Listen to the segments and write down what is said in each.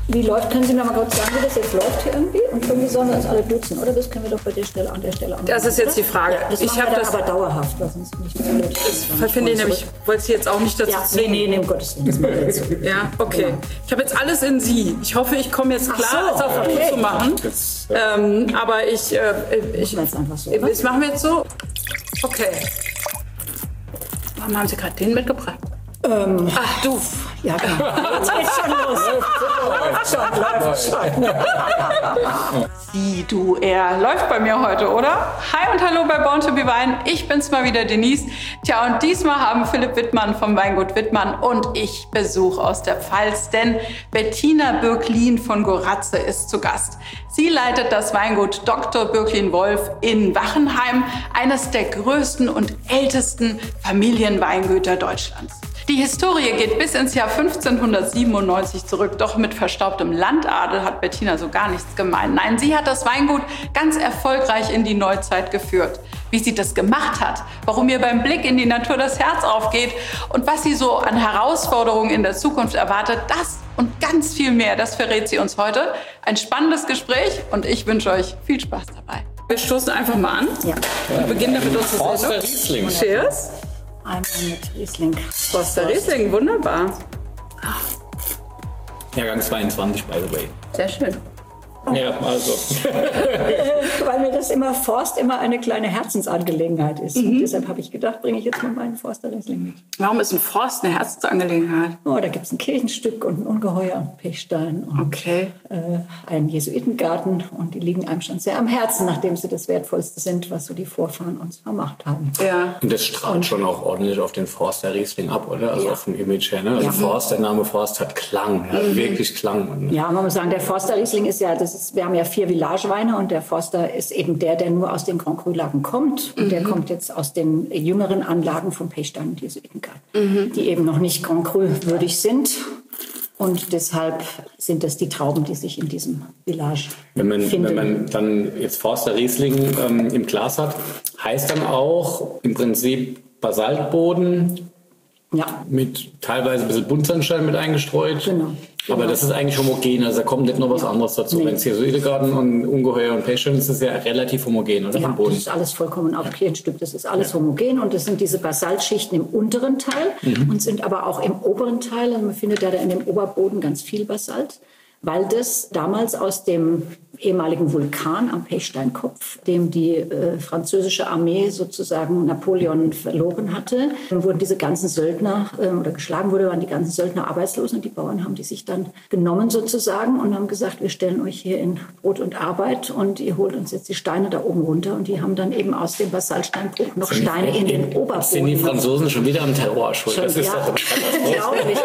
Wie läuft, können Sie mir mal kurz sagen, wie das jetzt läuft hier irgendwie? Und irgendwie sollen wir uns alle duzen, oder? Das können wir doch bei der Stelle an der Stelle an. Das ist jetzt die Frage. Ja, das machen wir dann aber dauerhaft, weil sonst nicht mehr blöd. Das finde ich nämlich, wollte Sie jetzt auch nicht dazu zwingen. Nee, um Gottes Willen. Das machen wir jetzt so. Ja, okay. Genau. Ich habe jetzt alles in Sie. Ich hoffe, ich komme jetzt klar, es auf gut zu machen. Aber ich jetzt einfach so, das machen wir jetzt so. Okay. Warum haben Sie gerade den mitgebracht? Ach du. Ja, genau. Jetzt geht's schon los. Läuft schon. Sie, du, er läuft bei mir heute, oder? Hi und hallo bei Born to be Wine. Ich bin's mal wieder, Denise. Tja, und diesmal haben Philipp Wittmann vom Weingut Wittmann und ich Besuch aus der Pfalz, denn Bettina Bürklin von Goratze ist zu Gast. Sie leitet das Weingut Dr. Bürklin-Wolf in Wachenheim, eines der größten und ältesten Familienweingüter Deutschlands. Die Historie geht bis ins Jahr 1597 zurück, doch mit verstaubtem Landadel hat Bettina so gar nichts gemein. Nein, sie hat das Weingut ganz erfolgreich in die Neuzeit geführt. Wie sie das gemacht hat, warum ihr beim Blick in die Natur das Herz aufgeht und was sie so an Herausforderungen in der Zukunft erwartet, das und ganz viel mehr, das verrät sie uns heute. Ein spannendes Gespräch und ich wünsche euch viel Spaß dabei. Wir stoßen einfach mal an. Ja. Wir beginnen damit uns Forster Riesling. Cheers. Einmal mit Riesling. Forster Riesling, wunderbar. Jahrgang 22, by the way. Sehr schön. Ja, also. Weil mir das Forst immer eine kleine Herzensangelegenheit ist. Und deshalb habe ich gedacht, bringe ich jetzt mal meinen Forster Riesling mit. Warum ist ein Forst eine Herzensangelegenheit? Oh, da gibt es ein Kirchenstück und ein Ungeheuer und Pechstein und einen Jesuitengarten. Und die liegen einem schon sehr am Herzen, nachdem sie das Wertvollste sind, was so die Vorfahren uns vermacht haben. Ja. Und das strahlt schon auch ordentlich auf den Forster Riesling ab, oder? Also auf dem Image her, ne? Also Forst, der Name Forst hat Klang, wirklich Klang. Ja, man muss sagen, der Forster Riesling ist ja, wir haben ja 4 Villageweine und der Forster ist eben der nur aus den Grand Cru-Lagen kommt. Und der kommt jetzt aus den jüngeren Anlagen vom Pechstein und Jesuitengarten, die eben noch nicht Grand Cru würdig sind. Und deshalb sind das die Trauben, die sich in diesem Village finden. Wenn man dann jetzt Forster Riesling im Glas hat, heißt dann auch im Prinzip Basaltboden mit teilweise ein bisschen Buntsandstein mit eingestreut. Genau. Aber das ist eigentlich homogen, also da kommt nicht noch was anderes dazu. Wenn es hier Jesuitengarten und Ungeheuer und Pechstein ist, ist es ja relativ homogen, oder? Ja, vom Boden. das ist alles vollkommen auf Kirchenstück. Das ist alles homogen und das sind diese Basaltschichten im unteren Teil und sind aber auch im oberen Teil. Also man findet ja da in dem Oberboden ganz viel Basalt, weil das damals aus dem ehemaligen Vulkan am Pechsteinkopf, dem die französische Armee sozusagen Napoleon verloren hatte, dann wurden diese ganzen Söldner oder geschlagen waren die ganzen Söldner arbeitslos und die Bauern haben die sich dann genommen sozusagen und haben gesagt, wir stellen euch hier in Brot und Arbeit und ihr holt uns jetzt die Steine da oben runter und die haben dann eben aus dem Basaltsteinbruch noch Steine in den Oberboden. Sind die Franzosen schon wieder am Terror schuld? Das ist doch unglaublich,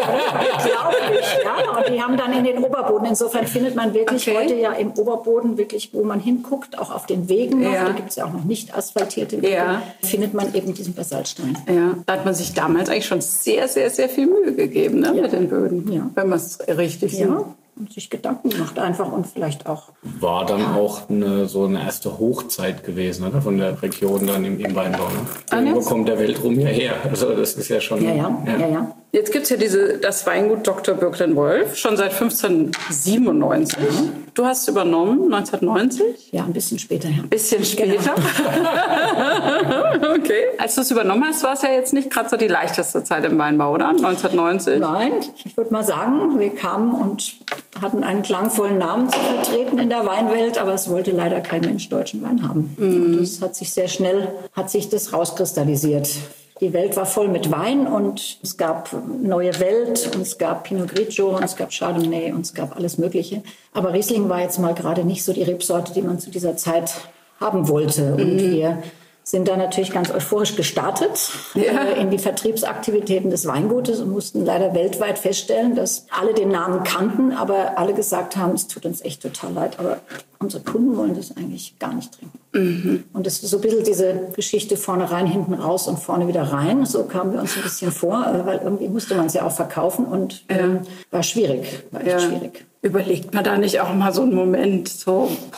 ja. Und die haben dann in den Oberboden, insofern findet man wirklich heute ja im Oberboden wirklich, wo man hinguckt, auch auf den Wegen noch, da gibt es ja auch noch nicht asphaltierte Wege, findet man eben diesen Basaltstein. Ja, da hat man sich damals eigentlich schon sehr, sehr, sehr viel Mühe gegeben, ne, mit den Böden, wenn man es richtig sieht. Und sich Gedanken gemacht einfach und vielleicht auch. War dann auch so eine erste Hochzeit gewesen, oder? Von der Region dann im Weinbau. Ne? Wo kommt der Welt rum hierher? Also das ist ja schon... Ja. Jetzt gibt es ja das Weingut Dr. Bürklin-Wolf, schon seit 1597. Du hast übernommen, 1990? Ja, ein bisschen später. Ja. Ein bisschen später? Okay. Als du es übernommen hast, war es ja jetzt nicht gerade so die leichteste Zeit im Weinbau, oder? 1990? Nein, ich würde mal sagen, wir kamen und hatten einen klangvollen Namen zu vertreten in der Weinwelt, aber es wollte leider kein Mensch deutschen Wein haben. Und das hat sich sehr schnell, rauskristallisiert. Die Welt war voll mit Wein und es gab Neue Welt und es gab Pinot Grigio und es gab Chardonnay und es gab alles Mögliche. Aber Riesling war jetzt mal gerade nicht so die Rebsorte, die man zu dieser Zeit haben wollte. Und wir sind da natürlich ganz euphorisch gestartet in die Vertriebsaktivitäten des Weingutes und mussten leider weltweit feststellen, dass alle den Namen kannten, aber alle gesagt haben, es tut uns echt total leid, aber unsere Kunden wollen das eigentlich gar nicht trinken. Und das ist so ein bisschen diese Geschichte vorne rein, hinten raus und vorne wieder rein. So kamen wir uns ein bisschen vor, weil irgendwie musste man es ja auch verkaufen und war schwierig, war echt schwierig. Überlegt man da nicht auch mal so einen Moment, so...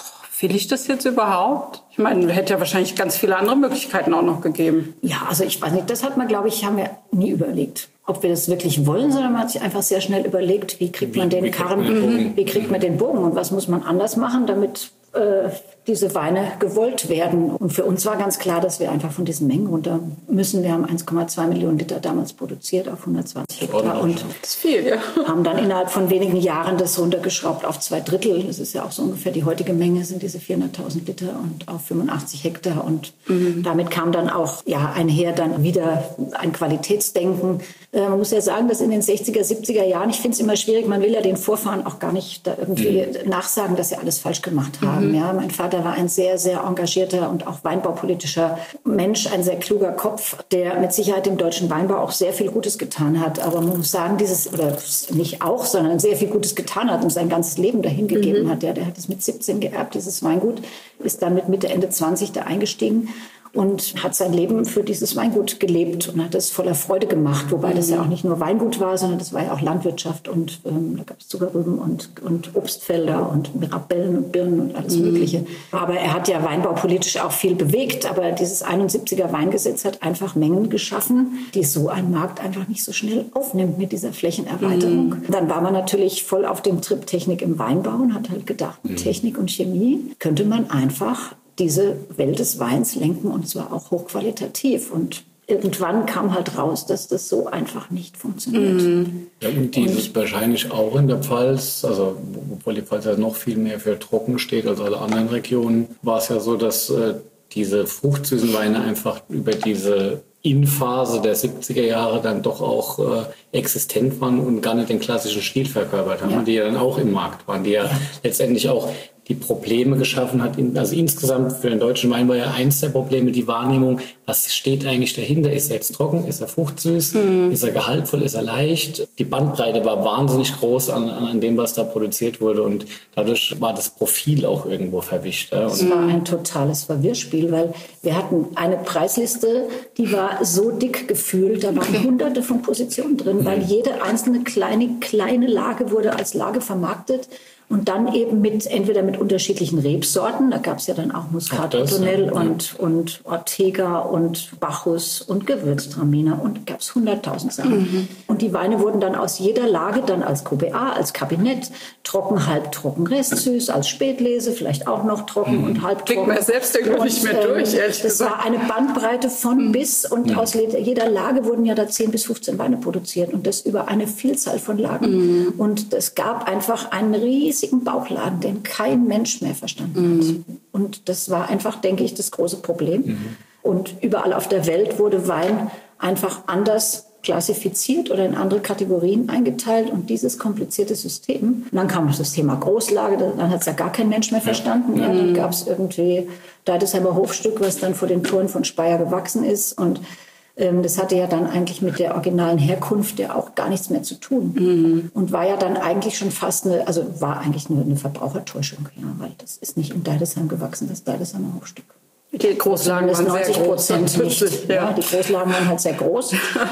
Will ich das jetzt überhaupt? Ich meine, hätte ja wahrscheinlich ganz viele andere Möglichkeiten auch noch gegeben. Ja, also ich weiß nicht, das hat man, glaube ich, haben wir nie überlegt, ob wir das wirklich wollen, sondern man hat sich einfach sehr schnell überlegt, wie kriegt man den Karren, wie kriegt man den Bogen und was muss man anders machen, damit diese Weine gewollt werden. Und für uns war ganz klar, dass wir einfach von diesen Mengen runter müssen. Wir haben 1,2 Millionen Liter damals produziert auf 120 Hektar und das ist viel, ja. Haben dann innerhalb von wenigen Jahren das runtergeschraubt auf 2/3. Das ist ja auch so ungefähr die heutige Menge, sind diese 400.000 Liter und auf 85 Hektar. Und damit kam dann auch einher dann wieder ein Qualitätsdenken. Man muss ja sagen, dass in den 60er, 70er Jahren, ich finde es immer schwierig, man will ja den Vorfahren auch gar nicht da irgendwie nachsagen, dass sie alles falsch gemacht haben. Ja, mein Vater war ein sehr, sehr engagierter und auch weinbaupolitischer Mensch, ein sehr kluger Kopf, der mit Sicherheit dem deutschen Weinbau auch sehr viel Gutes getan hat. Aber man muss sagen, oder nicht auch, sondern sehr viel Gutes getan hat und sein ganzes Leben dahin gegeben hat. Ja, der hat es mit 17 geerbt, dieses Weingut, ist dann mit Mitte, Ende 20 da eingestiegen und hat sein Leben für dieses Weingut gelebt und hat es voller Freude gemacht. Wobei das ja auch nicht nur Weingut war, sondern das war ja auch Landwirtschaft und da gab es Zuckerrüben und Obstfelder und Mirabellen und Birnen und alles Mögliche. Aber er hat ja weinbaupolitisch auch viel bewegt. Aber dieses 71er Weingesetz hat einfach Mengen geschaffen, die so ein Markt einfach nicht so schnell aufnimmt mit dieser Flächenerweiterung. Dann war man natürlich voll auf dem Trip Technik im Weinbau und hat halt gedacht, mit Technik und Chemie könnte man einfach diese Welt des Weins lenken und zwar auch hochqualitativ. Und irgendwann kam halt raus, dass das so einfach nicht funktioniert. Ja, und dieses wahrscheinlich auch in der Pfalz, also obwohl die Pfalz ja noch viel mehr für trocken steht als alle anderen Regionen, war es ja so, dass diese fruchtsüßen Weine einfach über diese In-Phase der 70er Jahre dann doch auch existent waren und gar nicht den klassischen Stil verkörpert haben, die ja dann auch im Markt waren, die ja letztendlich auch die Probleme geschaffen hat. Also insgesamt für den deutschen Weinbau ja eins der Probleme, die Wahrnehmung, was steht eigentlich dahinter? Ist er jetzt trocken? Ist er fruchtsüß? Ist er gehaltvoll? Ist er leicht? Die Bandbreite war wahnsinnig groß an dem, was da produziert wurde und dadurch war das Profil auch irgendwo verwischt. Ja. Es war ein totales Verwirrspiel, weil wir hatten eine Preisliste, die war so dick gefüllt, da waren hunderte von Positionen drin, weil jede einzelne kleine Lage wurde als Lage vermarktet. Und dann eben entweder mit unterschiedlichen Rebsorten, da gab es ja dann auch Muscat Ottonel und Ortega und Bacchus und Gewürztraminer und gab es 100.000 Sachen. Und die Weine wurden dann aus jeder Lage dann als QBA, als Kabinett, trocken, halbtrocken, restsüß, als Spätlese, vielleicht auch noch trocken und halbtrocken. Kriegt man selbst irgendwie nicht mehr durch, ehrlich gesagt. Das war eine Bandbreite von bis und aus jeder Lage wurden ja da 10 bis 15 Weine produziert und das über eine Vielzahl von Lagen. Und es gab einfach einen riesigen Bauchladen, den kein Mensch mehr verstanden hat. Und das war einfach, denke ich, das große Problem. Und überall auf der Welt wurde Wein einfach anders klassifiziert oder in andere Kategorien eingeteilt und dieses komplizierte System. Und dann kam noch das Thema Großlage, dann hat es ja gar kein Mensch mehr verstanden. Ja, dann gab es irgendwie Deidesheimer Hofstück, was dann vor den Toren von Speyer gewachsen ist und das hatte ja dann eigentlich mit der originalen Herkunft ja auch gar nichts mehr zu tun. Und war ja dann eigentlich schon fast war eigentlich nur eine Verbrauchertäuschung, ja, weil das ist nicht in Deidesheim gewachsen, das Deidesheimer Hofstück. Die Großlagen waren 90% sehr groß. Nicht. Ja, die Großlagen waren halt sehr groß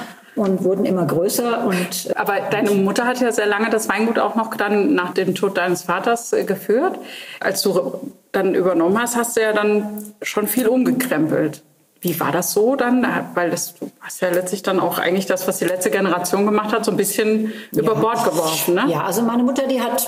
und wurden immer größer. Aber deine Mutter hat ja sehr lange das Weingut auch noch dann nach dem Tod deines Vaters geführt. Als du dann übernommen hast, hast du ja dann schon viel umgekrempelt. Wie war das so dann? Weil du hast ja letztlich dann auch eigentlich das, was die letzte Generation gemacht hat, so ein bisschen über Bord geworfen, ne? Ja, also meine Mutter, die hat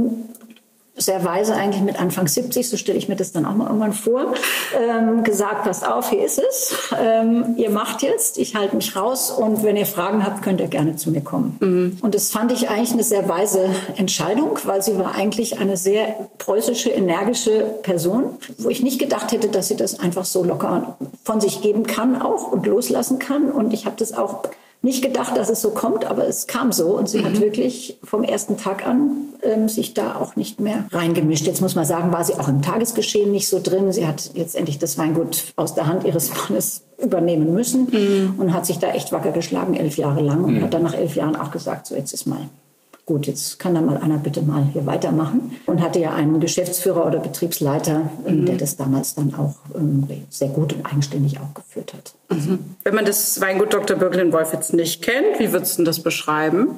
sehr weise eigentlich mit Anfang 70, so stelle ich mir das dann auch mal irgendwann vor, gesagt, passt auf, hier ist es, ihr macht jetzt, ich halte mich raus und wenn ihr Fragen habt, könnt ihr gerne zu mir kommen. Und das fand ich eigentlich eine sehr weise Entscheidung, weil sie war eigentlich eine sehr preußische, energische Person, wo ich nicht gedacht hätte, dass sie das einfach so locker von sich geben kann auch und loslassen kann und ich habe das auch nicht gedacht, dass es so kommt, aber es kam so. Und sie hat wirklich vom ersten Tag an sich da auch nicht mehr reingemischt. Jetzt muss man sagen, war sie auch im Tagesgeschehen nicht so drin. Sie hat letztendlich das Weingut aus der Hand ihres Mannes übernehmen müssen und hat sich da echt wacker geschlagen, 11 Jahre lang. Und hat dann nach 11 Jahren auch gesagt, so jetzt ist mal gut, jetzt kann da mal einer bitte mal hier weitermachen. Und hatte ja einen Geschäftsführer oder Betriebsleiter, der das damals dann auch sehr gut und eigenständig auch geführt hat. Wenn man das Weingut Dr. Birkelin-Wolf jetzt nicht kennt, wie würdest du das beschreiben?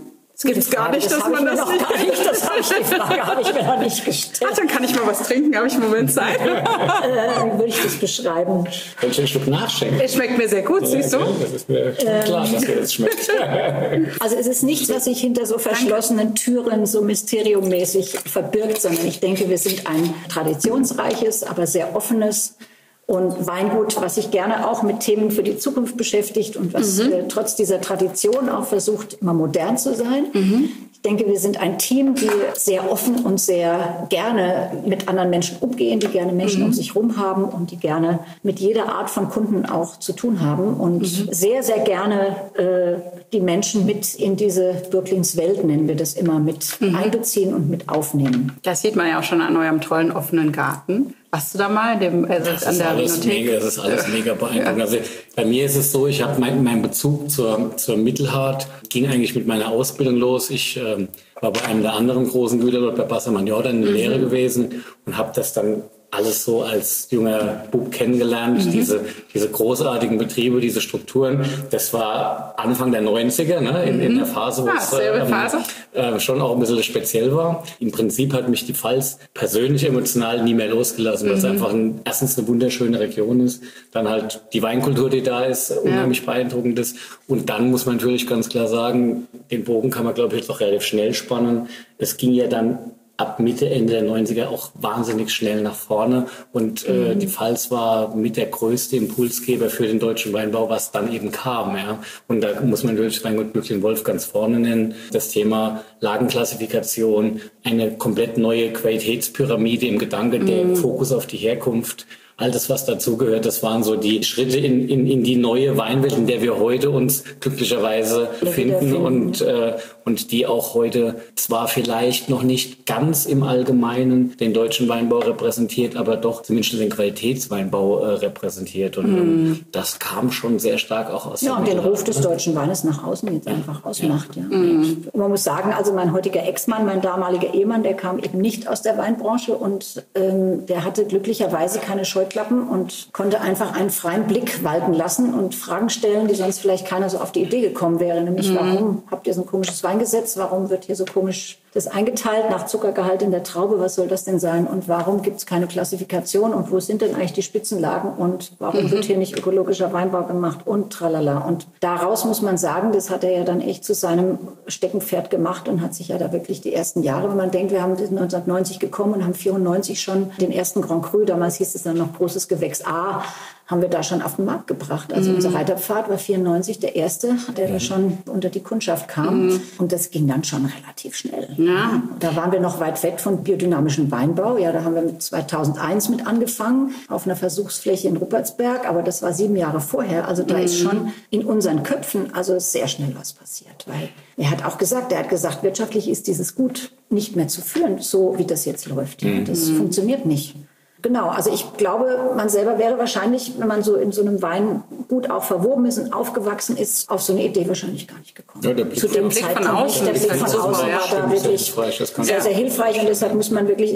Das gibt es gar nicht, dass man das nicht... Die Frage habe ich mir noch nicht gestellt. Ach, dann kann ich mal was trinken, habe ich einen Moment Zeit. Wie würde ich das beschreiben? Kann ich einen Schluck nachschenken? Es schmeckt mir sehr gut, siehst du? Das ist mir klar, dass dir das schmeckt. Also es ist nichts, was sich hinter so verschlossenen Türen so mysteriummäßig verbirgt, sondern ich denke, wir sind ein traditionsreiches, aber sehr offenes und Weingut, was sich gerne auch mit Themen für die Zukunft beschäftigt und was trotz dieser Tradition auch versucht, immer modern zu sein. Ich denke, wir sind ein Team, die sehr offen und sehr gerne mit anderen Menschen umgehen, die gerne Menschen um sich herum haben und die gerne mit jeder Art von Kunden auch zu tun haben und sehr, sehr gerne die Menschen mit in diese Birklings Welt, nennen wir das immer, mit einbeziehen und mit aufnehmen. Das sieht man ja auch schon an eurem tollen offenen Garten. Warst du da mal an der Vinothek? Das ist alles mega beeindruckend. Ja. Also bei mir ist es so, ich habe mein Bezug zur Mittelhart ging eigentlich mit meiner Ausbildung los. Ich war bei einem der anderen großen Güter dort bei Bassermann Jordan in der Lehre gewesen und habe das dann alles so als junger Bub kennengelernt, diese großartigen Betriebe, diese Strukturen. Das war Anfang der 90er, ne, in der Phase, wo es schon auch ein bisschen speziell war. Im Prinzip hat mich die Pfalz persönlich emotional nie mehr losgelassen, weil es einfach erstens eine wunderschöne Region ist, dann halt die Weinkultur, die da ist, unheimlich beeindruckend ist. Und dann muss man natürlich ganz klar sagen, den Bogen kann man, glaube ich, jetzt auch relativ schnell spannen. Es ging ja dann ab Mitte, Ende der 90er auch wahnsinnig schnell nach vorne. Und die Pfalz war mit der größte Impulsgeber für den deutschen Weinbau, was dann eben kam. Ja. Und da muss man natürlich Weingut Böcklin-Wolf ganz vorne nennen. Das Thema Lagenklassifikation, eine komplett neue Qualitätspyramide im Gedanke, der Fokus auf die Herkunft. All das, was dazugehört, das waren so die Schritte in die neue Weinwelt, in der wir heute uns glücklicherweise befinden und die auch heute zwar vielleicht noch nicht ganz im Allgemeinen den deutschen Weinbau repräsentiert, aber doch zumindest den Qualitätsweinbau repräsentiert. Und das kam schon sehr stark auch aus und den Ruf des deutschen Weines nach außen jetzt einfach ausmacht. Ja. Und man muss sagen, also mein heutiger Ex-Mann, mein damaliger Ehemann, der kam eben nicht aus der Weinbranche und der hatte glücklicherweise keine Scheuklappen und konnte einfach einen freien Blick walten lassen und Fragen stellen, die sonst vielleicht keiner so auf die Idee gekommen wäre. Nämlich, warum habt ihr so ein komisches Weingesetz? Warum wird hier so komisch das eingeteilt nach Zuckergehalt in der Traube? Was soll das denn sein? Und warum gibt es keine Klassifikation? Und wo sind denn eigentlich die Spitzenlagen? Und warum wird hier nicht ökologischer Weinbau gemacht? Und tralala. Und daraus muss man sagen, das hat er ja dann echt zu seinem Steckenpferd gemacht und hat sich ja da wirklich die ersten Jahre, wenn man denkt, wir haben 1990 gekommen und haben 94 schon den ersten Grand Cru, damals hieß es dann noch großes Gewächs A, haben wir da schon auf den Markt gebracht. Also unser Reiterpfad war 94 der erste, der da schon unter die Kundschaft kam. Und das ging dann schon relativ schnell. Ja. Da waren wir noch weit weg von biodynamischem Weinbau. Ja, da haben wir mit 2001 mit angefangen, auf einer Versuchsfläche in Ruppertsberg. Aber das war 7 Jahre vorher. Also da ist schon in unseren Köpfen also sehr schnell was passiert. Weil er hat gesagt, wirtschaftlich ist dieses Gut nicht mehr zu führen, so wie das jetzt läuft. Ja, das funktioniert nicht. Genau, also ich glaube, man selber wäre wahrscheinlich, wenn man so in so einem Weingut auch verwoben ist und aufgewachsen ist, auf so eine Idee wahrscheinlich gar nicht gekommen. Ja, der Blick von außen war da wirklich sehr, sehr hilfreich und deshalb ist man wirklich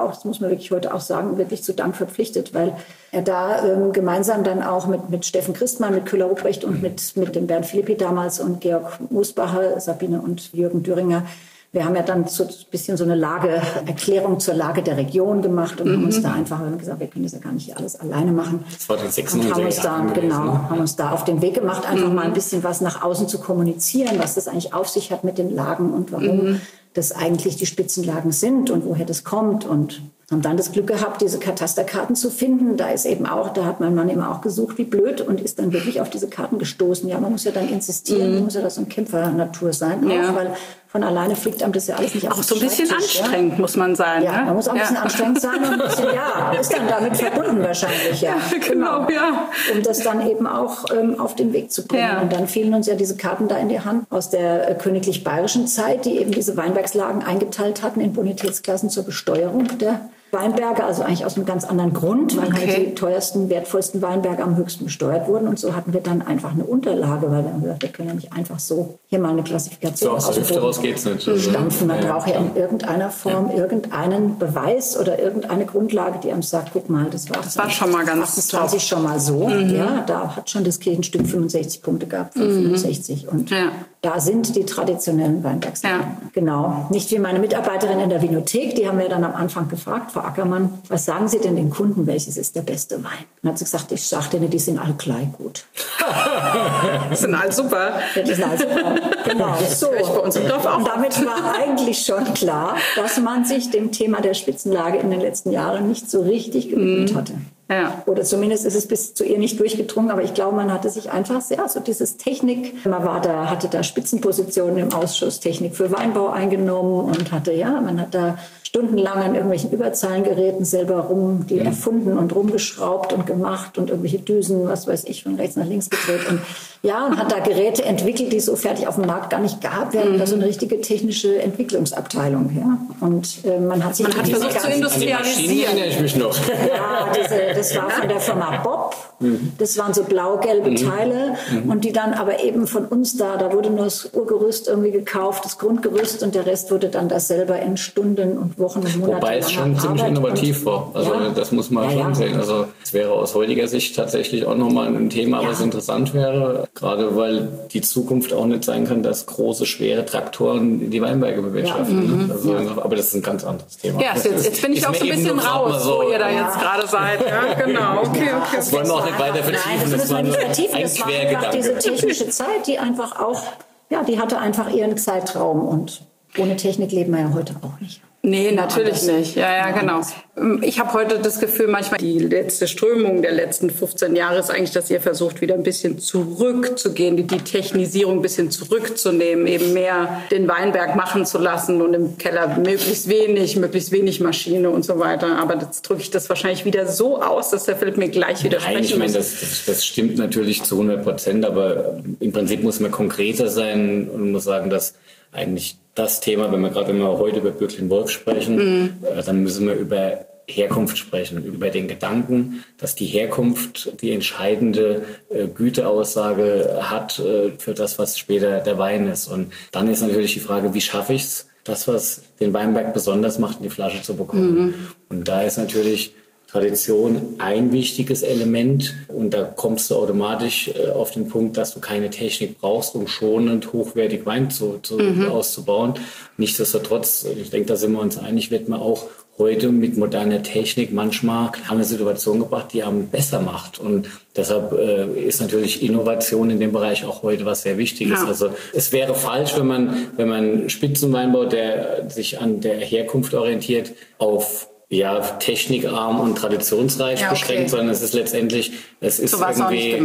heute auch sagen, wirklich zu Dank verpflichtet, weil er da gemeinsam dann auch mit Steffen Christmann, mit Köhler-Ruprecht und mit dem Bernd Philippi damals und Georg Musbacher, Sabine und Jürgen Düringer. Wir haben ja dann so ein bisschen so eine Erklärung zur Lage der Region gemacht und haben uns da einfach gesagt, wir können das ja gar nicht alles alleine machen. Das war den 96 und haben uns da auf den Weg gemacht, einfach mal ein bisschen was nach außen zu kommunizieren, was das eigentlich auf sich hat mit den Lagen und warum das eigentlich die Spitzenlagen sind und woher das kommt und haben dann das Glück gehabt, diese Katasterkarten zu finden. Da hat mein Mann immer auch gesucht, wie blöd, und ist dann wirklich auf diese Karten gestoßen. Ja, man muss ja dann insistieren, man muss ja da so ein Kämpfernatur sein, auch, weil von alleine fliegt einem das ja alles nicht auf. Auch so ein bisschen anstrengend, muss man sein. Ja, man muss auch ein bisschen anstrengend sein und ein bisschen, ist dann damit verbunden wahrscheinlich. Ja, genau. Um das dann eben auch auf den Weg zu bringen. Ja. Und dann fielen uns ja diese Karten da in die Hand aus der königlich bayerischen Zeit, die eben diese Weinbergslagen eingeteilt hatten in Bonitätsklassen zur Besteuerung der Weinberge, also eigentlich aus einem ganz anderen Grund, weil halt die teuersten, wertvollsten Weinberge am höchsten besteuert wurden. Und so hatten wir dann einfach eine Unterlage, weil wir haben gesagt, wir können ja nicht einfach so hier mal eine Klassifikation aus der Hüfte raus geht's nicht. Stampfen. Man braucht ja in irgendeiner Form irgendeinen Beweis oder irgendeine Grundlage, die einem sagt, guck mal, das war schon mal ganz 28 schon mal so. Ja, da hat schon das Kirchenstück 65 Punkte gehabt, 65. Und Da sind die traditionellen Weinbergsweine. Ja. Genau. Nicht wie meine Mitarbeiterin in der Vinothek, die haben wir dann am Anfang gefragt, Frau Ackermann, was sagen Sie denn den Kunden, welches ist der beste Wein? Dann hat sie gesagt, ich sage denen, die sind alle gleich gut. Die sind alle super. Ja, die sind alle super. Genau. So. Bei uns im Dorf auch. Und damit war eigentlich schon klar, dass man sich dem Thema der Spitzenlage in den letzten Jahren nicht so richtig gewidmet hatte. Ja. Oder zumindest ist es bis zu ihr nicht durchgedrungen, aber ich glaube, man hatte sich einfach sehr, so dieses Technik, man hatte da Spitzenpositionen im Ausschuss Technik für Weinbau eingenommen und man hat da stundenlang an irgendwelchen Überzahlengeräten selber die erfunden und rumgeschraubt und gemacht und irgendwelche Düsen, was weiß ich, von rechts nach links gedreht und hat da Geräte entwickelt, die es so fertig auf dem Markt gar nicht gab. Wir hatten da so eine richtige technische Entwicklungsabteilung, ja. Und man hat versucht zu industrialisieren. Erinnere ich mich noch. Ja, das war von der Firma Bob. Das waren so blau-gelbe Teile und die dann aber eben von uns da wurde nur das Urgerüst irgendwie gekauft, das Grundgerüst und der Rest wurde dann da selber in Stunden und Wochen und Monate. Wobei es schon ziemlich innovativ war. Also das muss man schon sehen. Also es wäre aus heutiger Sicht tatsächlich auch nochmal ein Thema, was interessant wäre. Gerade weil die Zukunft auch nicht sein kann, dass große, schwere Traktoren die Weinberge bewirtschaften. Aber das ist ein ganz anderes Thema. Ja, jetzt bin ich auch so ein bisschen raus, wo ihr da jetzt gerade seid. Ja, genau. Okay. Das wollen wir auch nicht weiter vertiefen. Nein, das müssen wir nicht vertiefen. Das war einfach diese technische Zeit, die einfach auch, die hatte einfach ihren Zeitraum. Und ohne Technik leben wir ja heute auch nicht. Nee, natürlich nicht. Ja, genau. Ich habe heute das Gefühl, manchmal die letzte Strömung der letzten 15 Jahre ist eigentlich, dass ihr versucht, wieder ein bisschen zurückzugehen, die Technisierung ein bisschen zurückzunehmen, eben mehr den Weinberg machen zu lassen und im Keller möglichst wenig Maschine und so weiter. Aber jetzt drücke ich das wahrscheinlich wieder so aus, dass der Philipp mir gleich widersprechen muss. Nein, ich meine, das stimmt natürlich zu 100%, aber im Prinzip muss man konkreter sein und muss sagen, dass eigentlich das Thema, wenn wir heute über Bürklin-Wolf sprechen, dann müssen wir über Herkunft sprechen, über den Gedanken, dass die Herkunft die entscheidende Güteaussage hat für das, was später der Wein ist. Und dann ist natürlich die Frage, wie schaffe ich es, das, was den Weinberg besonders macht, in die Flasche zu bekommen. Und da ist natürlich Tradition ein wichtiges Element und da kommst du automatisch auf den Punkt, dass du keine Technik brauchst, um schonend hochwertig Wein auszubauen. Nichtsdestotrotz, ich denke, da sind wir uns einig, wird man auch heute mit moderner Technik manchmal eine Situation gebracht, die einem besser macht. Und deshalb ist natürlich Innovation in dem Bereich auch heute was sehr Wichtiges. Ja. Also es wäre falsch, wenn man Spitzenweinbau, der sich an der Herkunft orientiert, auf technikarm und traditionsreich beschränkt, sondern es ist letztendlich, es ist irgendwie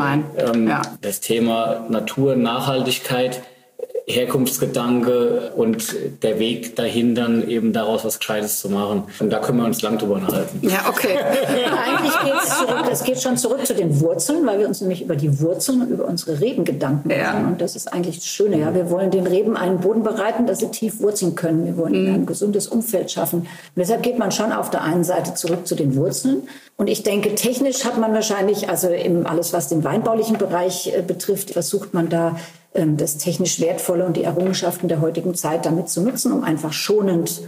das Thema Natur, Nachhaltigkeit, Herkunftsgedanke und der Weg dahin, dann eben daraus was Gescheites zu machen. Und da können wir uns lang drüber unterhalten. Ja, okay. Eigentlich geht schon zurück zu den Wurzeln, weil wir uns nämlich über die Wurzeln und über unsere Reben Gedanken machen. Und das ist eigentlich das Schöne. Ja. Wir wollen den Reben einen Boden bereiten, dass sie tief wurzeln können. Wir wollen ihnen ein gesundes Umfeld schaffen. Und deshalb geht man schon auf der einen Seite zurück zu den Wurzeln. Und ich denke, technisch hat man wahrscheinlich, also alles, was den weinbaulichen Bereich betrifft, versucht man da das technisch Wertvolle und die Errungenschaften der heutigen Zeit damit zu nutzen, um einfach schonend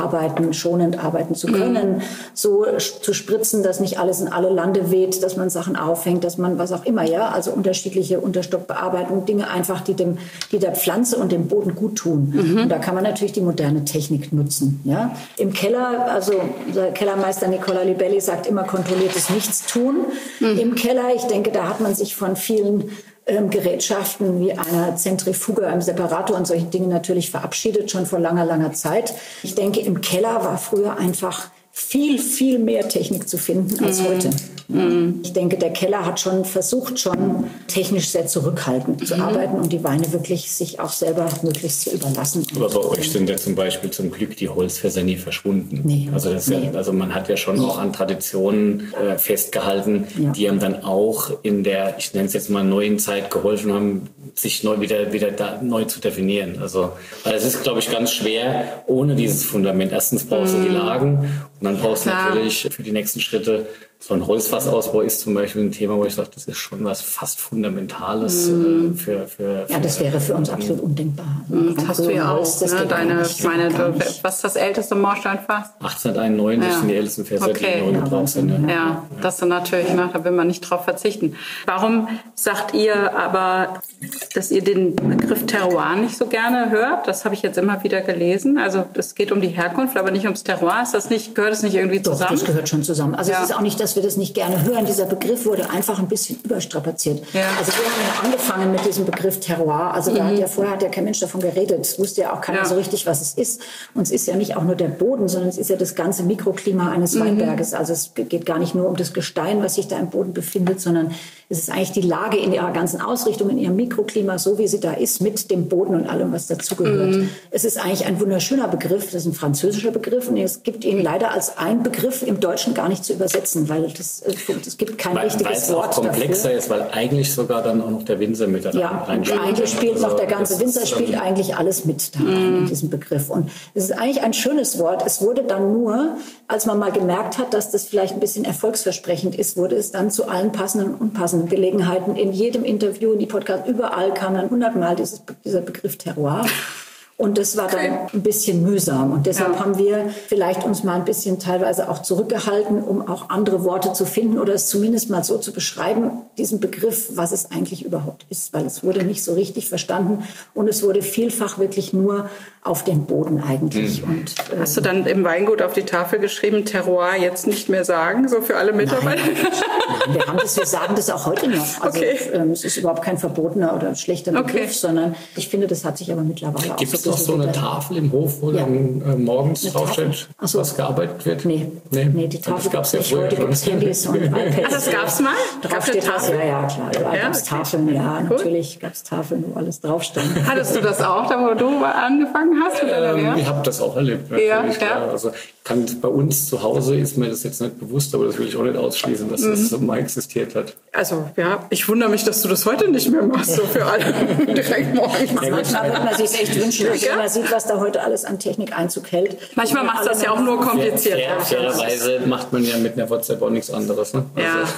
arbeiten zu können, so zu spritzen, dass nicht alles in alle Lande weht, dass man Sachen aufhängt, dass man was auch immer, also unterschiedliche Unterstockbearbeitung, Dinge einfach, die der Pflanze und dem Boden gut tun. Und da kann man natürlich die moderne Technik nutzen. Ja? Im Keller, also unser Kellermeister Nicola Libelli sagt immer kontrolliertes Nichtstun. Im Keller, ich denke, da hat man sich von vielen Gerätschaften wie einer Zentrifuge, einem Separator und solche Dinge natürlich verabschiedet, schon vor langer, langer Zeit. Ich denke, im Keller war früher einfach viel, viel mehr Technik zu finden als heute. Ich denke, der Keller hat versucht, technisch sehr zurückhaltend zu arbeiten und die Weine wirklich sich auch selber möglichst zu überlassen. Aber bei euch sind ja zum Beispiel zum Glück die Holzfässer nie verschwunden. Nee. Also man hat ja schon auch an Traditionen festgehalten, die einem dann auch in der, ich nenne es jetzt mal neuen Zeit geholfen haben, sich neu zu definieren. Also es ist, glaube ich, ganz schwer ohne dieses Fundament. Erstens brauchst du die Lagen und dann brauchst du natürlich für die nächsten Schritte So ein Holzfassausbau ist zum Beispiel ein Thema, wo ich sage, das ist schon was fast Fundamentales für ja, das wäre für uns absolut undenkbar. Das hast du ja auch, ne? Was ist das älteste Moorsteinfass? 1891 sind die ältesten Fässer, die noch gebraucht sind. Ja, das ist natürlich, ne, da will man nicht drauf verzichten. Warum sagt ihr aber, dass ihr den Begriff Terroir nicht so gerne hört? Das habe ich jetzt immer wieder gelesen. Also es geht um die Herkunft, aber nicht ums Terroir. Gehört das nicht irgendwie zusammen? Doch, das gehört schon zusammen. Also es ist auch nicht, dass wir das nicht gerne hören. Dieser Begriff wurde einfach ein bisschen überstrapaziert. Ja. Also wir haben ja angefangen mit diesem Begriff Terroir. Also vorher hat ja kein Mensch davon geredet. Es wusste ja auch keiner so richtig, was es ist. Und es ist ja nicht auch nur der Boden, sondern es ist ja das ganze Mikroklima eines Weinberges. Also es geht gar nicht nur um das Gestein, was sich da im Boden befindet, sondern es ist eigentlich die Lage in ihrer ganzen Ausrichtung, in ihrem Mikroklima, so wie sie da ist, mit dem Boden und allem, was dazugehört. Es ist eigentlich ein wunderschöner Begriff. Das ist ein französischer Begriff. Und es gibt ihn leider als ein Begriff im Deutschen gar nicht zu übersetzen, weil es gibt kein richtiges Wort dafür. Weil es auch komplexer ist, weil eigentlich sogar dann auch noch der Winzer mit da reinspielt. Eigentlich spielt noch der ganze Winzer, spielt eigentlich alles mit da in diesem Begriff. Und es ist eigentlich ein schönes Wort. Es wurde dann nur, als man mal gemerkt hat, dass das vielleicht ein bisschen erfolgsversprechend ist, wurde es dann zu allen passenden und unpassenden Gelegenheiten. In jedem Interview, in die Podcast, überall kam dann 100-mal dieser Begriff Terroir. Und das war dann ein bisschen mühsam. Und deshalb haben wir vielleicht uns mal ein bisschen teilweise auch zurückgehalten, um auch andere Worte zu finden oder es zumindest mal so zu beschreiben, diesen Begriff, was es eigentlich überhaupt ist. Weil es wurde nicht so richtig verstanden und es wurde vielfach wirklich nur auf den Boden eigentlich. Und, hast du dann im Weingut auf die Tafel geschrieben, Terroir jetzt nicht mehr sagen, so für alle Mitarbeiter? Nein, wir sagen das auch heute noch. Also es ist überhaupt kein verbotener oder schlechter Begriff, sondern ich finde, das hat sich aber mittlerweile auch so noch so eine Tafel im Hof, wo dann morgens draufsteht, was gearbeitet wird? Nee, die Tafel gab es ja früher. Heute gibt es Handys und iPads. Das gab es mal? Drauf steht was? Ja, klar. Überall gab es Tafeln, natürlich gab es Tafeln, wo alles drauf stand. Hattest du das auch, da wo du angefangen hast? Ich habe das auch erlebt. Also bei uns zu Hause ist mir das jetzt nicht bewusst, aber das will ich auch nicht ausschließen, dass das mal existiert hat. Also ich wundere mich, dass du das heute nicht mehr machst, so für alle direkt morgens. Manchmal wird man sich echt wünschen, wenn man sieht, was da heute alles an Technik Einzug hält. Manchmal macht das ja auch nur kompliziert. Fairerweise macht man ja mit einer WhatsApp auch nichts anderes. Ne?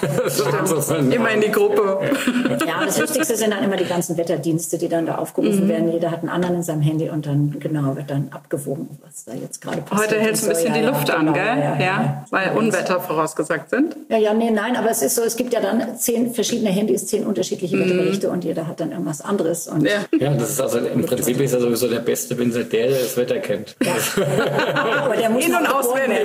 Immer in die Gruppe. Ja, das Wichtigste sind dann immer die ganzen Wetterdienste, die dann da aufgerufen werden. Jeder hat einen anderen in seinem Handy und dann wird dann abgewogen, was da jetzt gerade passiert. Heute hältst du ein bisschen die Luft an, gell? Ja, weil Unwetter vorausgesagt sind. Nein, aber es ist so, es gibt ja dann 10 verschiedene Handys, 10 unterschiedliche Wetterberichte und jeder hat dann irgendwas anderes. Und das ist also im Prinzip ist ja sowieso der beste Winzer, der das Wetter kennt. Ja. Aber der muss noch geboren werden.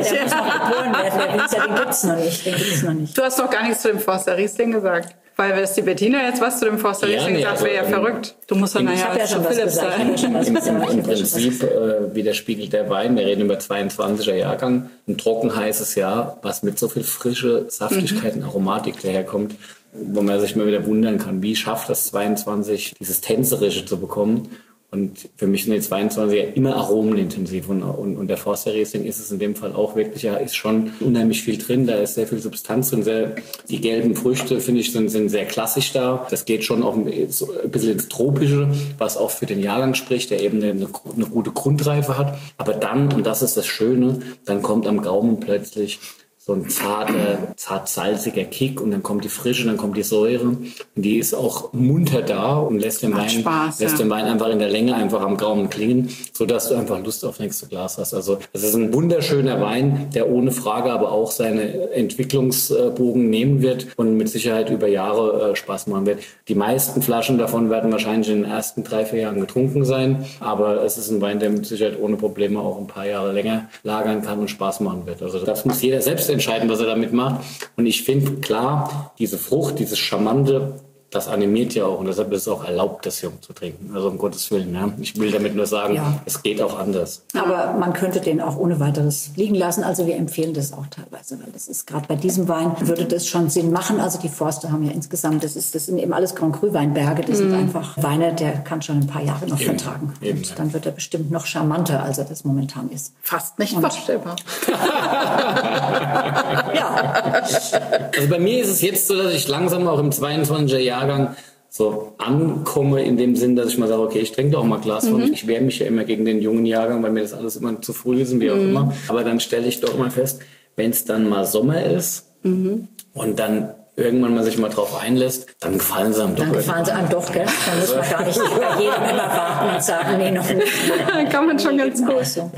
Der Winzer, den gibt es noch nicht. Du hast doch gar nichts zu dem Forster Riesling gesagt. Weil wenn die Bettina jetzt was zu dem Forster Riesling sagt, wäre ja verrückt. Du musst dann schon Philipp sein. Im Prinzip widerspiegelt der Wein, wir reden über 22er Jahrgang, ein trocken heißes Jahr, was mit so viel Frische, Saftigkeit und Aromatik daherkommt, wo man sich mal wieder wundern kann, wie schafft das 22, dieses Tänzerische zu bekommen. Und für mich sind die 22er immer aromenintensiv und der Forster Riesling ist es in dem Fall auch wirklich, ist schon unheimlich viel drin, da ist sehr viel Substanz drin, die gelben Früchte, finde ich, sind sehr klassisch da. Das geht schon auch ein bisschen ins Tropische, was auch für den Jahrgang spricht, der eben eine gute Grundreife hat. Aber dann, und das ist das Schöne, dann kommt am Gaumen plötzlich so ein zart-salziger Kick und dann kommt die Frische, dann kommt die Säure. Und die ist auch munter da und lässt den Wein einfach in der Länge einfach am Gaumen klingen, sodass du einfach Lust auf nächste Glas hast. Also es ist ein wunderschöner Wein, der ohne Frage aber auch seine Entwicklungsbogen nehmen wird und mit Sicherheit über Jahre Spaß machen wird. Die meisten Flaschen davon werden wahrscheinlich in den ersten 3-4 Jahren getrunken sein, aber es ist ein Wein, der mit Sicherheit ohne Probleme auch ein paar Jahre länger lagern kann und Spaß machen wird. Also das muss jeder selbst entscheiden, was er damit macht. Und ich finde, klar, diese Frucht, dieses Charmante, das animiert ja auch. Und deshalb ist es auch erlaubt, das jung zu trinken. Also um Gottes Willen. Ja. Ich will damit nur sagen, es geht auch anders. Aber man könnte den auch ohne weiteres liegen lassen. Also wir empfehlen das auch teilweise. Weil das ist gerade bei diesem Wein, würde das schon Sinn machen. Also die Forster haben ja insgesamt, das sind eben alles Grand Cru Weinberge. Das sind einfach Weine, der kann schon ein paar Jahre noch vertragen. Und dann wird er bestimmt noch charmanter, als er das momentan ist. Fast nicht vorstellbar. Also bei mir ist es jetzt so, dass ich langsam auch im 22er Jahrgang so ankomme in dem Sinn, dass ich mal sage, okay, ich trinke doch mal ein Glas von. Ich wehre mich ja immer gegen den jungen Jahrgang, weil mir das alles immer zu früh ist und wie auch immer. Aber dann stelle ich doch mal fest, wenn es dann mal Sommer ist Und dann irgendwann man sich mal drauf einlässt, dann gefallen sie einem doch. Dann gefallen sie einem doch, gell? Dann muss man gar nicht bei jedem immer warten und sagen, nee, noch nicht. Kann man schon ganz gut. So.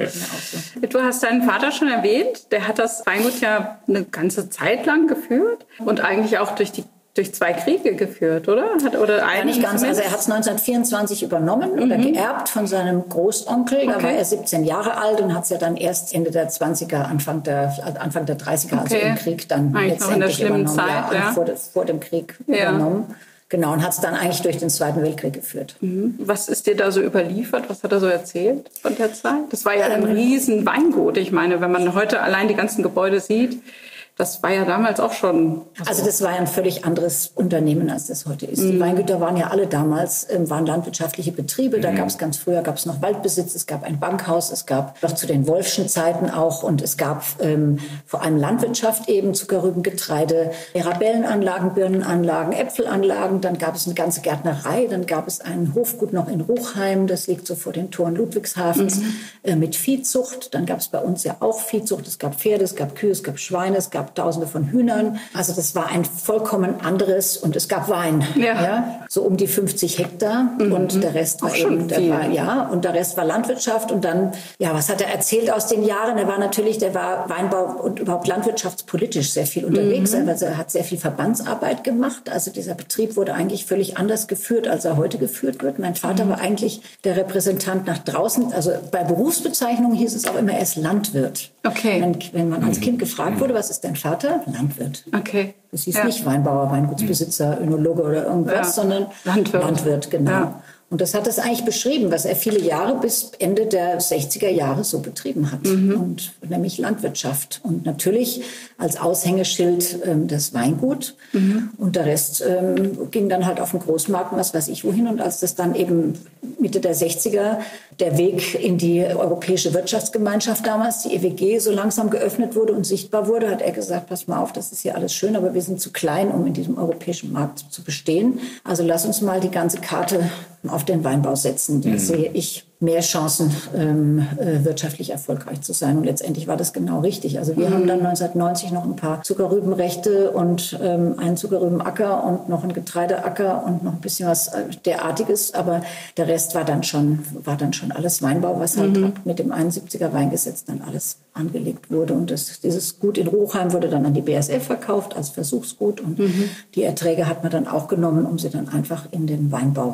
Du hast deinen Vater schon erwähnt. Der hat das Weingut ja eine ganze Zeit lang geführt und eigentlich auch durch 2 Kriege geführt, oder? Ja, nicht ganz. Also er hat es 1924 übernommen oder geerbt von seinem Großonkel. Da war er 17 Jahre alt und hat es ja dann erst Ende der 20er, Anfang der 30er, also im Krieg dann letztendlich übernommen. Zeit, vor dem Krieg übernommen. Genau, und hat es dann eigentlich durch den Zweiten Weltkrieg geführt. Was ist dir da so überliefert? Was hat er so erzählt von der Zeit? Das war ja ein riesen Weingut. Ich meine, wenn man heute allein die ganzen Gebäude sieht, das war ja damals auch schon... Also das war ja ein völlig anderes Unternehmen, als das heute ist. Die Weingüter waren ja alle damals, waren landwirtschaftliche Betriebe. Da gab es ganz früher noch Waldbesitz, es gab ein Bankhaus, es gab noch zu den Wolfschen Zeiten auch und es gab vor allem Landwirtschaft eben, Zuckerrüben, Getreide, Mirabellenanlagen, Birnenanlagen, Äpfelanlagen. Dann gab es eine ganze Gärtnerei, dann gab es ein Hofgut noch in Ruchheim, das liegt so vor den Toren Ludwigshafens, mit Viehzucht. Dann gab es bei uns ja auch Viehzucht, es gab Pferde, es gab Kühe, es gab Schweine, es gab Tausende von Hühnern. Also das war ein vollkommen anderes und es gab Wein. Ja? So um die 50 Hektar und der Rest war eben, und der Rest war Landwirtschaft und dann, was hat er erzählt aus den Jahren? Der war Weinbau und überhaupt landwirtschaftspolitisch sehr viel unterwegs. Also er hat sehr viel Verbandsarbeit gemacht. Also dieser Betrieb wurde eigentlich völlig anders geführt, als er heute geführt wird. Mein Vater war eigentlich der Repräsentant nach draußen. Also bei Berufsbezeichnungen hieß es auch immer, er ist Landwirt. Okay. Wenn man als Kind gefragt wurde, was ist dein Vater? Landwirt. Okay. Das hieß nicht Weinbauer, Weingutsbesitzer, Önologe oder irgendwas, sondern Landwirt, genau. Ja. Und das hat es eigentlich beschrieben, was er viele Jahre bis Ende der 60er Jahre so betrieben hat. Und nämlich Landwirtschaft. Und natürlich als Aushängeschild das Weingut. Und der Rest ging dann halt auf den Großmarkt, was weiß ich wohin. Und als das dann eben Mitte der 60er der Weg in die Europäische Wirtschaftsgemeinschaft damals, die EWG, so langsam geöffnet wurde und sichtbar wurde, hat er gesagt, pass mal auf, das ist hier alles schön, aber wir sind zu klein, um in diesem europäischen Markt zu bestehen. Also lass uns mal die ganze Karte auf den Weinbau setzen. Da sehe ich mehr Chancen, wirtschaftlich erfolgreich zu sein. Und letztendlich war das genau richtig. Also wir haben dann 1990 noch ein paar Zuckerrübenrechte und einen Zuckerrübenacker und noch einen Getreideacker und noch ein bisschen was derartiges. Aber der Rest war dann schon alles Weinbau, was halt mit dem 71er Weingesetz dann alles angelegt wurde. Und dieses Gut in Ruchheim wurde dann an die BASF verkauft als Versuchsgut. Und die Erträge hat man dann auch genommen, um sie dann einfach in den Weinbau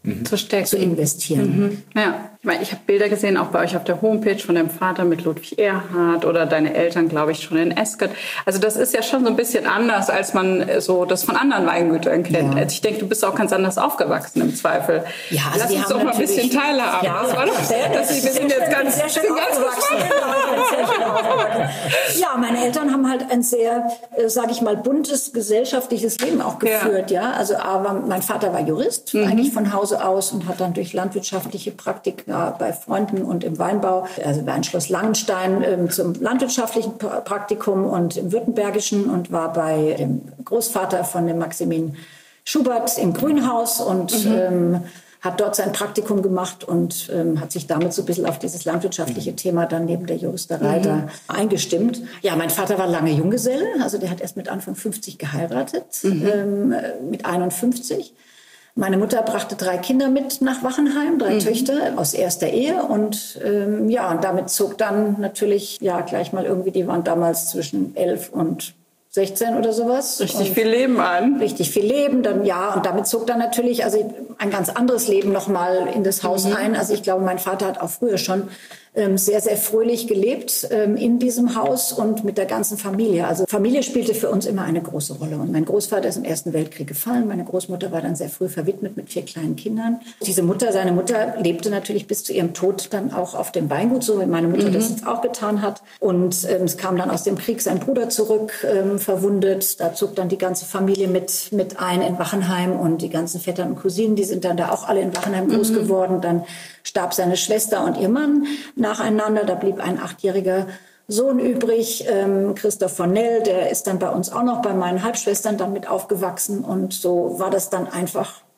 zu investieren. Ja, ich meine, ich habe Bilder gesehen, auch bei euch auf der Homepage von deinem Vater mit Ludwig Erhard oder deine Eltern, glaube ich, schon in Esket. Also das ist ja schon so ein bisschen anders, als man so das von anderen Weingütern kennt. Ja. Also ich denke, du bist auch ganz anders aufgewachsen im Zweifel. Ja, also lass uns doch mal ein bisschen teilhaben. Ja, das war doch wir sind jetzt ganz sehr schön aufgewachsen. Ja, meine Eltern haben halt ein sehr, sage ich mal, buntes gesellschaftliches Leben auch geführt. Ja, also aber mein Vater war Jurist, eigentlich von Hause aus und hat dann durch landwirtschaftliche Praktika bei Freunden und im Weinbau, also war in Schloss Langenstein zum landwirtschaftlichen Praktikum und im Württembergischen und war bei dem Großvater von dem Maximin Schubert im Grünhaus und hat dort sein Praktikum gemacht und hat sich damit so ein bisschen auf dieses landwirtschaftliche Thema dann neben der Juristerei da eingestimmt. Ja, mein Vater war lange Junggeselle, also der hat erst mit Anfang 50 geheiratet, mit 51. Meine Mutter brachte 3 Kinder mit nach Wachenheim, 3 Töchter aus erster Ehe und und damit zog dann natürlich gleich mal irgendwie, die waren damals zwischen 11 und 16 oder sowas. Richtig viel Leben an. Richtig viel Leben, dann und damit zog dann natürlich also ein ganz anderes Leben nochmal in das Haus ein. Also ich glaube, mein Vater hat auch früher schon sehr, sehr fröhlich gelebt in diesem Haus und mit der ganzen Familie. Also Familie spielte für uns immer eine große Rolle. Und mein Großvater ist im Ersten Weltkrieg gefallen. Meine Großmutter war dann sehr früh verwitwet mit 4 kleinen Kindern. Seine Mutter lebte natürlich bis zu ihrem Tod dann auch auf dem Weingut, so wie meine Mutter das jetzt auch getan hat. Und es kam dann aus dem Krieg sein Bruder zurück, verwundet. Da zog dann die ganze Familie mit ein in Wachenheim und die ganzen Vettern und Cousinen, die sind dann da auch alle in Wachenheim groß geworden. Dann starb seine Schwester und ihr Mann nacheinander. Da blieb ein 8-jähriger Sohn übrig, Christoph von Nell, der ist dann bei uns auch noch bei meinen Halbschwestern dann mit aufgewachsen. Und so war das dann einfach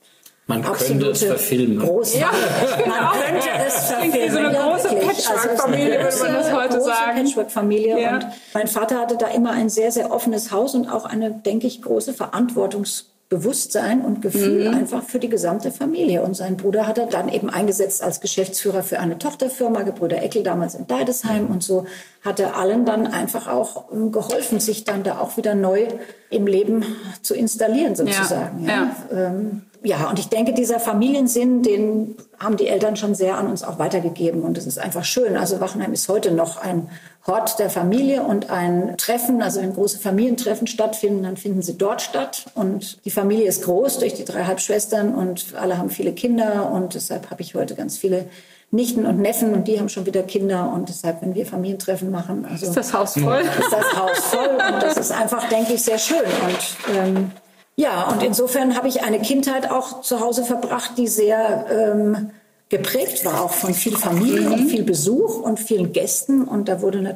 Man könnte es verfilmen. Man könnte es verfilmen. Wie so eine große Patchwork-Familie, würde man das heute sagen. Patchwork-Familie. Ja. Und mein Vater hatte da immer ein sehr, sehr offenes Haus und auch eine, denke ich, große Verantwortungsbewusstsein und Gefühl einfach für die gesamte Familie. Und sein Bruder hat er dann eben eingesetzt als Geschäftsführer für eine Tochterfirma, Gebrüder Eckel, damals in Deidesheim. Und so hat er allen dann einfach auch geholfen, sich dann da auch wieder neu im Leben zu installieren, sozusagen. Ja, und ich denke, dieser Familiensinn, den haben die Eltern schon sehr an uns auch weitergegeben. Und es ist einfach schön. Also Wachenheim ist heute noch ein Hort der Familie und ein Treffen. Also wenn große Familientreffen stattfinden, dann finden sie dort statt. Und die Familie ist groß durch die 3 Halbschwestern und alle haben viele Kinder. Und deshalb habe ich heute ganz viele Nichten und Neffen und die haben schon wieder Kinder. Und deshalb, wenn wir Familientreffen machen, also ist das Haus voll. Ist das Haus voll. Und das ist einfach, denke ich, sehr schön. Und ja, und insofern habe ich eine Kindheit auch zu Hause verbracht, die sehr geprägt war, auch von viel Familie und viel Besuch und vielen Gästen. Und da wurden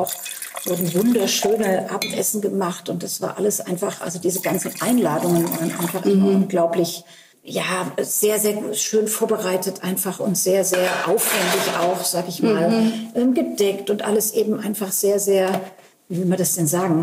wunderschöne Abendessen gemacht. Und das war alles einfach, also diese ganzen Einladungen waren einfach immer unglaublich, ja, sehr, sehr schön vorbereitet einfach und sehr, sehr aufwendig auch, sag ich mal, gedeckt und alles eben einfach sehr, sehr, wie will man das denn sagen,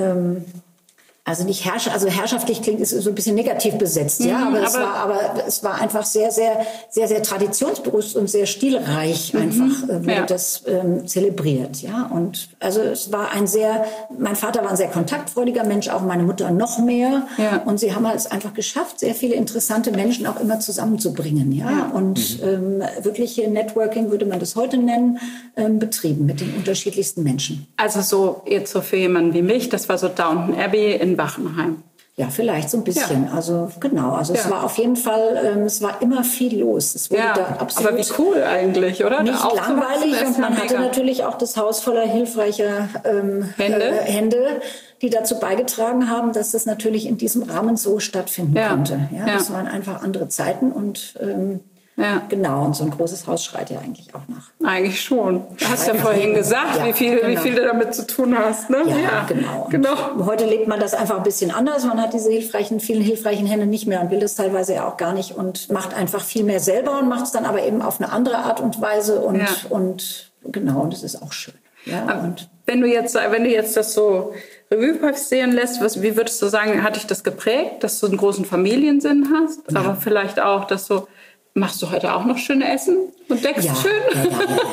also nicht herrschaftlich klingt, ist so ein bisschen negativ besetzt, ja, aber es war einfach sehr, sehr, sehr, sehr traditionsbewusst und sehr stilreich einfach wurde das zelebriert, ja. Und also es war mein Vater war ein sehr kontaktfreudiger Mensch, auch meine Mutter noch mehr. Ja. Und sie haben es einfach geschafft, sehr viele interessante Menschen auch immer zusammenzubringen, ja. Und wirklich hier Networking, würde man das heute nennen, betrieben mit den unterschiedlichsten Menschen. Also so jetzt so für jemanden wie mich, das war so Downton Abbey in Wachenheim. Ja, vielleicht so ein bisschen. Ja. Also genau. Also es war auf jeden Fall, es war immer viel los. Es wurde da absolut. Aber wie cool eigentlich, oder? Nicht langweilig und man hatte natürlich auch das Haus voller hilfreicher Hände, die dazu beigetragen haben, dass das natürlich in diesem Rahmen so stattfinden konnte. Ja, das waren einfach andere Zeiten und genau, und so ein großes Haus schreit ja eigentlich auch nach. Eigentlich schon. Du hast ja vorhin gesagt, wie viel du damit zu tun hast. Ne? Ja, genau. Heute lebt man das einfach ein bisschen anders. Man hat diese vielen hilfreichen Hände nicht mehr und will das teilweise ja auch gar nicht und macht einfach viel mehr selber und macht es dann aber eben auf eine andere Art und Weise und genau, und das ist auch schön. Ja, und wenn du jetzt das so Revue passieren lässt, wie würdest du sagen, hat dich das geprägt, dass du einen großen Familiensinn hast, aber vielleicht auch, dass du machst du heute auch noch schön Essen und deckst schön?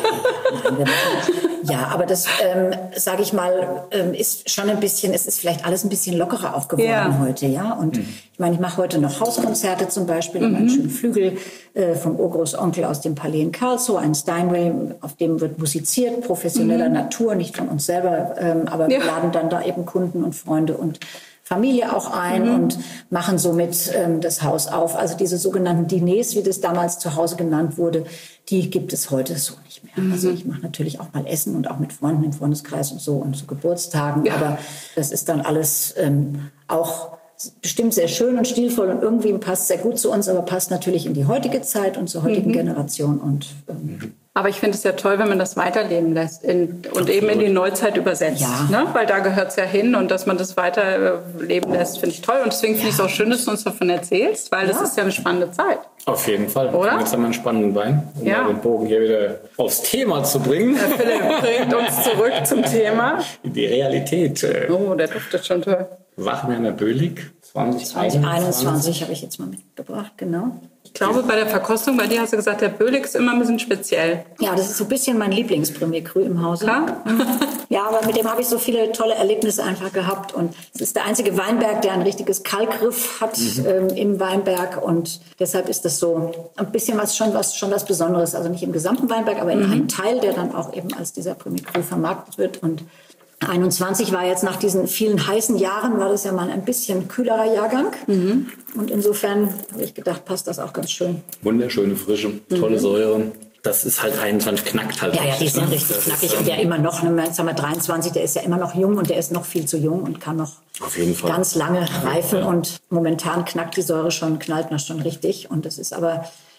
Ja, aber das, sage ich mal, ist schon ein bisschen, es ist vielleicht alles ein bisschen lockerer auch geworden heute, ja. Und ich meine, ich mache heute noch Hauskonzerte zum Beispiel in meinem schönen Flügel vom Urgroßonkel aus dem Palais in Karlsruhe, ein Steinway, auf dem wird musiziert, professioneller Natur, nicht von uns selber, aber wir laden dann da eben Kunden und Freunde und Familie auch ein und machen somit das Haus auf. Also diese sogenannten Diners, wie das damals zu Hause genannt wurde, die gibt es heute so nicht mehr. Also ich mache natürlich auch mal Essen und auch mit Freunden im Freundeskreis und so Geburtstagen. Aber das ist dann alles auch bestimmt sehr schön und stilvoll und irgendwie passt sehr gut zu uns, aber passt natürlich in die heutige Zeit und zur heutigen Generation. Und aber ich finde es ja toll, wenn man das weiterleben lässt und eben in die Neuzeit übersetzt. Ja. Ne? Weil da gehört es ja hin und dass man das weiterleben lässt, finde ich toll. Und deswegen finde ich es auch schön, dass du uns davon erzählst, weil das ist ja eine spannende Zeit. Auf jeden Fall. Oder? Jetzt haben wir einen spannenden Wein, um mal den Bogen hier wieder aufs Thema zu bringen. Der Philipp bringt uns zurück zum Thema. Die Realität. Oh, der duftet schon toll. Wachenheimer Bölig 2021 habe ich jetzt mal mitgebracht, genau. Ich glaube, bei der Verkostung, bei dir hast du gesagt, der Bölig ist immer ein bisschen speziell. Ja, das ist so ein bisschen mein Lieblings-Premier Cru im Hause. Klar. Ja, aber mit dem habe ich so viele tolle Erlebnisse einfach gehabt. Und es ist der einzige Weinberg, der ein richtiges Kalkriff hat im Weinberg. Und deshalb ist das so ein bisschen schon was Besonderes. Also nicht im gesamten Weinberg, aber in einem Teil, der dann auch eben als dieser Premier Cru vermarktet wird. Und 21 war jetzt nach diesen vielen heißen Jahren, war das ja mal ein bisschen kühlerer Jahrgang. Und insofern habe ich gedacht, passt das auch ganz schön. Wunderschöne Frische, tolle Säure. Das ist halt 21, knackt halt. Ja, die sind richtig knackig. Und der immer noch, jetzt haben wir 23, der ist ja immer noch jung und der ist noch viel zu jung und kann noch auf jeden Fall ganz lange reifen. Und momentan knallt die Säure schon richtig. Und das ist aber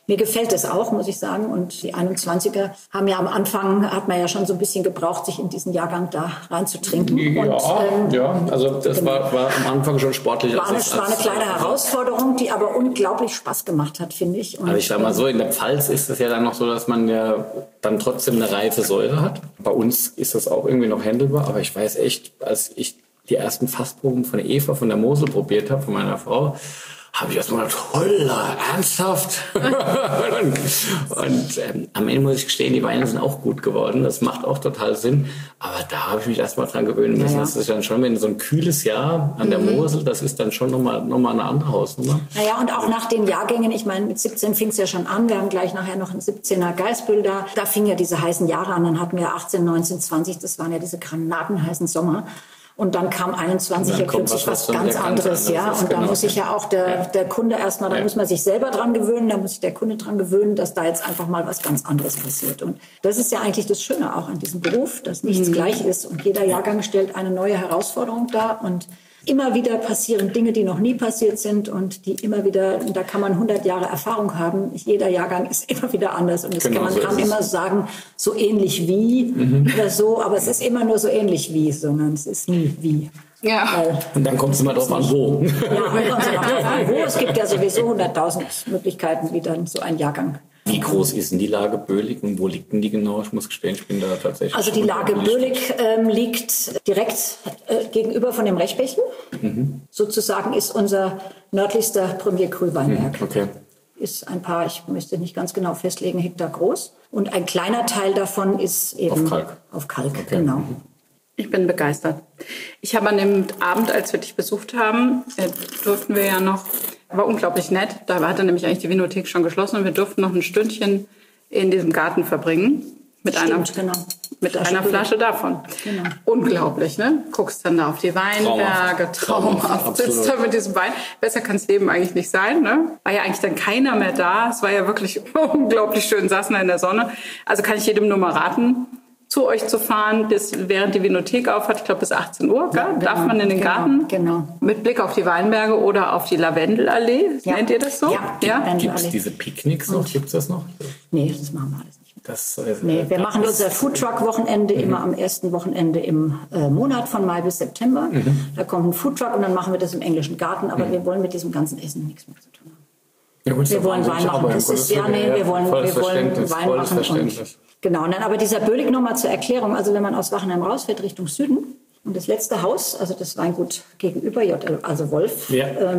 Mir gefällt es auch, muss ich sagen. Und die 21er haben ja am Anfang, hat man ja schon so ein bisschen gebraucht, sich in diesen Jahrgang da reinzutrinken. Also das war am Anfang schon sportlich. War eine kleine Herausforderung, die aber unglaublich Spaß gemacht hat, finde ich. Und aber ich sag mal so, in der Pfalz ist es ja dann noch so, dass man ja dann trotzdem eine reife Säure hat. Bei uns ist das auch irgendwie noch handelbar, aber ich weiß echt, als ich die ersten Fassproben von der Eva von der Mosel probiert habe, von meiner Frau, habe ich erstmal gedacht, holla, ernsthaft? und am Ende muss ich gestehen, die Weine sind auch gut geworden. Das macht auch total Sinn. Aber da habe ich mich erstmal dran gewöhnen müssen. Ja. Das ist dann schon, wenn so ein kühles Jahr an der Mosel, das ist dann schon nochmal eine andere Hausnummer. Naja, und auch nach den Jahrgängen, ich meine, mit 17 fing es ja schon an. Wir haben gleich nachher noch einen 17er Geisbüll da. Da fingen ja diese heißen Jahre an. Dann hatten wir 18, 19, 20. Das waren ja diese granatenheißen Sommer. Und dann kam 21 ja plötzlich was ganz anderes, ja. Und da muss sich ja auch der Kunde erstmal, da muss man sich selber dran gewöhnen, da muss sich der Kunde dran gewöhnen, dass da jetzt einfach mal was ganz anderes passiert. Und das ist ja eigentlich das Schöne auch an diesem Beruf, dass nichts gleich ist. Und jeder Jahrgang stellt eine neue Herausforderung dar. Und immer wieder passieren Dinge, die noch nie passiert sind und die immer wieder, da kann man 100 Jahre Erfahrung haben. Jeder Jahrgang ist immer wieder anders und man kann immer sagen, so ähnlich wie oder so, aber es ist immer nur so ähnlich wie, sondern es ist nie wie. Ja. Und dann kommt es immer drauf an, wo. Es gibt ja sowieso 100.000 Möglichkeiten, wie dann so ein Jahrgang. Wie groß ist denn die Lage Böhlig und wo liegt denn die genau? Ich muss gestehen, ich bin da tatsächlich... Also die Lage Böhlig liegt direkt gegenüber von dem Rechbächen. Sozusagen ist unser nördlichster Premier Cru Weinberg. Okay. Ist ein paar, ich möchte nicht ganz genau festlegen, Hektar groß. Und ein kleiner Teil davon ist eben auf Kalk. Okay. Genau. Ich bin begeistert. Ich habe an dem Abend, als wir dich besucht haben, durften wir ja noch, war unglaublich nett, da hatte nämlich eigentlich die Winothek schon geschlossen und wir durften noch ein Stündchen in diesem Garten verbringen. Mit einer Flasche davon. Genau. Unglaublich, ne? Guckst dann da auf die Weinberge, traumhaft. Sitzt da mit diesem Wein. Besser kann das Leben eigentlich nicht sein, ne? War ja eigentlich dann keiner mehr da. Es war ja wirklich unglaublich schön, saßen da in der Sonne. Also kann ich jedem nur mal raten, zu euch zu fahren, während die Winothek auf hat, ich glaube bis 18 Uhr, ja, genau, darf man in den Garten, mit Blick auf die Weinberge oder auf die Lavendelallee, nennt ihr das so? Ja. Gibt es diese Picknicks noch? Gibt es das noch? Nee, das machen wir alles nicht. Wir machen unser Foodtruck-Wochenende immer am ersten Wochenende im Monat von Mai bis September. Da kommt ein Foodtruck und dann machen wir das im englischen Garten, aber wir wollen mit diesem ganzen Essen nichts mehr zu tun haben. Ja, gut, wir wollen Wein machen. Wir wollen Wein machen. Genau, aber dieser Böhlig nochmal zur Erklärung, also wenn man aus Wachenheim rausfährt Richtung Süden und das letzte Haus, also das Weingut gegenüber, also Wolf,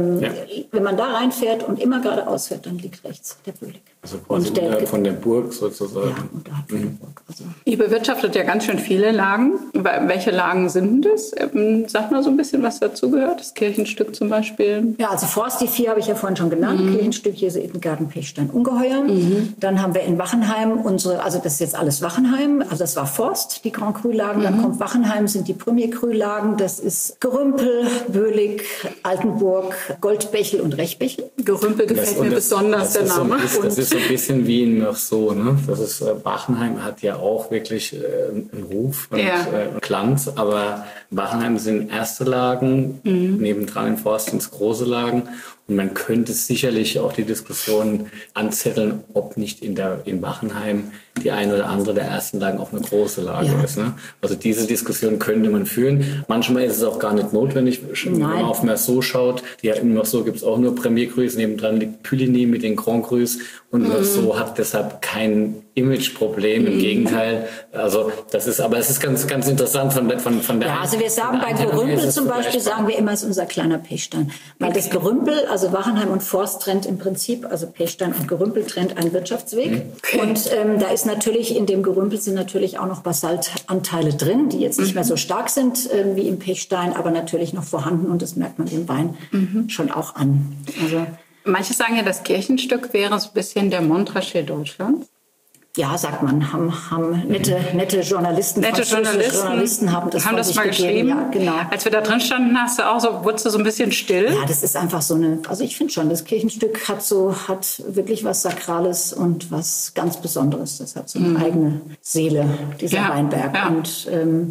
wenn man da reinfährt und immer geradeaus fährt, dann liegt rechts der Böhlig. Also quasi von der Burg sozusagen. Ja, unterhalb von der Burg. Also. Ihr bewirtschaftet ja ganz schön viele Lagen. Welche Lagen sind das? Sag mal so ein bisschen, was dazugehört. Das Kirchenstück zum Beispiel. Ja, also Forst, die 4 habe ich ja vorhin schon genannt. Kirchenstück, Jesuitengarten, Pechstein, Ungeheuer. Dann haben wir in Wachenheim also das ist jetzt alles Wachenheim. Also das war Forst, die Grand Cru-Lagen. Dann kommt Wachenheim, sind die Premier Cru-Lagen. Das ist Gerümpel, Böhlig, Altenburg, Goldbächel und Rechbächel. Gerümpel gefällt mir besonders, der Name. Das ist so ein bisschen wie in Meursault, ne? Das ist, Wachenheim hat ja auch wirklich einen Ruf und Glanz, aber Wachenheim sind erste Lagen, nebendran in Forst sind es große Lagen. Und man könnte sicherlich auch die Diskussion anzetteln, ob nicht in Wachenheim die eine oder andere der ersten Lagen auch eine große Lage ist. Ne? Also diese Diskussion könnte man führen. Manchmal ist es auch gar nicht notwendig. Wenn man auf Meursault schaut, in Meursault gibt es auch nur Premier Crus, nebendran liegt Puligny mit den Grand Crus und Meursault hat deshalb kein Imageproblem, im Gegenteil. Also es ist ganz, ganz interessant von der also wir sagen bei Gerümpel zum Beispiel, sagen wir immer, es ist unser kleiner Pechstein. Weil das Gerümpel, also Wachenheim und Forst trennt im Prinzip, also Pechstein und Gerümpel trennt einen Wirtschaftsweg. Und da ist natürlich, in dem Gerümpel sind natürlich auch noch Basaltanteile drin, die jetzt nicht mehr so stark sind wie im Pechstein, aber natürlich noch vorhanden und das merkt man dem Wein schon auch an. Also, manche sagen ja, das Kirchenstück wäre so ein bisschen der Montrachet Deutschlands. Ja, sagt man, haben nette Journalisten, Journalisten haben das mal geschrieben. Ja, genau. Als wir da drin standen, wurdest du so ein bisschen still. Ja, das ist einfach so also ich finde schon, das Kirchenstück hat wirklich was Sakrales und was ganz Besonderes. Das hat so eine eigene Seele, dieser Weinberg. Ja. Und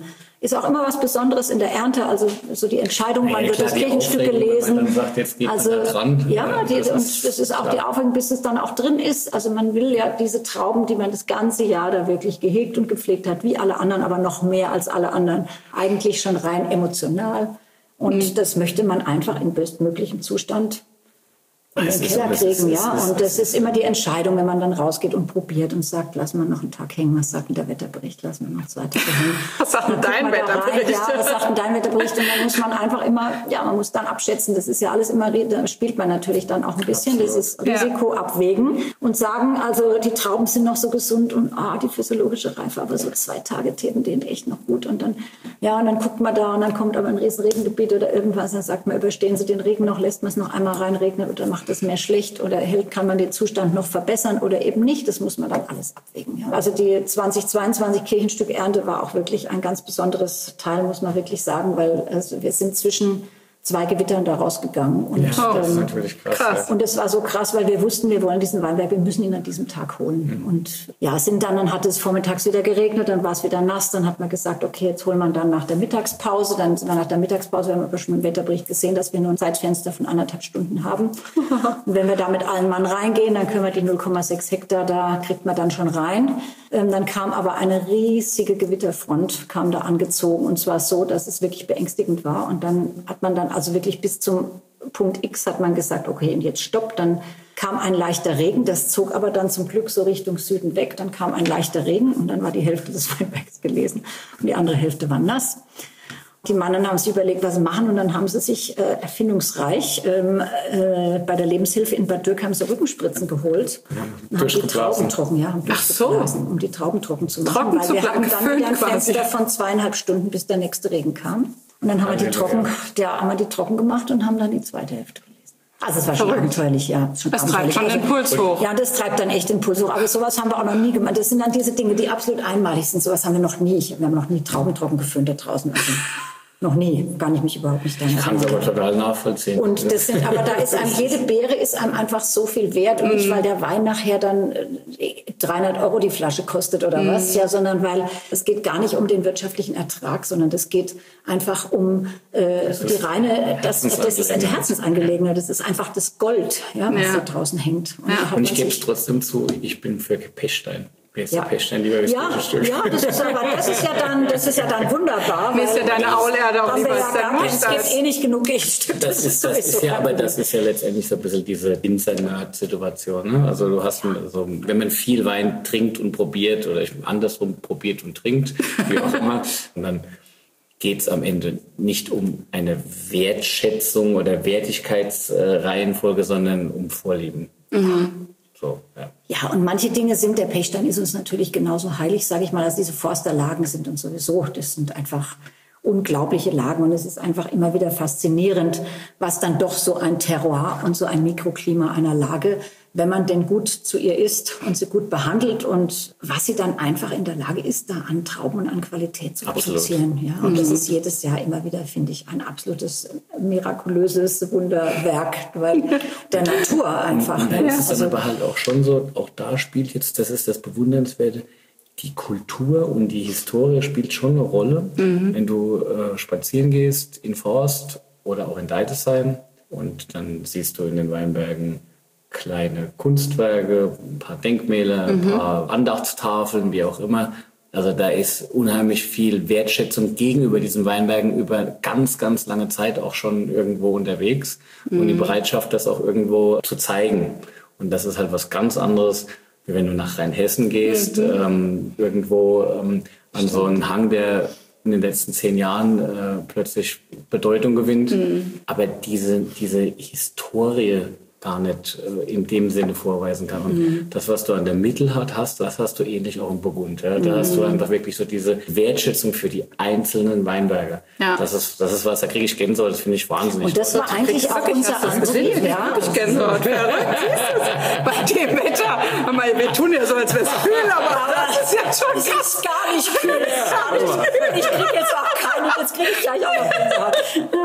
ist auch immer was Besonderes in der Ernte. Also so die Entscheidung, wann wird das Kirchenstück gelesen. Dann sagt, jetzt geht also man da dran. ja, und das ist auch die Aufregung, bis es dann auch drin ist. Also man will ja diese Trauben, die man das ganze Jahr da wirklich gehegt und gepflegt hat, wie alle anderen, aber noch mehr als alle anderen, eigentlich schon rein emotional. Und das möchte man einfach in bestmöglichem Zustand in den Keller kriegen, ja. Und das ist immer die Entscheidung, wenn man dann rausgeht und probiert und sagt, lassen wir noch einen Tag hängen. Was sagt denn der Wetterbericht? Lassen wir noch 2 Tage hängen. Was sagt denn dein Wetterbericht? Ja, was sagt denn dein Wetterbericht? Und dann muss man einfach immer, ja, man muss dann abschätzen. Das ist ja alles immer, da spielt man natürlich dann auch ein bisschen dieses Risiko abwägen und sagen, also die Trauben sind noch so gesund und die physiologische Reife, aber so 2 Tage täten denen echt noch gut. Und dann, ja, und dann guckt man da und dann kommt aber ein riesen Regengebiet oder irgendwas. Dann sagt man, überstehen Sie den Regen noch, lässt man es noch einmal reinregnen oder macht das mehr schlecht oder kann man den Zustand noch verbessern oder eben nicht. Das muss man dann alles abwägen. Ja. Also die 2022 Kirchenstück-Ernte war auch wirklich ein ganz besonderes Teil, muss man wirklich sagen, weil wir sind zwischen 2 Gewittern da rausgegangen. Und, das ist natürlich krass. Und das war so krass, weil wir wussten, wir wollen diesen Weinberg, wir müssen ihn an diesem Tag holen. Und ja, dann hat es vormittags wieder geregnet, dann war es wieder nass, dann hat man gesagt, okay, jetzt holen wir dann nach der Mittagspause. Dann sind wir nach der Mittagspause, haben wir aber schon im Wetterbericht gesehen, dass wir nur ein Zeitfenster von 1,5 Stunden haben. Und wenn wir da mit allen Mann reingehen, dann können wir die 0,6 Hektar, da kriegt man dann schon rein. Dann kam aber eine riesige Gewitterfront, kam da angezogen. Und zwar so, dass es wirklich beängstigend war. Und dann hat man dann also wirklich bis zum Punkt X hat man gesagt, okay, und jetzt stopp. Dann kam ein leichter Regen, das zog aber dann zum Glück so Richtung Süden weg. Dann kam ein leichter Regen und dann war die Hälfte des Weinbergs gelesen und die andere Hälfte war nass. Die Mannen haben sich überlegt, was sie machen, und dann haben sie sich erfindungsreich bei der Lebenshilfe in Bad Dürkheim so Rückenspritzen geholt. Und haben die Trauben trocken, haben durchgeblasen, um die Trauben trocken zu machen. Weil wir hatten dann wieder ein Fenster von 2,5 Stunden, bis der nächste Regen kam. Und dann haben wir die trocken gemacht und haben dann die zweite Hälfte gelesen. Also es war schon abenteuerlich, ja. Das treibt schon den Puls hoch. Ja, das treibt dann echt den Puls hoch. Aber sowas haben wir auch noch nie gemacht. Das sind dann diese Dinge, die absolut einmalig sind. Sowas haben wir noch nie. Wir haben noch nie Trauben trocken geföhnt da draußen. Also noch nie. Kann ich mich überhaupt nicht daran erinnern. Kann es aber total nachvollziehen. Und das sind, aber da ist einem, jede Beere ist einem einfach so viel wert. Und nicht, weil der Wein nachher dann 300 € die Flasche kostet oder was, ja, sondern weil es geht gar nicht um den wirtschaftlichen Ertrag, sondern es geht einfach um die reine, das ist eine Herzensangelegenheit. Das ist einfach das Gold, ja, was da draußen hängt. Und ich gebe es trotzdem zu, ich bin für Pechstein. Ja, das ist ja dann wunderbar. Mir ist ja deine Aulerde auch lieber als dein Musters. Es gibt eh nicht genug Kirchenstücke. Das ist ja letztendlich so ein bisschen diese Winzer-Nerd-Situation. Ne? Also du hast, wenn man viel Wein trinkt und probiert oder andersrum probiert und trinkt, wie auch immer, und dann geht es am Ende nicht um eine Wertschätzung oder Wertigkeitsreihenfolge, sondern um Vorlieben. Mhm. So, ja. Ja, und manche Dinge sind, der Pechstein ist uns natürlich genauso heilig, sage ich mal, als diese Forsterlagen sind und sowieso. Das sind einfach unglaubliche Lagen und es ist einfach immer wieder faszinierend, was dann doch so ein Terroir und so ein Mikroklima einer Lage, wenn man denn gut zu ihr ist und sie gut behandelt und was sie dann einfach in der Lage ist, da an Trauben und an Qualität zu produzieren. Ja, und das ist jedes Jahr immer wieder, finde ich, ein absolutes mirakulöses Wunderwerk, weil der Natur einfach. Und dann ist es aber halt auch schon so, auch da spielt jetzt, das ist das Bewundernswerte, die Kultur und die Historie spielt schon eine Rolle. Wenn du spazieren gehst in Forst oder auch in Deidesheim und dann siehst du in den Weinbergen kleine Kunstwerke, ein paar Denkmäler, ein paar Andachtstafeln, wie auch immer. Also da ist unheimlich viel Wertschätzung gegenüber diesen Weinbergen über ganz, ganz lange Zeit auch schon irgendwo unterwegs und die Bereitschaft, das auch irgendwo zu zeigen. Und das ist halt was ganz anderes, wie wenn du nach Rheinhessen gehst, irgendwo an so einen Hang, der in den letzten 10 Jahren plötzlich Bedeutung gewinnt. Aber diese Historie gar nicht in dem Sinne vorweisen kann. Und das, was du an der Mittelhart hast, das hast du ähnlich auch im Burgund. Ja? Da hast du einfach wirklich so diese Wertschätzung für die einzelnen Weinberge. Ja. Das ist was, da kriege ich Gänsehaut, das finde ich wahnsinnig. Und das war eigentlich auch unser Antrieb. Ja, ich Gänsehaut. Bei dem Wetter. Wir tun ja so, als wäre es kühl, aber das ist ja schon krass. Gar nicht kühl. Ich kriege jetzt auch keine, jetzt kriege ich gleich auch noch Gänsehaut. Ja,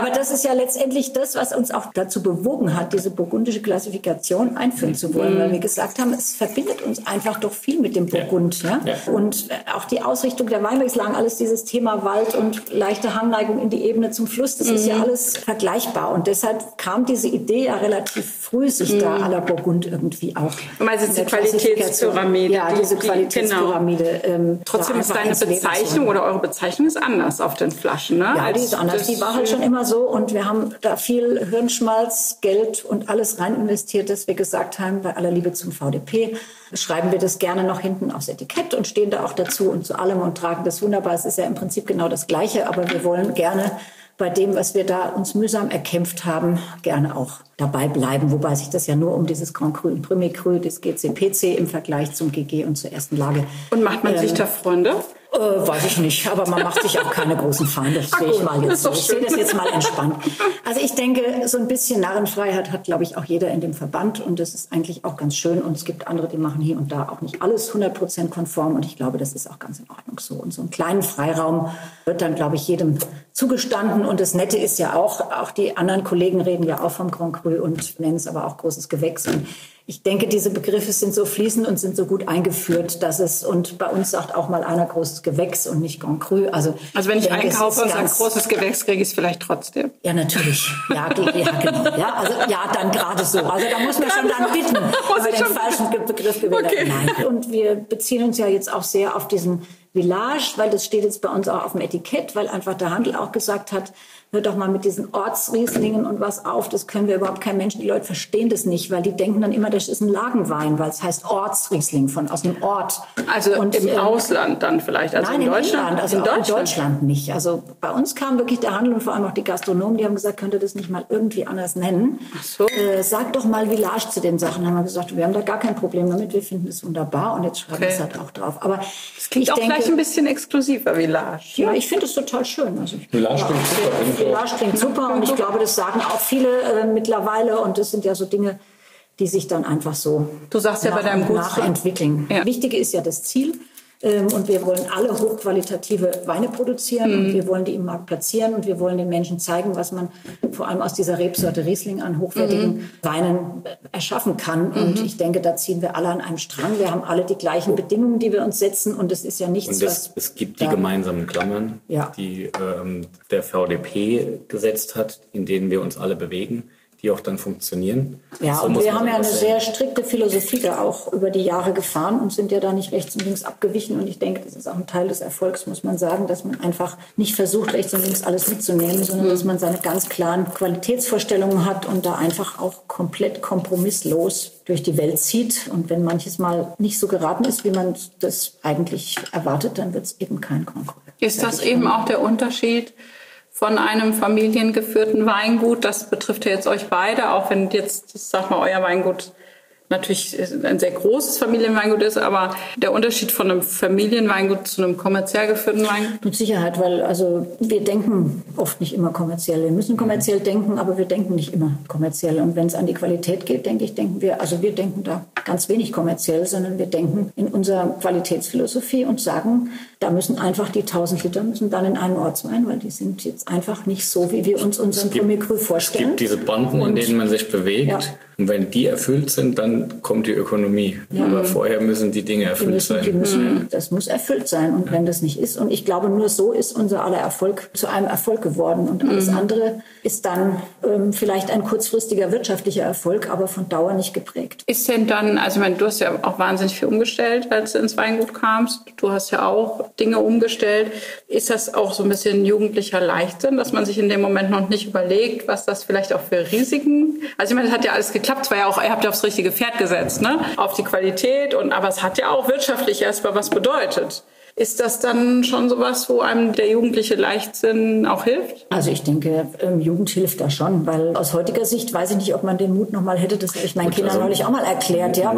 aber das ist ja letztendlich das, was uns auch dazu bewogen hat, diese burgundische Klassifikation einführen zu wollen, weil wir gesagt haben, es verbindet uns einfach doch viel mit dem Burgund. Ja? Ja. Und auch die Ausrichtung der Weinbergslagen, alles dieses Thema Wald und leichte Hangneigung in die Ebene zum Fluss, das ist ja alles vergleichbar. Und deshalb kam diese Idee ja relativ früh, sich da à la Burgund irgendwie auch. Also die Qualitätspyramide. Ja, diese Qualitätspyramide. Genau. Trotzdem ist deine Bezeichnung oder eure Bezeichnung ist anders auf den Flaschen, ne? Ja, die ist anders. Die war halt schon immer so und wir haben da viel Hirnschmalz, Geld und alles rein investiert, dass wir gesagt haben, bei aller Liebe zum VDP schreiben wir das gerne noch hinten aufs Etikett und stehen da auch dazu und zu allem und tragen das wunderbar. Es ist ja im Prinzip genau das Gleiche, aber wir wollen gerne bei dem, was wir da uns mühsam erkämpft haben, gerne auch dabei bleiben. Wobei sich das ja nur um dieses Grand Cru und Premier Cru, das GC-PC im Vergleich zum GG und zur ersten Lage. Und macht man sich da Freunde? Weiß ich nicht, aber man macht sich auch keine großen Feinde. Das sehe ich mal jetzt so. Ich sehe das jetzt mal entspannt. Also ich denke, so ein bisschen Narrenfreiheit hat, glaube ich, auch jeder in dem Verband. Und das ist eigentlich auch ganz schön. Und es gibt andere, die machen hier und da auch nicht alles 100% konform. Und ich glaube, das ist auch ganz in Ordnung so. Und so einen kleinen Freiraum wird dann, glaube ich, jedem zugestanden. Und das Nette ist ja auch die anderen Kollegen reden ja auch vom Grand Cru und nennen es aber auch großes Gewächs. Und ich denke, diese Begriffe sind so fließend und sind so gut eingeführt, dass es, und bei uns sagt auch mal einer großes Gewächs und nicht Grand Cru. Also wenn ich einkaufe und sage großes Gewächs, kriege ich es vielleicht trotzdem. Ja, natürlich. Ja, genau. Ja, also, ja, dann gerade so. Also da muss man schon dann bitten, wenn wir den falschen Begriff gewählt haben. Nein. Und wir beziehen uns ja jetzt auch sehr auf diesen Village, weil das steht jetzt bei uns auch auf dem Etikett, weil einfach der Handel auch gesagt hat, hör doch mal mit diesen Ortsrieslingen und was auf, das können wir überhaupt kein Mensch, die Leute verstehen das nicht, weil die denken dann immer, das ist ein Lagenwein, weil es heißt Ortsriesling, aus einem Ort. Also und, im Ausland dann vielleicht, also nein, in Deutschland? Inland, also in Deutschland nicht. Also bei uns kam wirklich der Handel und vor allem auch die Gastronomen, die haben gesagt, könnt ihr das nicht mal irgendwie anders nennen? Ach so. Sag doch mal Village zu den Sachen. Haben wir gesagt, wir haben da gar kein Problem damit, wir finden es wunderbar und jetzt schreiben wir es halt auch drauf. Aber es klingt auch gleich ein bisschen exklusiver, Village. Ja, ich finde es total schön. Also Village klingt super. Village klingt super. Und ich glaube, das sagen auch viele mittlerweile. Und das sind ja so Dinge, die sich dann einfach so du sagst ja bei deinem Gut nachentwickeln. Ja. Wichtige ist ja das Ziel. Und wir wollen alle hochqualitative Weine produzieren. Und wir wollen die im Markt platzieren. Und wir wollen den Menschen zeigen, was man vor allem aus dieser Rebsorte Riesling an hochwertigen Weinen erschaffen kann. Und ich denke, da ziehen wir alle an einem Strang. Wir haben alle die gleichen Bedingungen, die wir uns setzen. Und es ist ja nichts, was... Es gibt die gemeinsamen Klammern, die der VDP gesetzt hat, in denen wir uns alle bewegen, die auch dann funktionieren. Ja, so und wir haben ja eine sehr strikte Philosophie da auch über die Jahre gefahren und sind ja da nicht rechts und links abgewichen. Und ich denke, das ist auch ein Teil des Erfolgs, muss man sagen, dass man einfach nicht versucht, rechts und links alles mitzunehmen, sondern dass man seine ganz klaren Qualitätsvorstellungen hat und da einfach auch komplett kompromisslos durch die Welt zieht. Und wenn manches Mal nicht so geraten ist, wie man das eigentlich erwartet, dann wird es eben kein Konkurrent. Ist das eben auch der Unterschied von einem familiengeführten Weingut? Das betrifft ja jetzt euch beide, auch wenn jetzt, ich sag mal, euer Weingut natürlich ein sehr großes Familienweingut ist, aber der Unterschied von einem Familienweingut zu einem kommerziell geführten Weingut? Mit Sicherheit, weil also wir denken oft nicht immer kommerziell. Wir müssen kommerziell denken, aber wir denken nicht immer kommerziell. Und wenn es an die Qualität geht, denken wir da ganz wenig kommerziell, sondern wir denken in unserer Qualitätsphilosophie und sagen, da müssen einfach die 1000 Liter müssen dann in einen Ortswein, weil die sind jetzt einfach nicht so, wie wir uns unseren Premier Cru vorstellen. Es gibt diese Banden, in denen man sich bewegt. Ja. Und wenn die erfüllt sind, dann kommt die Ökonomie. Ja. Aber vorher müssen die Dinge erfüllt sein. Das muss erfüllt sein. Und wenn das nicht ist, und ich glaube, nur so ist unser aller Erfolg zu einem Erfolg geworden. Und alles andere ist dann vielleicht ein kurzfristiger wirtschaftlicher Erfolg, aber von Dauer nicht geprägt. Ist denn dann, also ich meine, du hast ja auch wahnsinnig viel umgestellt, als du ins Weingut kamst. Du hast ja auch Dinge umgestellt. Ist das auch so ein bisschen jugendlicher Leichtsinn, dass man sich in dem Moment noch nicht überlegt, was das vielleicht auch für Risiken... Also ich meine, das hat ja alles geklappt. Es war ja auch, ihr habt ja aufs richtige Pferd gesetzt, ne? Auf die Qualität. Aber es hat ja auch wirtschaftlich erstmal was bedeutet. Ist das dann schon sowas, wo einem der jugendliche Leichtsinn auch hilft? Also ich denke, Jugend hilft da schon, weil aus heutiger Sicht weiß ich nicht, ob man den Mut noch mal hätte. Das habe ich meinen Kindern neulich auch mal erklärt. Ja,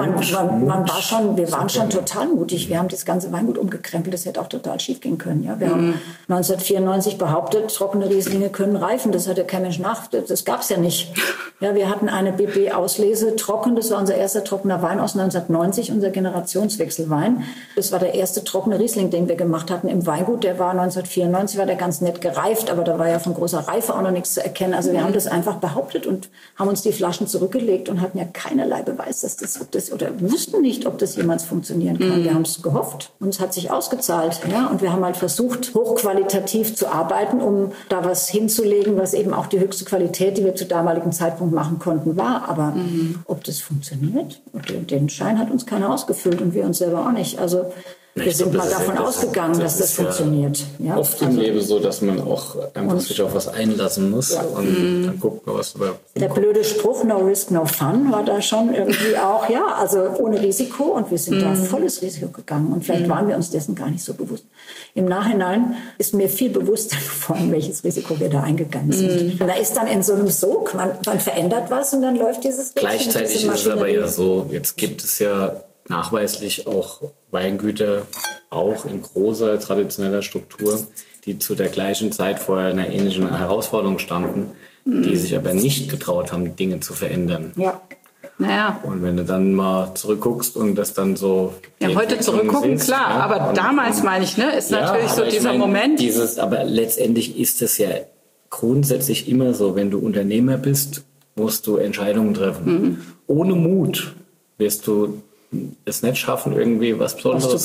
wir waren schon total mutig. Wir haben das ganze Weingut umgekrempelt. Das hätte auch total schief gehen können. Ja, wir haben 1994 behauptet, trockene Rieslinge können reifen. Das hatte kein Mensch das gab es ja nicht. Ja, wir hatten eine BB-Auslese trocken. Das war unser erster trockener Wein aus 1990, unser Generationswechselwein. Das war der erste trockene Riesling Riesling, den wir gemacht hatten im Weingut, der war 1994, war der ganz nett gereift, aber da war ja von großer Reife auch noch nichts zu erkennen. Also wir haben das einfach behauptet und haben uns die Flaschen zurückgelegt und hatten ja keinerlei Beweis, dass das oder wussten nicht, ob das jemals funktionieren kann. Wir haben es gehofft und es hat sich ausgezahlt. Ja? Und wir haben halt versucht, hochqualitativ zu arbeiten, um da was hinzulegen, was eben auch die höchste Qualität, die wir zu damaligen Zeitpunkt machen konnten, war. Aber ob das funktioniert, den Schein hat uns keiner ausgefüllt und wir uns selber auch nicht. Also wir sind mal davon ausgegangen, dass das funktioniert. Ja? Oft im Leben so, dass man auch einfach sich auf was einlassen muss und dann guckt man, was dabei rumkommt. Der blöde Spruch, no risk, no fun, war da schon irgendwie auch, ja, also ohne Risiko und wir sind da volles Risiko gegangen und vielleicht waren wir uns dessen gar nicht so bewusst. Im Nachhinein ist mir viel bewusster geworden, welches Risiko wir da eingegangen sind. Und da ist dann in so einem Sog, man verändert was und dann läuft dieses Gleichzeitig ist es aber ja so, jetzt gibt es ja nachweislich auch Weingüter, auch in großer traditioneller Struktur, die zu der gleichen Zeit vor einer ähnlichen Herausforderung standen, die sich aber nicht getraut haben, Dinge zu verändern. Ja. Naja. Und wenn du dann mal zurückguckst und das dann so... Ja, heute zurückgucken, siehst, klar, ja, aber damals meine ich, ne, ist natürlich so dieser Moment. Aber letztendlich ist es ja grundsätzlich immer so, wenn du Unternehmer bist, musst du Entscheidungen treffen. Ohne Mut wirst du es nicht schaffen, irgendwie was Besonderes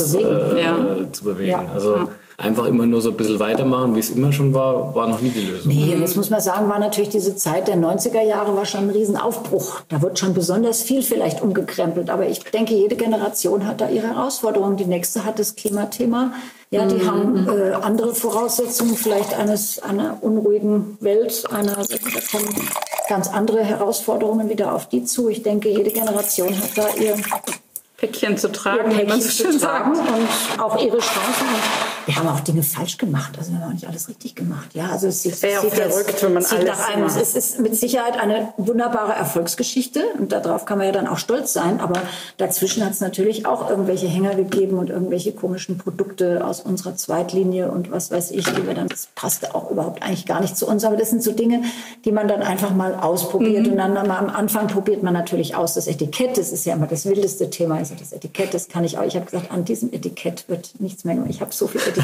zu bewegen. Ja. Also einfach immer nur so ein bisschen weitermachen, wie es immer schon war noch nie die Lösung. Nee, und jetzt muss man sagen, war natürlich diese Zeit der 90er Jahre war schon ein Riesenaufbruch. Da wird schon besonders viel vielleicht umgekrempelt. Aber ich denke, jede Generation hat da ihre Herausforderungen. Die nächste hat das Klimathema. Ja, die haben andere Voraussetzungen, vielleicht einer unruhigen Welt, da kommen ganz andere Herausforderungen wieder auf die zu. Ich denke, jede Generation hat da ihr Päckchen zu tragen, wie man so schön sagt. Und auch ihre Chancen. Und wir haben auch Dinge falsch gemacht. Also wir haben auch nicht alles richtig gemacht. Ja, also es ist verrückt, wenn man alles macht. Es ist mit Sicherheit eine wunderbare Erfolgsgeschichte und darauf kann man ja dann auch stolz sein. Aber dazwischen hat es natürlich auch irgendwelche Hänger gegeben und irgendwelche komischen Produkte aus unserer Zweitlinie und was weiß ich, die wir dann, das passte auch überhaupt eigentlich gar nicht zu uns. Aber das sind so Dinge, die man dann einfach mal ausprobiert und dann mal am Anfang probiert man natürlich aus. Das Etikett, das ist ja immer das wildeste Thema. Also das Etikett, das kann ich auch. Ich habe gesagt, an diesem Etikett wird nichts mehr gemacht. Ich habe so viel Etikett.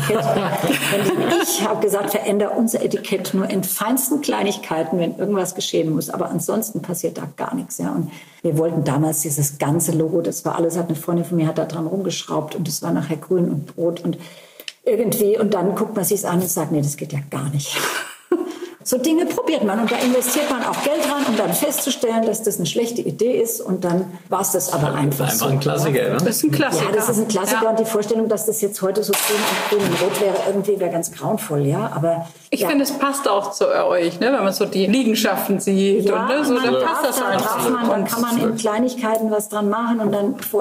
Ich habe gesagt, verändere unser Etikett nur in feinsten Kleinigkeiten, wenn irgendwas geschehen muss. Aber ansonsten passiert da gar nichts. Ja. Und wir wollten damals dieses ganze Logo, das war alles, hat eine Freundin von mir, hat da dran rumgeschraubt und das war nachher grün und rot und irgendwie. Und dann guckt man sich es an und sagt, nee, das geht ja gar nicht. So Dinge probiert man und da investiert man auch Geld dran, um dann festzustellen, dass das eine schlechte Idee ist und dann war es das aber einfach so. Ein Klassiker, ne? Das ist ein Klassiker. Ja, das ist ein Klassiker und die Vorstellung, dass das jetzt heute so grün und rot wäre, irgendwie wäre ganz grauenvoll, ja, aber... Ich finde, es passt auch zu euch, ne? Wenn man so die Liegenschaften sieht und ne? So, dann passt das einfach. Dann kann man in Kleinigkeiten was dran machen und dann vor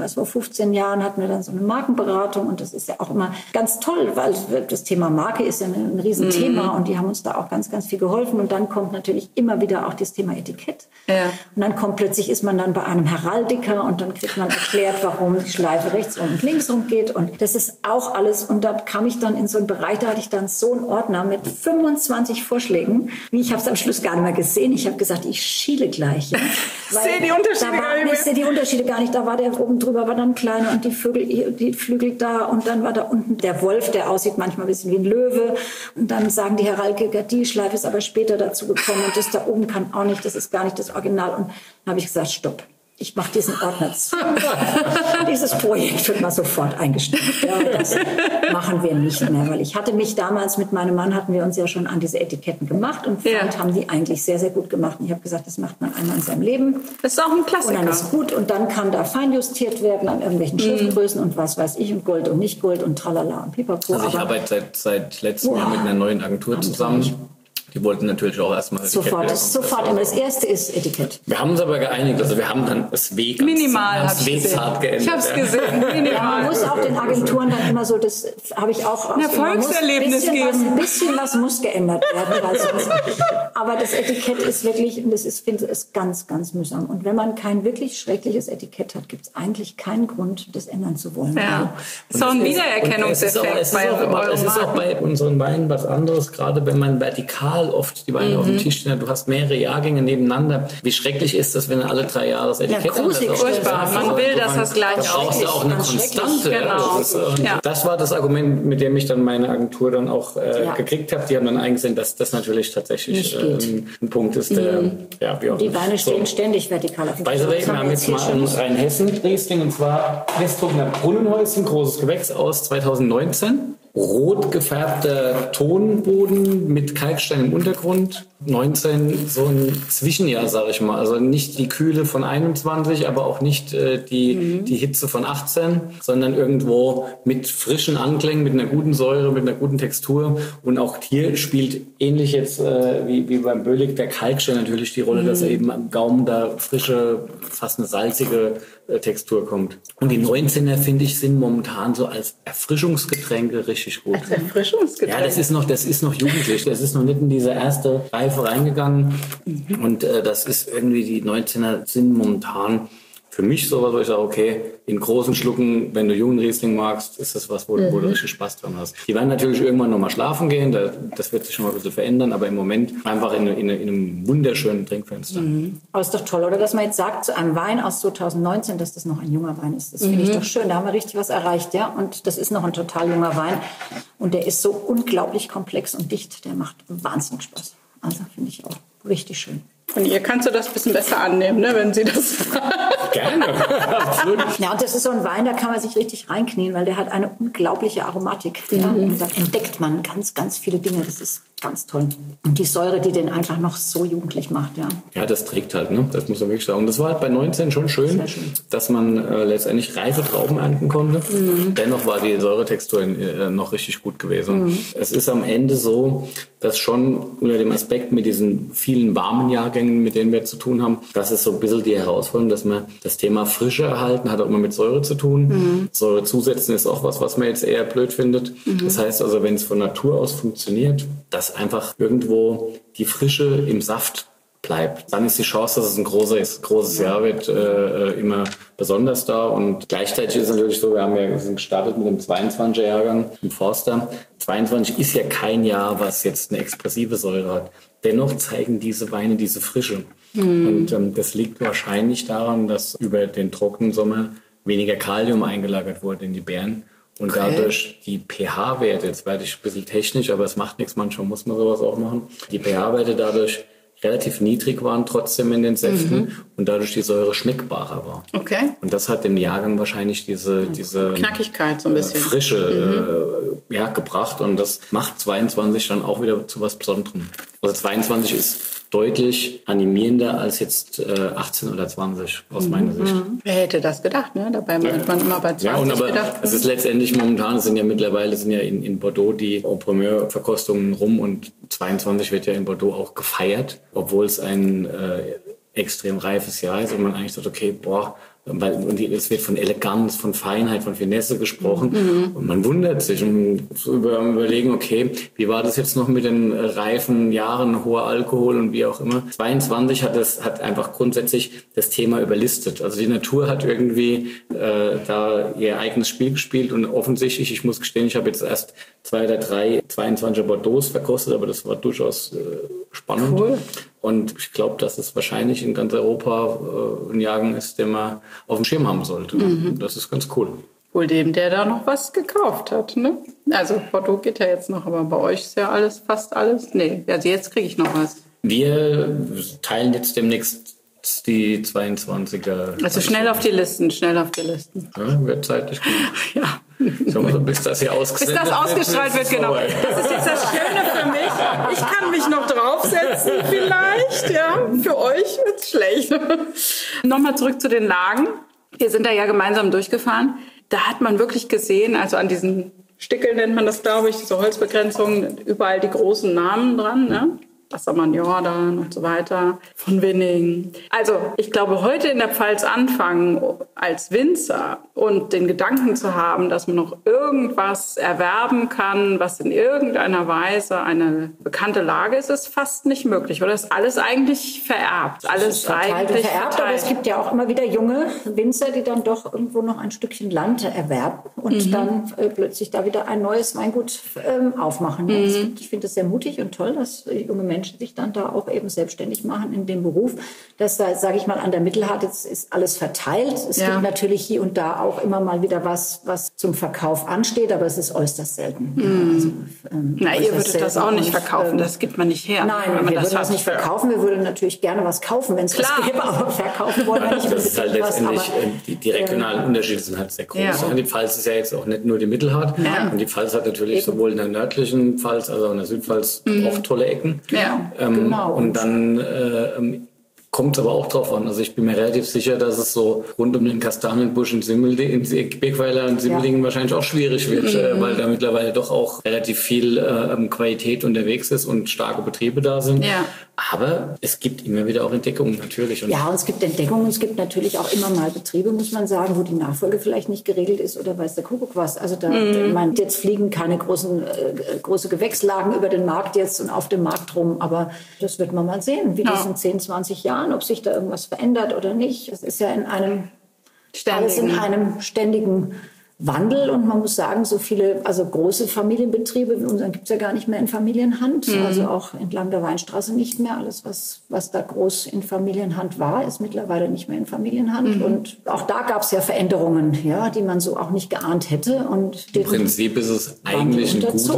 15 Jahren hatten wir dann so eine Markenberatung und das ist ja auch immer ganz toll, weil das Thema Marke ist ja ein Riesenthema und die haben uns da auch ganz viel geholfen und dann kommt natürlich immer wieder auch das Thema Etikett. Ja. Und dann ist man dann bei einem Heraldiker und dann kriegt man erklärt, warum die Schleife rechts und links rum geht und das ist auch alles und da kam ich dann in so einen Bereich, da hatte ich dann so einen Ordner mit 25 Vorschlägen. Ich habe es am Schluss gar nicht mehr gesehen. Ich habe gesagt, ich schiele gleich. Ja. Ich sehe die Unterschiede gar nicht mehr. Ich sehe die Unterschiede gar nicht. Da war der oben drüber, war dann kleiner und die Flügel da und dann war da unten der Wolf, der aussieht manchmal ein bisschen wie ein Löwe und dann sagen die Heraldiker, die Schleife ist aber später dazu gekommen und das da oben kann auch nicht, das ist gar nicht das Original. Und dann habe ich gesagt, stopp. Ich mache diesen Ordner zu. Dieses Projekt wird mal sofort eingestellt. Ja, das machen wir nicht mehr, weil ich hatte mich damals mit meinem Mann, hatten wir uns ja schon an diese Etiketten gemacht und haben die eigentlich sehr, sehr gut gemacht. Und ich habe gesagt, das macht man einmal in seinem Leben. Das ist auch ein Klassiker. Und dann ist gut und dann kann da feinjustiert werden an irgendwelchen Schriftgrößen und was weiß ich und Gold und nicht Gold und tralala und pipapo. Also ich arbeite seit letztem Jahr mit einer neuen Agentur zusammen. Die wollten natürlich auch erstmal sofort immer. Das erste ist Etikett. Wir haben uns aber geeinigt, also wir haben dann das W ganz hart geändert. Ich habe es gesehen, minimal. Ja, man muss auch den Agenturen dann immer so, das habe ich auch ein Erfolgserlebnis geben. Ein bisschen was muss geändert werden. Weil sonst, aber das Etikett ist wirklich, und das finde ich ganz, ganz mühsam. Und wenn man kein wirklich schreckliches Etikett hat, gibt es eigentlich keinen Grund, das ändern zu wollen. Ja. So ein Wiedererkennungseffekt. Es ist auch bei unseren Weinen was anderes, gerade wenn man vertikal total oft die Weine auf dem Tisch stehen. Du hast mehrere Jahrgänge nebeneinander. Wie schrecklich ist das, wenn alle 3 Jahre das Etikett gruselig, furchtbar. Man will, dass das gleich da brauchst du auch eine Konstante. Genau. Das war das Argument, mit dem ich dann meine Agentur dann auch gekriegt habe. Die haben dann eingesehen, dass das natürlich tatsächlich ein Punkt ist, der wie auch die Weine stehen ständig vertikal auf dem Tisch. Wir haben jetzt mal einen Rheinhessen-Riesling, und zwar Westrogner Brunnenhäuschen, großes Gewächs aus 2019. Rot gefärbter Tonboden mit Kalkstein im Untergrund. 19, so ein Zwischenjahr, sage ich mal. Also nicht die Kühle von 21, aber auch nicht die Hitze von 18, sondern irgendwo mit frischen Anklängen, mit einer guten Säure, mit einer guten Textur. Und auch hier spielt ähnlich jetzt wie beim Bölig der Kalkstein natürlich die Rolle, dass er eben am Gaumen da frische, fast eine salzige Textur kommt. Und die 19er, finde ich, sind momentan so als Erfrischungsgetränke richtig gut. Als Erfrischungsgetränk? Ja, das ist noch jugendlich. Das ist noch nicht in diese erste Reife reingegangen. Und das ist irgendwie, die 19er sind momentan für mich sowas, wo ich sage, okay, in großen Schlucken, wenn du jungen Riesling magst, ist das was, wo du richtig Spaß dran hast. Die werden natürlich irgendwann nochmal schlafen gehen, das wird sich schon mal ein bisschen verändern, aber im Moment einfach in einem wunderschönen Trinkfenster. Aber ist doch toll, oder? Dass man jetzt sagt, zu einem Wein aus 2019, dass das noch ein junger Wein ist. Das finde ich doch schön. Da haben wir richtig was erreicht, ja. Und das ist noch ein total junger Wein. Und der ist so unglaublich komplex und dicht. Der macht wahnsinnig Spaß. Also finde ich auch richtig schön. Von ihr kannst du das ein bisschen besser annehmen, ne, wenn sie das Gerne, absolut. Ja, und das ist so ein Wein, da kann man sich richtig reinknien, weil der hat eine unglaubliche Aromatik. Ja? Und da entdeckt man ganz, ganz viele Dinge. Das ist ganz toll. Und die Säure, die den einfach noch so jugendlich macht, ja. Ja, das trägt halt, ne? Das muss man wirklich sagen. Und das war halt bei 19 schon schön, dass man letztendlich reife Trauben ernten konnte. Dennoch war die Säuretextur noch richtig gut gewesen. Es ist am Ende so, dass schon unter dem Aspekt mit diesen vielen warmen Jahrgängen, mit denen wir zu tun haben, das ist so ein bisschen die Herausforderung, dass man das Thema Frische erhalten, hat auch immer mit Säure zu tun. Säure zusetzen ist auch was man jetzt eher blöd findet. Das heißt also, wenn es von Natur aus funktioniert, dass einfach irgendwo die Frische im Saft bleibt, dann ist die Chance, dass es ein großes Jahr wird, immer besonders da. Und gleichzeitig ist es natürlich so, wir sind gestartet mit dem 22er Jahrgang im Forster. 22 ist ja kein Jahr, was jetzt eine expressive Säure hat. Dennoch zeigen diese Weine diese Frische. Und das liegt wahrscheinlich daran, dass über den trockenen Sommer weniger Kalium eingelagert wurde in die Beeren. Und dadurch die pH-Werte, jetzt werde ich ein bisschen technisch, aber es macht nichts, manchmal muss man sowas auch machen, die pH-Werte dadurch relativ niedrig waren trotzdem in den Säften und dadurch die Säure schmeckbarer war. Okay. Und das hat dem Jahrgang wahrscheinlich diese Knackigkeit so ein bisschen. Frische gebracht und das macht 22 dann auch wieder zu was Besonderem. Also 22 ist deutlich animierender als jetzt 18 oder 20 aus meiner Sicht. Wer hätte das gedacht, ne? Dabei hat man immer bei 20 gedacht. Es ist letztendlich momentan, es sind ja mittlerweile in Bordeaux die Primeur-Verkostungen rum und 22 wird ja in Bordeaux auch gefeiert, obwohl es ein extrem reifes Jahr ist und man eigentlich sagt, okay, es wird von Eleganz, von Feinheit, von Finesse gesprochen. Und man wundert sich und überlegen, okay, wie war das jetzt noch mit den reifen Jahren, hoher Alkohol und wie auch immer. 22 hat einfach grundsätzlich das Thema überlistet. Also die Natur hat irgendwie da ihr eigenes Spiel gespielt und offensichtlich, ich muss gestehen, ich habe jetzt erst 2 oder 3 22er Bordeaux verkostet, aber das war durchaus spannend. Cool. Und ich glaube, dass es wahrscheinlich in ganz Europa ein Jahrgang ist, den man auf dem Schirm haben sollte. Das ist ganz cool. Wohl dem, der da noch was gekauft hat, ne? Also Bordeaux geht ja jetzt noch, aber bei euch ist ja fast alles. Nee, also jetzt kriege ich noch was. Wir teilen jetzt demnächst die 22er. Also schnell auf die Listen. Ja, wird zeitlich gut. Ja. So, bis das hier ausgestrahlt wird, genau. Das ist jetzt das Schöne für mich. Ich kann mich noch draufsetzen vielleicht, ja. Für euch wird's schlecht. Nochmal zurück zu den Lagen. Wir sind da ja gemeinsam durchgefahren. Da hat man wirklich gesehen, also an diesen Stickeln nennt man das, glaube ich, diese Holzbegrenzungen, überall die großen Namen dran, ne? Wassermann-Jordan und so weiter, von Winning. Also ich glaube, heute in der Pfalz anfangen als Winzer und den Gedanken zu haben, dass man noch irgendwas erwerben kann, was in irgendeiner Weise eine bekannte Lage ist, ist fast nicht möglich. Oder ist alles eigentlich vererbt? Alles eigentlich vererbt, aber es gibt ja auch immer wieder junge Winzer, die dann doch irgendwo noch ein Stückchen Land erwerben und dann plötzlich da wieder ein neues Weingut aufmachen. Ja, ich finde das sehr mutig und toll, dass junge Menschen sich dann da auch eben selbstständig machen in dem Beruf. Das, sage ich mal, an der Mittelhart ist alles verteilt. Es gibt natürlich hier und da auch immer mal wieder was zum Verkauf ansteht, aber es ist äußerst selten. Ja, also, ihr würdet das auch nicht verkaufen, das gibt man nicht her. Nein, wir würden das nicht verkaufen. Wir würden natürlich gerne was kaufen, wenn es was gäbe, aber verkaufen wollen wir nicht. Das ist halt letztendlich, die regionalen Unterschiede sind halt sehr groß. Ja. Die Pfalz ist ja jetzt auch nicht nur die Mittelhart. Ja. Und die Pfalz hat natürlich sowohl in der nördlichen Pfalz als auch in der Südpfalz auch tolle Ecken. Ja. Genau. Und dann kommt es aber auch drauf an. Also ich bin mir relativ sicher, dass es so rund um den Kastanienbusch in Birkweiler und Simmeldingen wahrscheinlich auch schwierig wird, weil da mittlerweile doch auch relativ viel Qualität unterwegs ist und starke Betriebe da sind. Ja. Aber es gibt immer wieder auch Entdeckungen natürlich. Und es gibt Entdeckungen. Es gibt natürlich auch immer mal Betriebe, muss man sagen, wo die Nachfolge vielleicht nicht geregelt ist oder weiß der Kuckuck was. Also da, ich meine, jetzt fliegen keine große Gewächslagen über den Markt jetzt und auf dem Markt rum. Aber das wird man mal sehen, wie das in 10, 20 Jahren, ob sich da irgendwas verändert oder nicht. Es ist ja alles in einem ständigen Wandel und man muss sagen, so viele, also große Familienbetriebe, in unseren gibt es ja gar nicht mehr in Familienhand, also auch entlang der Weinstraße nicht mehr. Alles, was da groß in Familienhand war, ist mittlerweile nicht mehr in Familienhand. Und auch da gab es ja Veränderungen, ja, die man so auch nicht geahnt hätte. Und im Prinzip ist es eigentlich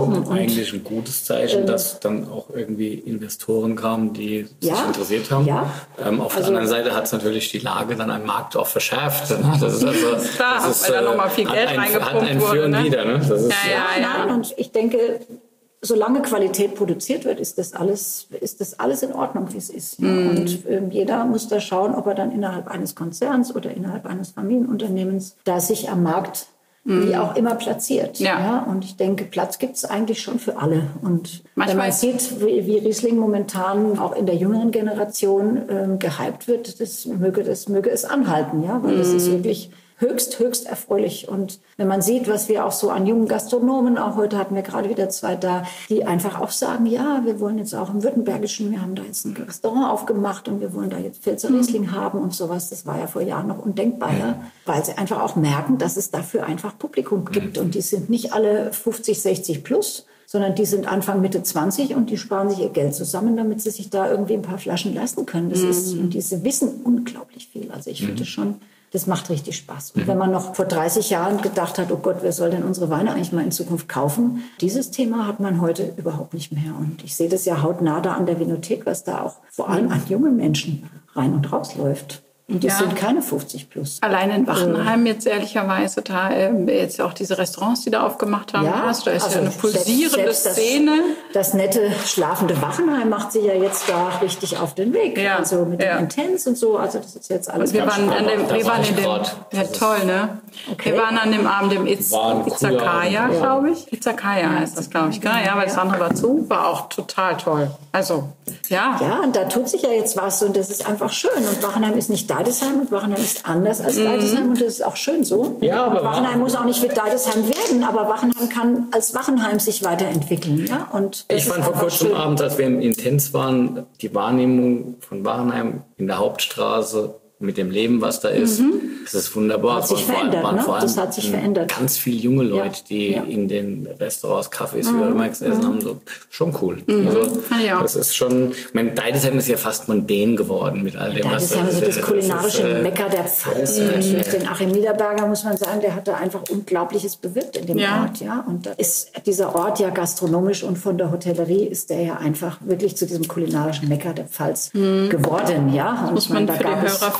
ein gutes Zeichen, dass dann auch irgendwie Investoren kamen, die sich interessiert haben. Ja. Auf der anderen Seite hat es natürlich die Lage dann am Markt auch verschärft. Das ist also, klar, weil da nochmal viel Geld reingepumpt wurde. Ne? Wieder, ne? Das ist, Nein, und ich denke, solange Qualität produziert wird, ist das alles in Ordnung, wie es ist. Ja? Und jeder muss da schauen, ob er dann innerhalb eines Konzerns oder innerhalb eines Familienunternehmens da sich am Markt wie auch immer platziert. Ja. Und ich denke, Platz gibt es eigentlich schon für alle. Und wenn man sieht, wie Riesling momentan auch in der jüngeren Generation gehypt wird, das möge es anhalten, ja, weil das ist wirklich höchst erfreulich. Und wenn man sieht, was wir auch so an jungen Gastronomen, auch heute hatten wir gerade wieder 2 da, die einfach auch sagen, ja, wir wollen jetzt auch im Württembergischen, wir haben da jetzt ein Restaurant aufgemacht und wir wollen da jetzt Pfälzer Riesling haben und sowas. Das war ja vor Jahren noch undenkbar, weil sie einfach auch merken, dass es dafür einfach Publikum gibt. Und die sind nicht alle 50, 60 plus, sondern die sind Anfang, Mitte 20 und die sparen sich ihr Geld zusammen, damit sie sich da irgendwie ein paar Flaschen leisten können. Und diese wissen unglaublich viel. Also ich finde schon, das macht richtig Spaß. Und wenn man noch vor 30 Jahren gedacht hat, oh Gott, wer soll denn unsere Weine eigentlich mal in Zukunft kaufen? Dieses Thema hat man heute überhaupt nicht mehr. Und ich sehe das ja hautnah da an der Vinothek, was da auch vor allem an junge Menschen rein und raus läuft. Und das sind keine 50 plus. Allein in Wachenheim jetzt ehrlicherweise, da jetzt auch diese Restaurants, die da aufgemacht haben, da ist ja eine pulsierende Szene. Das nette, schlafende Wachenheim macht sich ja jetzt da richtig auf den Weg. Ja. Also mit dem Intens und so. Also das ist jetzt alles. Wir waren in dem, ja toll, ne? Okay. Wir waren an dem Abend im Izakaya, glaube ich. Izakaya heißt das, glaube ich. Ja, weil das andere war zu, war auch total toll. Also, ja. Ja, und da tut sich ja jetzt was und das ist einfach schön. Und Wachenheim ist nicht Deidesheim und Wachenheim ist anders als Deidesheim und das ist auch schön so. Ja, aber Wachenheim muss auch nicht wie Deidesheim werden, aber Wachenheim kann als Wachenheim sich weiterentwickeln. Ja? Und ich fand vor kurzem Abend, als wir im Intens waren, die Wahrnehmung von Wachenheim in der Hauptstraße mit dem Leben, was da ist. Das ist wunderbar. Hat sich verändert, ne? Das hat sich verändert. Ganz viele junge Leute, die in den Restaurants, Cafés, wie auch immer gesessen haben, so, schon cool. Also, das ist schon, ich meine, Deidesheim ist ja fast mondän geworden mit all dem, was das ist. Das kulinarische Mecker der Pfalz. Den Achim Niederberger, muss man sagen, der hat da einfach Unglaubliches bewirkt in dem Ort. Ja? Und da ist dieser Ort ja gastronomisch und von der Hotellerie ist der ja einfach wirklich zu diesem kulinarischen Mecker der Pfalz geworden. Ja? Und muss man für die Hörer vielleicht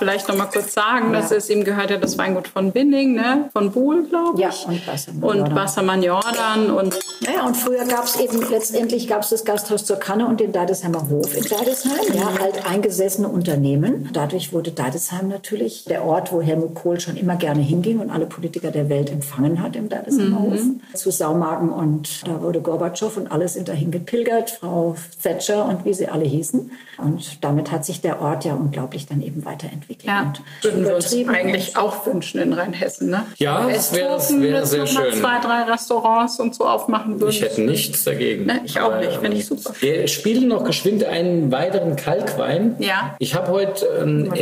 vielleicht noch mal kurz sagen. Das ist, ihm gehört ja das Weingut von Winning, ne? Von Buhl, glaube ich. Ja, und Bassermann-Jordan. Und früher gab es eben, letztendlich gab es das Gasthaus zur Kanne und den Deidesheimer Hof in Deidesheim. Ja, alteingesessene Unternehmen. Dadurch wurde Deidesheim natürlich der Ort, wo Helmut Kohl schon immer gerne hinging und alle Politiker der Welt empfangen hat im Deidesheimer Hof. Zu Saumagen, und da wurde Gorbatschow und alle sind dahin gepilgert, Frau Thatcher und wie sie alle hießen. Und damit hat sich der Ort ja unglaublich dann eben weiterentwickelt. Ja, würden wir uns eigentlich auch wünschen in Rheinhessen, ne? Ja, das wäre sehr schön. 2, 3 Restaurants und so aufmachen würden. Ich hätte nichts dagegen. Ne, ich auch nicht, finde ich super. Wir spielen noch geschwind einen weiteren Kalkwein. Ja. Ich habe heute einen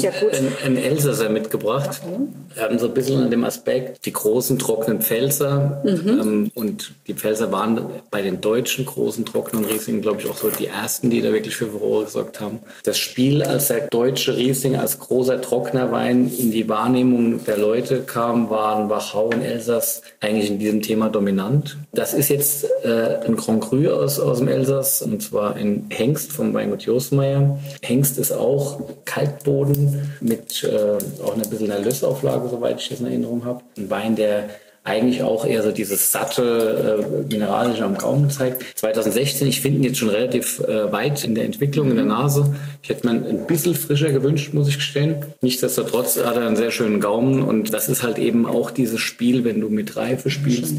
Elsasser mitgebracht. Wir haben so ein bisschen an dem Aspekt, die großen trockenen Pfälzer. Und die Pfälzer waren bei den deutschen großen trockenen Riesling, glaube ich, auch so die ersten, die da wirklich für Furore gesorgt haben. Das Spiel, als der deutsche Riesling als großer trockener Wein in die Wahrnehmung der Leute kam, waren Wachau und Elsass eigentlich in diesem Thema dominant. Das ist jetzt ein Grand Cru aus dem Elsass, und zwar ein Hengst vom Weingut Josmeier. Hengst ist auch Kalkboden mit auch ein bisschen einer Lössauflage, soweit ich das in Erinnerung habe. Ein Wein, der eigentlich auch eher so dieses satte, mineralische am Gaumen zeigt. 2016, ich finde ihn jetzt schon relativ weit in der Entwicklung, in der Nase. Ich hätte mir ein bisschen frischer gewünscht, muss ich gestehen. Nichtsdestotrotz hat er einen sehr schönen Gaumen, und das ist halt eben auch dieses Spiel, wenn du mit Reife spielst.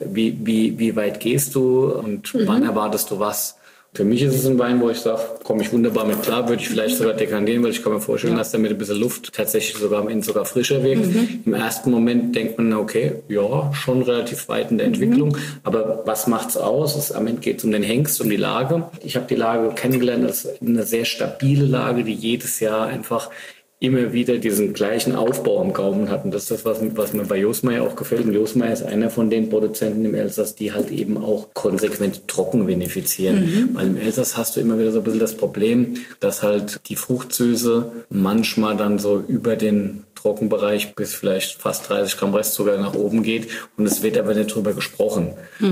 Wie weit gehst du und wann erwartest du was? Für mich ist es ein Wein, wo ich sage, komme ich wunderbar mit klar, würde ich vielleicht sogar dekantieren, weil ich kann mir vorstellen, dass der mit ein bisschen Luft tatsächlich sogar am Ende sogar frischer wirkt. Im ersten Moment denkt man, okay, ja, schon relativ weit in der Entwicklung, aber was macht's aus? Am Ende geht es um den Hengst, um die Lage. Ich habe die Lage kennengelernt als eine sehr stabile Lage, die jedes Jahr einfach immer wieder diesen gleichen Aufbau am Gaumen hatten. Das ist das, was mir bei Josmeier auch gefällt. Und Josmeier ist einer von den Produzenten im Elsass, die halt eben auch konsequent trocken vinifizieren. Weil im Elsass hast du immer wieder so ein bisschen das Problem, dass halt die Fruchtsüße manchmal dann so über den Trockenbereich bis vielleicht fast 30 Gramm Restzucker nach oben geht, und es wird aber nicht drüber gesprochen.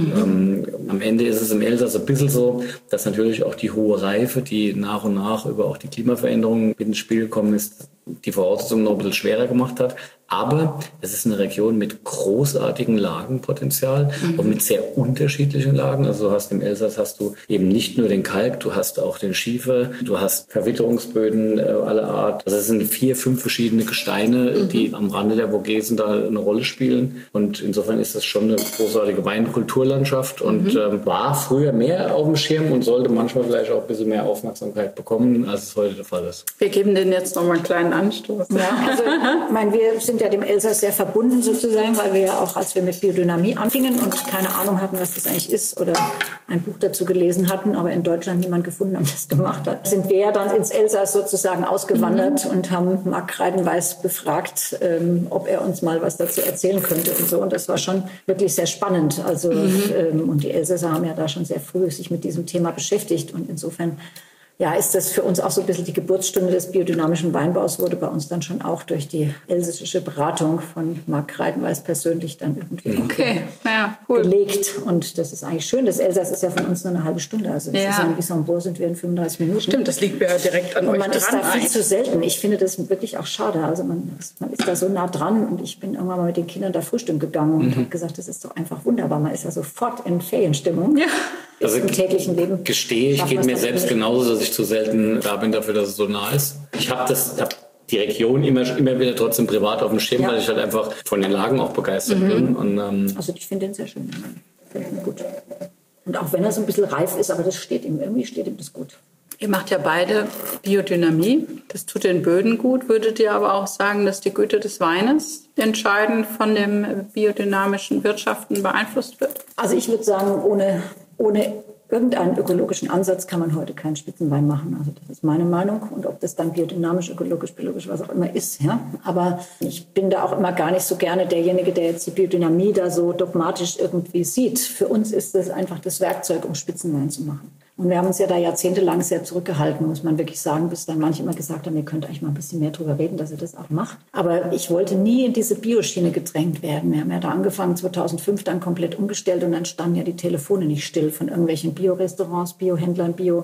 Am Ende ist es im Elsass ein bisschen so, dass natürlich auch die hohe Reife, die nach und nach über auch die Klimaveränderungen ins Spiel gekommen ist, die Voraussetzungen noch ein bisschen schwerer gemacht hat. Aber es ist eine Region mit großartigem Lagenpotenzial und mit sehr unterschiedlichen Lagen. Also du hast im Elsass hast du eben nicht nur den Kalk, du hast auch den Schiefer, du hast Verwitterungsböden aller Art. Also es sind 4, 5 verschiedene Gesteine, die am Rande der Vogesen da eine Rolle spielen. Und insofern ist das schon eine großartige Weinkulturlandschaft und war früher mehr auf dem Schirm und sollte manchmal vielleicht auch ein bisschen mehr Aufmerksamkeit bekommen, als es heute der Fall ist. Wir geben denen jetzt noch mal einen kleinen Anstoß. Ja, also ich meine, wir sind ja dem Elsass sehr verbunden sozusagen, weil wir ja auch, als wir mit Biodynamie anfingen und keine Ahnung hatten, was das eigentlich ist oder ein Buch dazu gelesen hatten, aber in Deutschland niemand gefunden hat, der das gemacht hat, sind wir ja dann ins Elsass sozusagen ausgewandert und haben Marc Kreidenweiß befragt, ob er uns mal was dazu erzählen könnte und so. Und das war schon wirklich sehr spannend. Also und die Elsasser haben ja da schon sehr früh sich mit diesem Thema beschäftigt, und insofern ja, ist das für uns auch so ein bisschen die Geburtsstunde des biodynamischen Weinbaus, wurde bei uns dann schon auch durch die elsässische Beratung von Marc Kreidenweiß persönlich dann irgendwie gelegt. Und das ist eigentlich schön. Das Elsass ist ja von uns nur eine halbe Stunde. Also das ist ja in Wissembourg sind wir in 35 Minuten. Stimmt, das liegt mir ja direkt an euch dran. Und man ist da viel zu selten. Ich finde das wirklich auch schade. Also man ist da so nah dran, und ich bin irgendwann mal mit den Kindern da frühstücken gegangen und habe gesagt, das ist doch einfach wunderbar. Man ist ja sofort in Ferienstimmung. Ja. Also im täglichen Leben. Gestehe, ich geht mir selbst genauso, dass ich zu selten da bin dafür, dass es so nah ist. Ich habe die Region immer wieder trotzdem privat auf dem Schirm, weil ich halt einfach von den Lagen auch begeistert bin. Und, also ich finde den sehr schön. Finde ihn gut. Und auch wenn er so ein bisschen reif ist, aber das steht ihm das gut. Ihr macht ja beide Biodynamie. Das tut den Böden gut. Würdet ihr aber auch sagen, dass die Güte des Weines entscheidend von dem biodynamischen Wirtschaften beeinflusst wird? Also ich würde sagen, ohne irgendeinen ökologischen Ansatz kann man heute keinen Spitzenwein machen. Also das ist meine Meinung. Und ob das dann biodynamisch, ökologisch, biologisch, was auch immer ist. Ja? Aber ich bin da auch immer gar nicht so gerne derjenige, der jetzt die Biodynamie da so dogmatisch irgendwie sieht. Für uns ist das einfach das Werkzeug, um Spitzenwein zu machen. Und wir haben uns ja da jahrzehntelang sehr zurückgehalten, muss man wirklich sagen, bis dann manche immer gesagt haben, ihr könnt eigentlich mal ein bisschen mehr drüber reden, dass ihr das auch macht. Aber ich wollte nie in diese Bioschiene gedrängt werden. Wir haben ja da angefangen, 2005 dann komplett umgestellt, und dann standen ja die Telefone nicht still von irgendwelchen Biorestaurants, Biohändlern,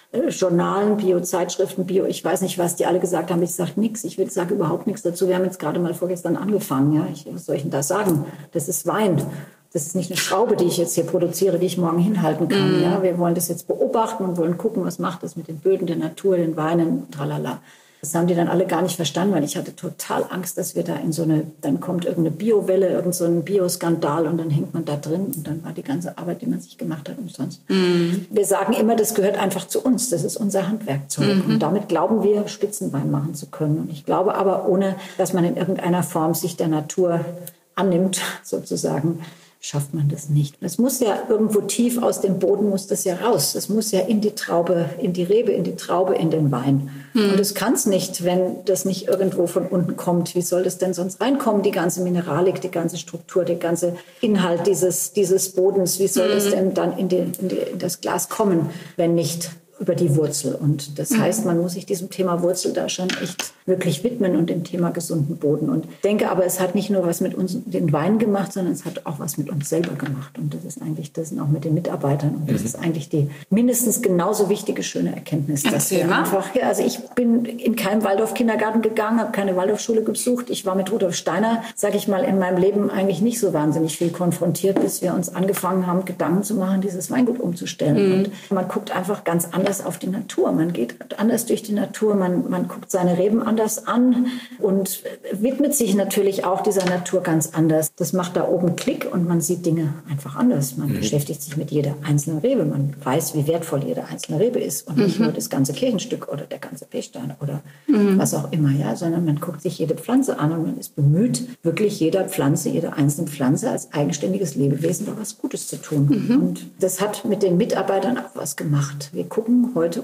Journalen, Bio-Zeitschriften, ich weiß nicht was, die alle gesagt haben, ich sage nichts, ich sage überhaupt nichts dazu. Wir haben jetzt gerade mal vorgestern angefangen, ja, was soll ich denn da sagen? Das ist Wein. Das ist nicht eine Schraube, die ich jetzt hier produziere, die ich morgen hinhalten kann. Ja, wir wollen das jetzt beobachten und wollen gucken, was macht das mit den Böden, der Natur, den Weinen, tralala. Das haben die dann alle gar nicht verstanden, weil ich hatte total Angst, dass wir da dann kommt irgendeine Biowelle, irgend so ein Bioskandal und dann hängt man da drin und dann war die ganze Arbeit, die man sich gemacht hat, umsonst. Wir sagen immer, das gehört einfach zu uns, das ist unser Handwerkzeug und damit glauben wir, Spitzenwein machen zu können. Und ich glaube aber, ohne dass man in irgendeiner Form sich der Natur annimmt, sozusagen, schafft man das nicht. Es muss ja irgendwo tief aus dem Boden, muss das ja raus. Es muss ja in die Traube, in die Rebe, in die Traube, in den Wein. Und das kann es nicht, wenn das nicht irgendwo von unten kommt. Wie soll das denn sonst reinkommen, die ganze Mineralik, die ganze Struktur, der ganze Inhalt dieses Bodens? Wie soll das denn dann in das Glas kommen, wenn nicht über die Wurzel? Und das heißt, man muss sich diesem Thema Wurzel da schon echt wirklich widmen und dem Thema gesunden Boden. Und ich denke aber, es hat nicht nur was mit uns, den Wein gemacht, sondern es hat auch was mit uns selber gemacht. Und das ist eigentlich das und auch mit den Mitarbeitern. Und das ist eigentlich die mindestens genauso wichtige, schöne Erkenntnis. Dass wir einfach, ja, also ich bin in keinem Waldorf-Kindergarten gegangen, habe keine Waldorfschule besucht. Ich war mit Rudolf Steiner, sage ich mal, in meinem Leben eigentlich nicht so wahnsinnig viel konfrontiert, bis wir uns angefangen haben, Gedanken zu machen, dieses Weingut umzustellen. Und man guckt einfach ganz anders auf die Natur. Man geht anders durch die Natur, man guckt seine Reben anders an und widmet sich natürlich auch dieser Natur ganz anders. Das macht da oben Klick und man sieht Dinge einfach anders. Man beschäftigt sich mit jeder einzelnen Rebe. Man weiß, wie wertvoll jede einzelne Rebe ist und nicht nur das ganze Kirchenstück oder der ganze Pechstein oder was auch immer, ja, sondern man guckt sich jede Pflanze an und man ist bemüht, wirklich jeder einzelnen Pflanze als eigenständiges Lebewesen da was Gutes zu tun. Und das hat mit den Mitarbeitern auch was gemacht. Wir gucken heute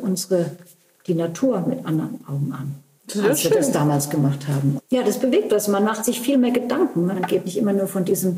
die Natur mit anderen Augen an, als wir das damals gemacht haben. Ja, das bewegt was. Man macht sich viel mehr Gedanken. Man geht nicht immer nur von diesem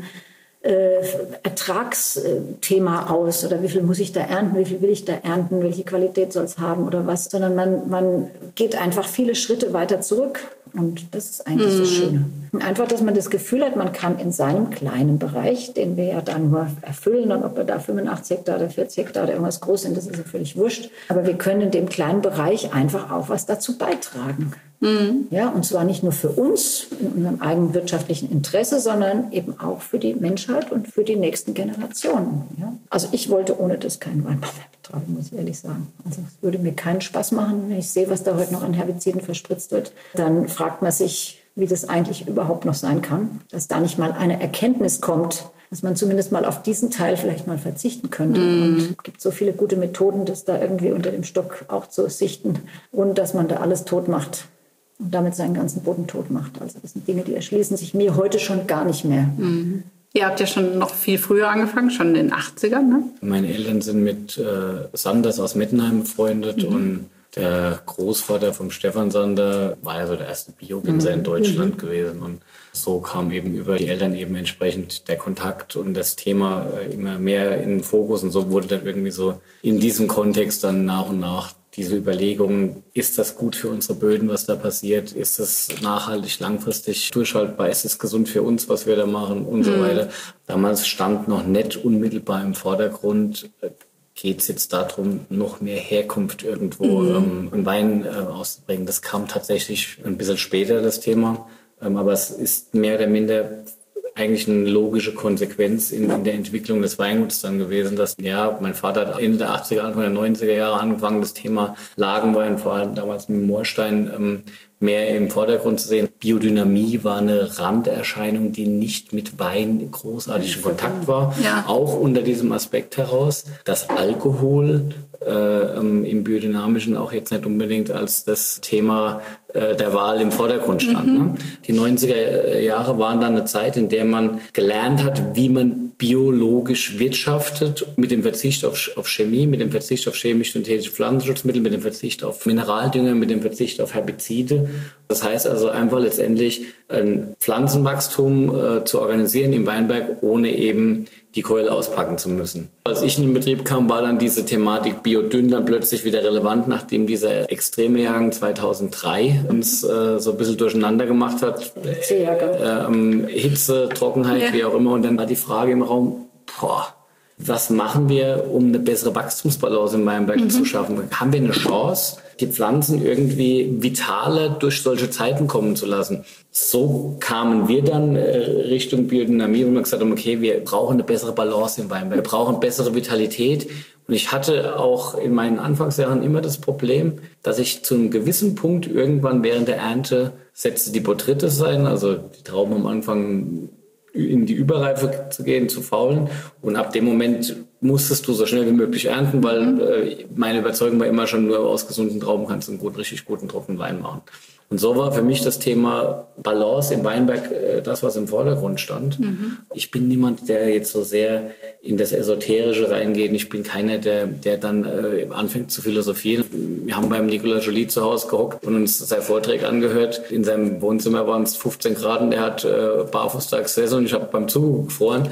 Ertragsthema aus oder wie viel muss ich da ernten, wie viel will ich da ernten, welche Qualität soll es haben oder was, sondern man geht einfach viele Schritte weiter zurück. Und das ist eigentlich das Schöne. Und einfach, dass man das Gefühl hat, man kann in seinem kleinen Bereich, den wir ja dann nur erfüllen, und ob wir da 85 Hektar oder 40 Hektar oder irgendwas groß sind, das ist ja völlig wurscht. Aber wir können in dem kleinen Bereich einfach auch was dazu beitragen. Ja, und zwar nicht nur für uns in unserem eigenen wirtschaftlichen Interesse, sondern eben auch für die Menschheit und für die nächsten Generationen. Ja? Also ich wollte ohne das keinen Weinbau mehr betreiben, muss ich ehrlich sagen. Also es würde mir keinen Spaß machen, wenn ich sehe, was da heute noch an Herbiziden verspritzt wird. Dann fragt man sich, wie das eigentlich überhaupt noch sein kann, dass da nicht mal eine Erkenntnis kommt, dass man zumindest mal auf diesen Teil vielleicht mal verzichten könnte. Und es gibt so viele gute Methoden, das da irgendwie unter dem Stock auch zu sichten, ohne dass man da alles tot macht. Und damit seinen ganzen Boden tot macht. Also das sind Dinge, die erschließen sich mir heute schon gar nicht mehr. Ihr habt ja schon noch viel früher angefangen, schon in den 80ern, ne? Meine Eltern sind mit Sanders aus Mettenheim befreundet und der Großvater vom Stefan Sander war ja so der erste Bio-Winzer in Deutschland gewesen. Und so kam eben über die Eltern eben entsprechend der Kontakt und das Thema immer mehr in den Fokus. Und so wurde dann irgendwie so in diesem Kontext dann nach und nach diese Überlegungen, ist das gut für unsere Böden, was da passiert? Ist es nachhaltig, langfristig durchhaltbar? Ist es gesund für uns, was wir da machen und so weiter? Damals stand noch nicht unmittelbar im Vordergrund, geht es jetzt darum, noch mehr Herkunft irgendwo im Wein auszubringen. Das kam tatsächlich ein bisschen später, das Thema. Aber es ist mehr oder minder eigentlich eine logische Konsequenz in der Entwicklung des Weinguts dann gewesen, dass, ja, mein Vater hat Ende der 80er, Anfang der 90er Jahre angefangen, das Thema Lagenwein, vor allem damals mit Moorstein, mehr im Vordergrund zu sehen. Biodynamie war eine Randerscheinung, die nicht mit Wein großartig in Kontakt war. Ja. Auch unter diesem Aspekt heraus, dass Alkohol im Biodynamischen auch jetzt nicht unbedingt als das Thema der Wahl im Vordergrund stand. Ne? Die 90er Jahre waren dann eine Zeit, in der man gelernt hat, wie man biologisch wirtschaftet, mit dem Verzicht auf Chemie, mit dem Verzicht auf chemisch-synthetische Pflanzenschutzmittel, mit dem Verzicht auf Mineraldünger, mit dem Verzicht auf Herbizide. Das heißt also einfach letztendlich ein Pflanzenwachstum zu organisieren im Weinberg, ohne eben die Keule auspacken zu müssen. Als ich in den Betrieb kam, war dann diese Thematik Biodünn dann plötzlich wieder relevant, nachdem dieser extreme Jahrgang 2003 uns so ein bisschen durcheinander gemacht hat. Hitze, Trockenheit, wie auch immer. Und dann war die Frage im Raum, was machen wir, um eine bessere Wachstumsbalance in Weinberg zu schaffen? Haben wir eine Chance, die Pflanzen irgendwie vitaler durch solche Zeiten kommen zu lassen? So kamen wir dann Richtung Biodynamie und haben gesagt, okay, wir brauchen eine bessere Balance im Weinberg, wir brauchen bessere Vitalität. Und ich hatte auch in meinen Anfangsjahren immer das Problem, dass ich zu einem gewissen Punkt irgendwann während der Ernte setzte die Botrytis ein, also die Trauben am Anfang in die Überreife zu gehen, zu faulen. Und ab dem Moment musstest du so schnell wie möglich ernten, weil meine Überzeugung war immer schon, nur aus gesunden Trauben kannst du einen richtig guten trockenen Wein machen. Und so war für mich das Thema Balance im Weinberg das, was im Vordergrund stand. Ich bin niemand, der jetzt so sehr in das Esoterische reingeht. Ich bin keiner, der dann anfängt zu philosophieren. Wir haben beim Nicolas Joly zu Hause gehockt und uns seine Vorträge angehört. In seinem Wohnzimmer waren es 15 Grad und er hat barfuß da gesessen und ich habe beim Zugucken gefroren.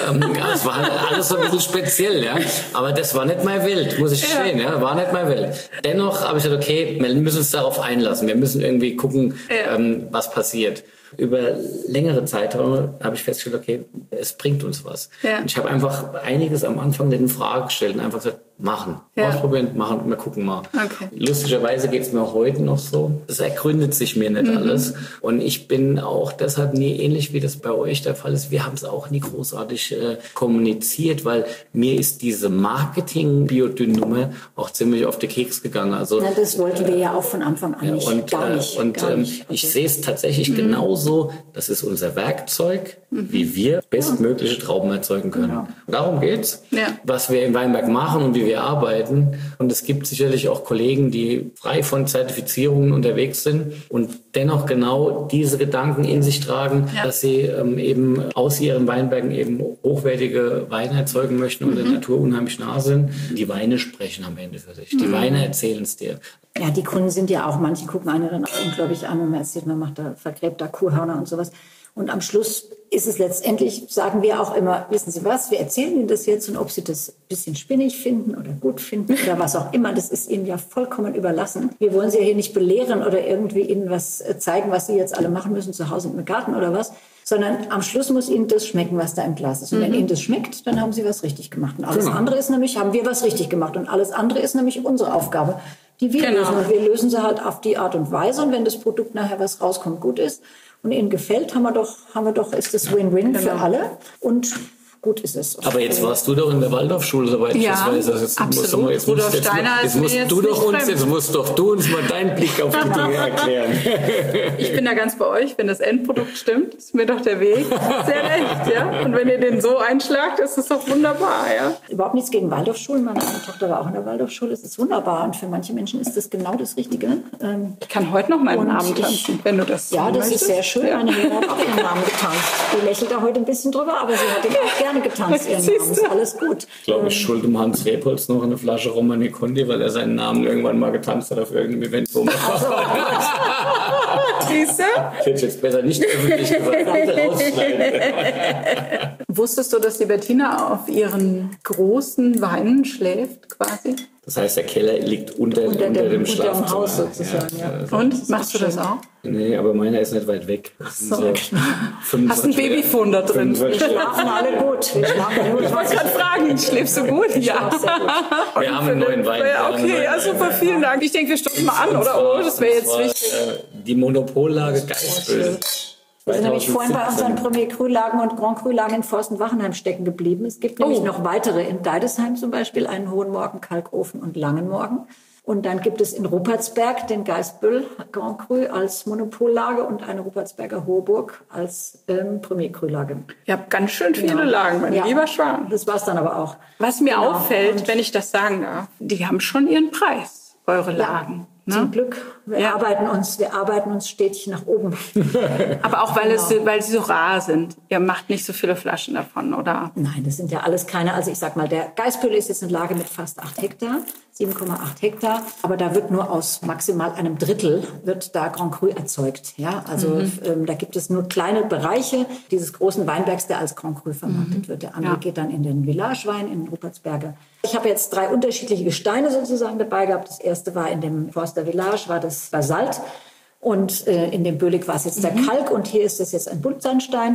Es war halt alles so ein bisschen speziell, ja. Aber das war nicht meine Welt, muss ich gestehen, ja. War nicht meine Welt. Dennoch habe ich gesagt, okay, wir müssen uns darauf einlassen. Wir müssen irgendwie gucken, was passiert. Über längere Zeiträume habe ich festgestellt, okay, es bringt uns was. Ja. Und ich habe einfach einiges am Anfang in Frage gestellt und einfach gesagt, machen. Ausprobieren, machen, wir gucken mal. Okay. Lustigerweise geht es mir auch heute noch so. Es ergründet sich mir nicht alles. Und ich bin auch deshalb nie, ähnlich wie das bei euch der Fall ist, wir haben es auch nie großartig kommuniziert, weil mir ist diese Marketing-Biodyn-Nummer auch ziemlich auf den Keks gegangen. Also, das wollten wir ja auch von Anfang an nicht. Gar nicht. Ich sehe es tatsächlich genauso. Das ist unser Werkzeug, wie wir bestmögliche Trauben erzeugen können. Genau. Darum geht's, was wir im Weinberg machen und wie wir arbeiten. Und es gibt sicherlich auch Kollegen, die frei von Zertifizierungen unterwegs sind und dennoch genau diese Gedanken in sich tragen, dass sie eben aus ihren Weinbergen eben hochwertige Weine erzeugen möchten und der Natur unheimlich nah sind. Die Weine sprechen am Ende für sich. Die Weine erzählen es dir. Ja, die Kunden sind ja auch, manche gucken einen dann auch unglaublich an und man erzählt, man macht da, vergräbt da Kuhhörner und sowas. Und am Schluss ist es letztendlich, sagen wir auch immer, wissen Sie was, wir erzählen Ihnen das jetzt und ob Sie das ein bisschen spinnig finden oder gut finden oder was auch immer, das ist Ihnen ja vollkommen überlassen. Wir wollen Sie ja hier nicht belehren oder irgendwie Ihnen was zeigen, was Sie jetzt alle machen müssen, zu Hause im Garten oder was, sondern am Schluss muss Ihnen das schmecken, was da im Glas ist. Und wenn Ihnen das schmeckt, dann haben Sie was richtig gemacht. Und alles andere ist nämlich, haben wir was richtig gemacht. Und alles andere ist nämlich unsere Aufgabe, die wir lösen. Und wir lösen sie halt auf die Art und Weise. Und wenn das Produkt nachher, was rauskommt, gut ist und Ihnen gefällt, haben wir doch, ist das Win-Win für alle. Und gut ist es. Aber jetzt warst du doch in der Waldorfschule, soweit ich das weiß. Also absolut. Jetzt musst doch du uns mal deinen Blick auf die Dinge erklären. Ich bin da ganz bei euch. Wenn das Endprodukt stimmt, ist mir doch der Weg sehr recht. Ja? Und wenn ihr den so einschlagt, ist es doch wunderbar. Ja? Überhaupt nichts gegen Waldorfschulen. Meine Tochter war auch in der Waldorfschule. Es ist wunderbar. Und für manche Menschen ist das genau das Richtige. Ich kann heute noch meinen Namen tanzen, wenn du das Ja, das möchtest. ist sehr schön. Meine Mutter hat auch ihren Namen getanzt. Die lächelt da heute ein bisschen drüber, aber sie hat ihn auch gerne getanzt, ihren Namen. Ist alles gut. Ich glaube, ich schulde dem Hans Repolz noch eine Flasche Romani Conti, weil er seinen Namen irgendwann mal getanzt hat auf irgendeinem Event. Siehst du? Ich hätte jetzt besser nicht öffentlich gesagt. Wusstest du, dass die Bettina auf ihren großen Weinen schläft, quasi? Das heißt, der Keller liegt unter dem Schlafzimmer. Unter dem Haus sozusagen, ja. Und? Machst du das auch? Nee, aber meiner ist nicht weit weg. So. Hast ein Babyphone da drin? Wir schlafen alle gut. Ich wollte gerade fragen, schläfst du gut? Ja. Sehr gut. Wir haben einen neuen Wein. Okay, ja, super, vielen Dank. Ich denke, wir stoppen mal an, oder? Oh, das wäre jetzt wichtig. Die Monopollage Geistbüll. Wir sind nämlich vorhin bei unseren Premier Cru-Lagen und Grand Cru-Lagen in Forsten-Wachenheim stecken geblieben. Es gibt nämlich noch weitere. In Deidesheim zum Beispiel einen Hohen Morgen, Kalkofen und Langen Morgen. Und dann gibt es in Ruppertsberg den Geistbüll Grand Cru als Monopollage und eine Ruppertsberger Hoheburg als Premier Cru-Lage. Ihr habt ganz schön viele Lagen, mein lieber Schwan. Das war's dann aber auch. Was mir auffällt, wenn ich das sagen darf, die haben schon ihren Preis, eure Lagen. Ne? Zum Glück. Wir arbeiten uns stetig nach oben. Aber auch weil sie so rar sind. Ihr macht nicht so viele Flaschen davon, oder? Nein, das sind ja alles keine. Also ich sag mal, der Geistbüll ist jetzt eine Lage mit fast 8 Hektar, 7,8 Hektar. Aber da wird nur aus maximal einem Drittel wird da Grand Cru erzeugt. Ja, also da gibt es nur kleine Bereiche dieses großen Weinbergs, der als Grand Cru vermarktet wird. Der andere geht dann in den Villagewein in Ruppertsberger. Ich habe jetzt 3 unterschiedliche Gesteine sozusagen dabei gehabt. Das erste war in dem Forster Village, war das Basalt. Und in dem Bölig war es jetzt der Kalk. Und hier ist es jetzt ein Buntsandstein.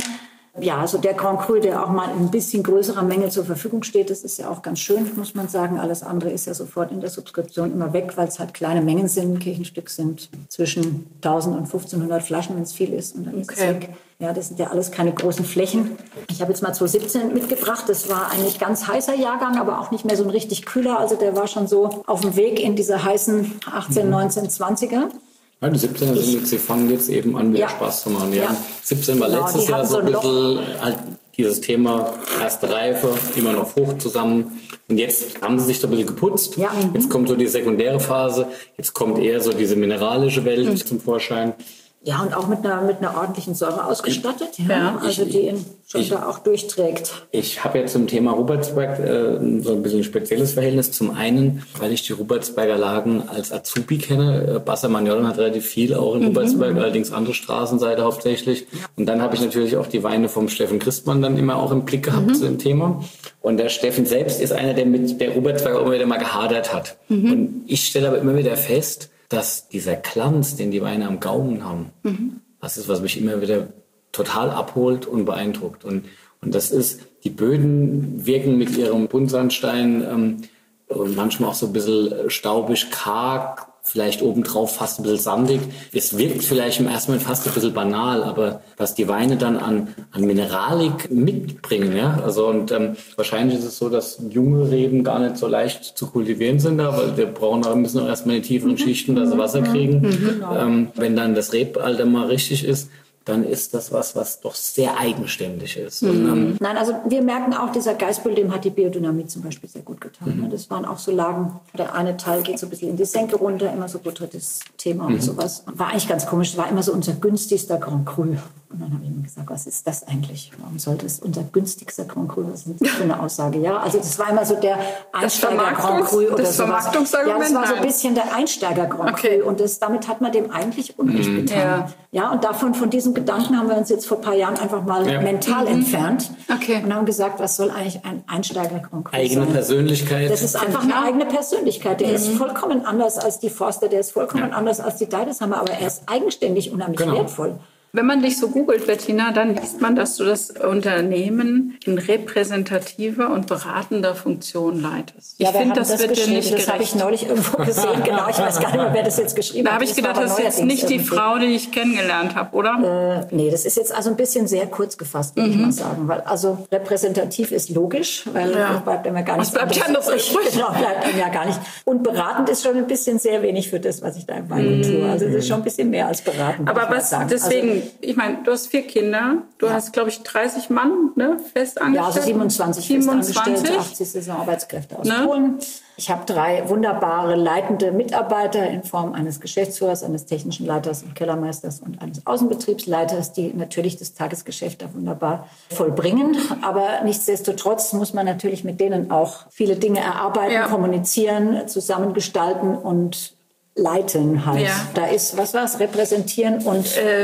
Ja, also der Grand Cru, der auch mal in ein bisschen größerer Menge zur Verfügung steht, das ist ja auch ganz schön, muss man sagen. Alles andere ist ja sofort in der Subskription immer weg, weil es halt kleine Mengen sind. Ein Kirchenstück sind zwischen 1000 und 1500 Flaschen, wenn es viel ist. Und dann ist es weg. Ja, das sind ja alles keine großen Flächen. Ich habe jetzt mal 2017 mitgebracht. Das war eigentlich ganz heißer Jahrgang, aber auch nicht mehr so ein richtig kühler. Also der war schon so auf dem Weg in diese heißen 18, 19, 20er. Ja, die 17er sind jetzt, die fangen jetzt eben an, wieder Spaß zu machen. Ja. 17 war letztes Jahr so ein bisschen halt dieses Thema erste Reife, immer noch Frucht zusammen. Und jetzt haben sie sich da ein bisschen geputzt. Ja. Jetzt kommt so die sekundäre Phase. Jetzt kommt eher so diese mineralische Welt zum Vorschein. Ja, und auch mit einer ordentlichen Säure ausgestattet, also die ihn schon da auch durchträgt. Ich habe ja zum Thema Rupertsberg so ein bisschen ein spezielles Verhältnis. Zum einen, weil ich die Rupertsberger Lagen als Azubi kenne. Bassa Magnolia hat relativ viel auch in Rupertsberg, allerdings andere Straßenseite hauptsächlich. Und dann habe ich natürlich auch die Weine vom Steffen Christmann dann immer auch im Blick gehabt zu dem Thema. Und der Steffen selbst ist einer, der mit der Rupertsberg auch immer wieder mal gehadert hat. Und ich stelle aber immer wieder fest, dass dieser Glanz, den die Weine am Gaumen haben, das ist, was mich immer wieder total abholt und beeindruckt. Und das ist, die Böden wirken mit ihrem Buntsandstein und manchmal auch so ein bisschen staubig, karg, vielleicht obendrauf fast ein bisschen sandig. Es wirkt vielleicht im ersten Moment fast ein bisschen banal, aber was die Weine dann an Mineralik mitbringen, ja, also und wahrscheinlich ist es so, dass junge Reben gar nicht so leicht zu kultivieren sind da, weil wir müssen auch erstmal in die tieferen Schichten, dass sie Wasser kriegen. Wenn dann das Rebalter mal richtig ist, dann ist das was doch sehr eigenständig ist. Und, Nein, also wir merken auch, dieser Geißbüll, dem hat die Biodynamie zum Beispiel sehr gut getan. Das waren auch so Lagen, der eine Teil geht so ein bisschen in die Senke runter, immer so drittes Thema und sowas. War eigentlich ganz komisch, war immer so unser günstigster Grand Cru. Und dann habe ich mir gesagt, was ist das eigentlich? Warum sollte es unser günstigster Grand Cru? Was ist das für eine Aussage? Ja, also das war immer so der Einsteiger Grand Cru oder das Vermarktungsargument. Ja, das war so ein bisschen der Einsteiger Grand Cru und damit hat man dem eigentlich Unrecht getan. Ja, und von diesem Gedanken haben wir uns jetzt vor ein paar Jahren einfach mal mental entfernt und haben gesagt, was soll eigentlich ein Einsteiger Grand Cru eigene sein? Persönlichkeit. Das ist einfach eine eigene Persönlichkeit. Der ist vollkommen anders als die Forster, der ist vollkommen anders als die Deideshammer, aber er ist eigenständig unheimlich wertvoll. Wenn man dich so googelt, Bettina, dann liest man, dass du das Unternehmen in repräsentativer und beratender Funktion leitest. Ich finde, das wird dir nicht gerecht. Das habe ich neulich irgendwo gesehen. Genau, ich weiß gar nicht mehr, wer das jetzt geschrieben hat. Da habe ich gedacht, das ist jetzt nicht die Frau, die ich kennengelernt habe, oder? Nee, das ist jetzt also ein bisschen sehr kurz gefasst, würde ich mal sagen. Weil also repräsentativ ist logisch, weil das bleibt einem ja gar nicht. Was bleibt anders übrig? Genau, bleibt einem ja gar nicht. Und beratend ist schon ein bisschen sehr wenig für das, was ich da im Weingut tue. Also das ist schon ein bisschen mehr als beratend. Aber was deswegen... Ich meine, du hast 4 Kinder, du hast, glaube ich, 30 Mann fest angestellt. Ja, also 27 fest angestellt, 80 Saisonarbeitskräfte aus Polen. Ich habe 3 wunderbare leitende Mitarbeiter in Form eines Geschäftsführers, eines technischen Leiters und Kellermeisters und eines Außenbetriebsleiters, die natürlich das Tagesgeschäft da wunderbar vollbringen. Aber nichtsdestotrotz muss man natürlich mit denen auch viele Dinge erarbeiten, kommunizieren, zusammengestalten und leiten halt. Ja. Da ist, was war es, repräsentieren und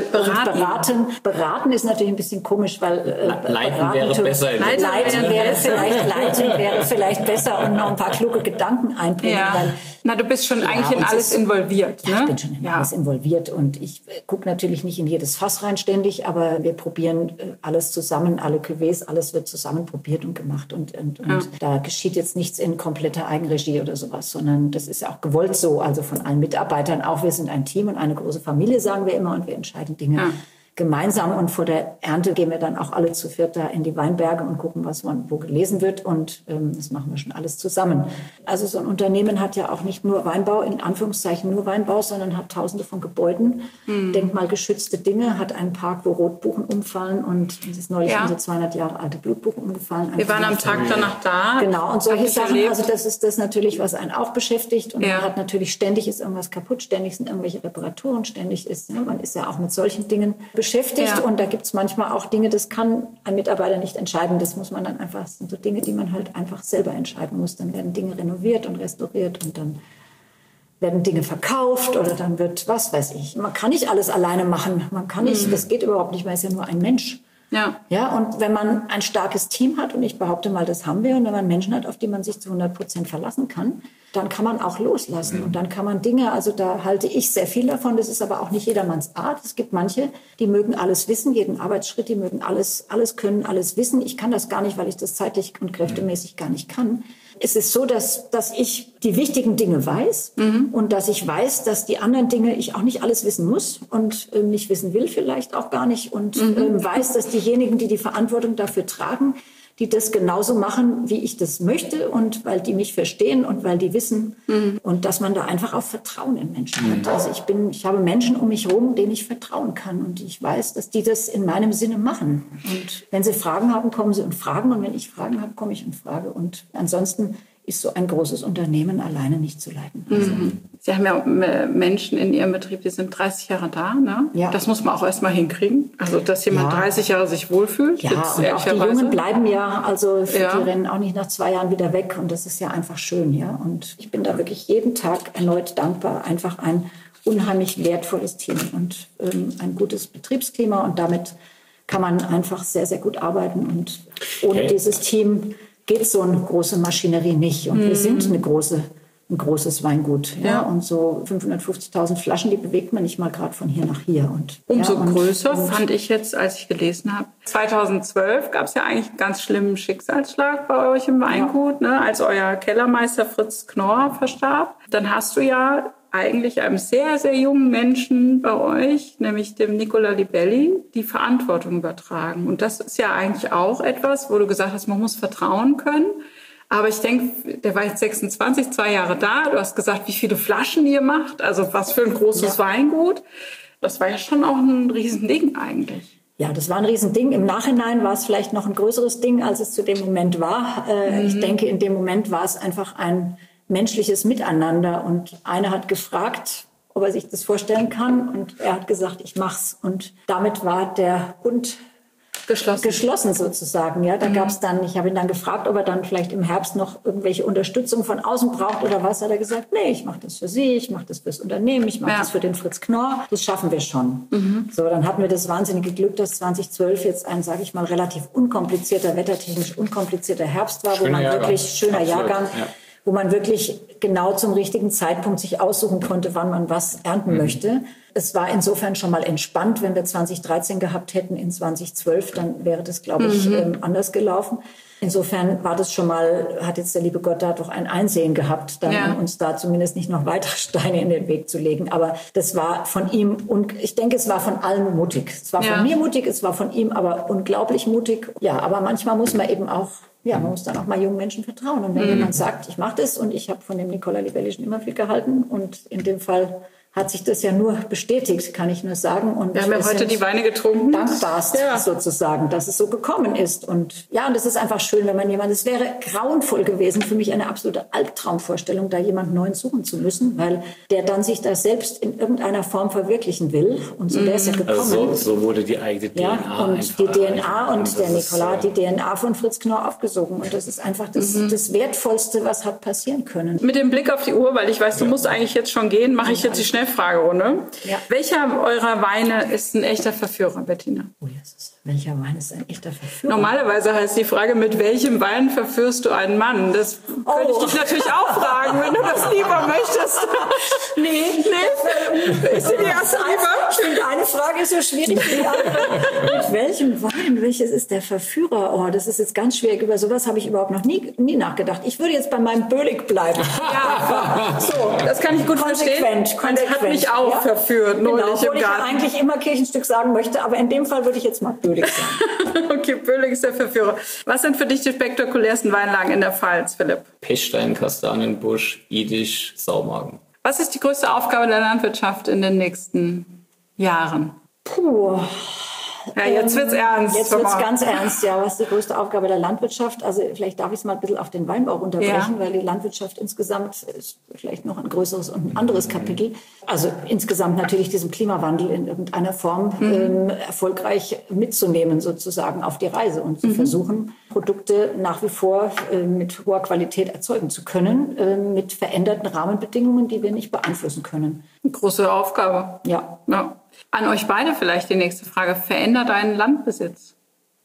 beraten. Beraten ist natürlich ein bisschen komisch, weil leiten wäre besser. Leiten wäre vielleicht besser und noch ein paar kluge Gedanken einbringen. Ja. Weil, du bist schon eigentlich in alles involviert. Ne? Ja, ich bin schon in alles involviert und ich gucke natürlich nicht in jedes Fass rein ständig, aber wir probieren alles zusammen, alle Cuvées, alles wird zusammen probiert und gemacht und da geschieht jetzt nichts in kompletter Eigenregie oder sowas, sondern das ist ja auch gewollt so, also von allen Mitarbeitern auch. Wir sind ein Team und eine große Familie, sagen wir immer, und wir entscheiden Dinge gemeinsam. Und vor der Ernte gehen wir dann auch alle zu viert da in die Weinberge und gucken, was wo gelesen wird. Und das machen wir schon alles zusammen. Also so ein Unternehmen hat ja auch nicht nur Weinbau, in Anführungszeichen nur Weinbau, sondern hat Tausende von Gebäuden, denkmalgeschützte Dinge, hat einen Park, wo Rotbuchen umfallen und es ist neulich unsere 200 Jahre alte Blutbuche umgefallen. Wir waren am Tag danach da. Genau, und solche Sachen, also das ist das natürlich, was einen auch beschäftigt. Und man hat natürlich ständig ist irgendwas kaputt, ständig sind irgendwelche Reparaturen, ständig ist, man ist ja auch mit solchen Dingen beschäftigt und da gibt es manchmal auch Dinge, das kann ein Mitarbeiter nicht entscheiden, das muss man dann einfach, das sind so Dinge, die man halt einfach selber entscheiden muss. Dann werden Dinge renoviert und restauriert und dann werden Dinge verkauft oder dann wird, was weiß ich. Man kann nicht alles alleine machen, man kann nicht, das geht überhaupt nicht, man ist ja nur ein Mensch. Ja, und wenn man ein starkes Team hat, und ich behaupte mal, das haben wir, und wenn man Menschen hat, auf die man sich zu 100% verlassen kann, dann kann man auch loslassen. Und dann kann man Dinge, also da halte ich sehr viel davon, das ist aber auch nicht jedermanns Art. Es gibt manche, die mögen alles wissen, jeden Arbeitsschritt, die mögen alles können, alles wissen. Ich kann das gar nicht, weil ich das zeitlich und kräftemäßig gar nicht kann. Es ist so, dass ich die wichtigen Dinge weiß und dass ich weiß, dass die anderen Dinge ich auch nicht alles wissen muss und nicht wissen will vielleicht auch gar nicht und weiß, dass diejenigen, die die Verantwortung dafür tragen, die das genauso machen, wie ich das möchte und weil die mich verstehen und weil die wissen und dass man da einfach auch Vertrauen in Menschen hat. Also ich habe Menschen um mich herum, denen ich vertrauen kann und ich weiß, dass die das in meinem Sinne machen. Und wenn sie Fragen haben, kommen sie und fragen und wenn ich Fragen habe, komme ich und frage. Und ansonsten ist so ein großes Unternehmen alleine nicht zu leiten. Sie haben ja Menschen in Ihrem Betrieb, die sind 30 Jahre da, ne? Ja. Das muss man auch erst mal hinkriegen. Also, dass jemand 30 Jahre sich wohlfühlt. Ja, und auch die Jungen bleiben ja, also die rennen auch nicht nach 2 Jahren wieder weg und das ist ja einfach schön, ja. Und ich bin da wirklich jeden Tag erneut dankbar, einfach ein unheimlich wertvolles Team und ein gutes Betriebsklima und damit kann man einfach sehr, sehr gut arbeiten und ohne dieses Team geht so eine große Maschinerie nicht. Und wir sind ein großes Weingut. Ja? Und so 550.000 Flaschen, die bewegt man nicht mal gerade von hier nach hier. Und umso größer fand ich jetzt, als ich gelesen habe. 2012 gab es ja eigentlich einen ganz schlimmen Schicksalsschlag bei euch im Weingut, ne? Als euer Kellermeister Fritz Knorr verstarb. Dann hast du ja eigentlich einem sehr, sehr jungen Menschen bei euch, nämlich dem Nicola Libelli, die Verantwortung übertragen. Und das ist ja eigentlich auch etwas, wo du gesagt hast, man muss vertrauen können. Aber ich denke, der war jetzt 26, 2 Jahre da. Du hast gesagt, wie viele Flaschen ihr macht, also was für ein großes Weingut. Das war ja schon auch ein Riesending eigentlich. Ja, das war ein Riesending. Im Nachhinein war es vielleicht noch ein größeres Ding, als es zu dem Moment war. Ich denke, in dem Moment war es einfach ein menschliches Miteinander. Und einer hat gefragt, ob er sich das vorstellen kann. Und er hat gesagt, ich mach's. Und damit war der Bund geschlossen sozusagen. Ja, da gab's dann, ich habe ihn dann gefragt, ob er dann vielleicht im Herbst noch irgendwelche Unterstützung von außen braucht oder was. Hat er gesagt, nee, ich mache das für Sie, ich mache das fürs Unternehmen, ich mache das für den Fritz Knorr. Das schaffen wir schon. So, dann hatten wir das wahnsinnige Glück, dass 2012 jetzt ein, sage ich mal, relativ unkomplizierter, wettertechnisch unkomplizierter Herbst war, wo man wirklich schöner Jahrgang, wo man wirklich genau zum richtigen Zeitpunkt sich aussuchen konnte, wann man was ernten möchte. Es war insofern schon mal entspannt. Wenn wir 2013 gehabt hätten in 2012, dann wäre das, glaube ich, anders gelaufen. Insofern war das schon mal, hat jetzt der liebe Gott da doch ein Einsehen gehabt, dann uns da zumindest nicht noch weitere Steine in den Weg zu legen. Aber das war von ihm, und ich denke, es war von allen mutig. Es war von mir mutig, es war von ihm aber unglaublich mutig. Ja, aber manchmal muss man eben auch, man muss dann auch mal jungen Menschen vertrauen. Und wenn jemand sagt, ich mache das, und ich habe von dem Nicola Libelli schon immer viel gehalten, und in dem Fall hat sich das ja nur bestätigt, kann ich nur sagen. Und wir haben ja heute die Weine getrunken. Dankbarst sozusagen, dass es so gekommen ist. Und ja, und es ist einfach schön, wenn man es wäre grauenvoll gewesen, für mich eine absolute Albtraumvorstellung, da jemand Neuen suchen zu müssen, weil der dann sich da selbst in irgendeiner Form verwirklichen will. Und so wäre es ja gekommen. Also so wurde die eigene DNA und die DNA und der Nicola hat die DNA von Fritz Knorr aufgesogen. Und das ist einfach das Wertvollste, was hat passieren können. Mit dem Blick auf die Uhr, weil ich weiß, du musst eigentlich jetzt schon gehen, mache ich jetzt die Schnellfragerunde. Ja. Welcher eurer Weine ist ein echter Verführer, Bettina? Oh, welcher Wein ist ein echter Verführer? Normalerweise heißt die Frage, mit welchem Wein verführst du einen Mann? Das könnte ich dich natürlich auch fragen, wenn du das lieber möchtest. Nee. Ist dir die erste lieber? Ich finde, eine Frage ist so schwierig wie die andere. Mit welchem Wein? Welches ist der Verführer? Oh, das ist jetzt ganz schwierig. Über sowas habe ich überhaupt noch nie nachgedacht. Ich würde jetzt bei meinem Bölig bleiben. Ja, so, das kann ich gut verstehen. Konsequent. Hat mich auch verführt, neulich im Garten. Obwohl ich eigentlich immer Kirchenstück sagen möchte, aber in dem Fall würde ich jetzt mal Bölig sagen. Okay, Bölig ist der Verführer. Was sind für dich die spektakulärsten Weinlagen in der Pfalz, Philipp? Pechstein, Kastanienbusch, Idisch, Saumagen. Was ist die größte Aufgabe der Landwirtschaft in den nächsten Jahren? Puh. Ja, jetzt wird's ernst. Jetzt wird's ganz ernst, ja. Was ist die größte Aufgabe der Landwirtschaft? Also vielleicht darf ich es mal ein bisschen auf den Weinbau runterbrechen, weil die Landwirtschaft insgesamt ist vielleicht noch ein größeres und ein anderes Kapitel. Also insgesamt natürlich diesem Klimawandel in irgendeiner Form erfolgreich mitzunehmen, sozusagen auf die Reise und zu versuchen, Produkte nach wie vor mit hoher Qualität erzeugen zu können, mit veränderten Rahmenbedingungen, die wir nicht beeinflussen können. Eine große Aufgabe. Ja. An euch beide vielleicht die nächste Frage. Veränder deinen Landbesitz.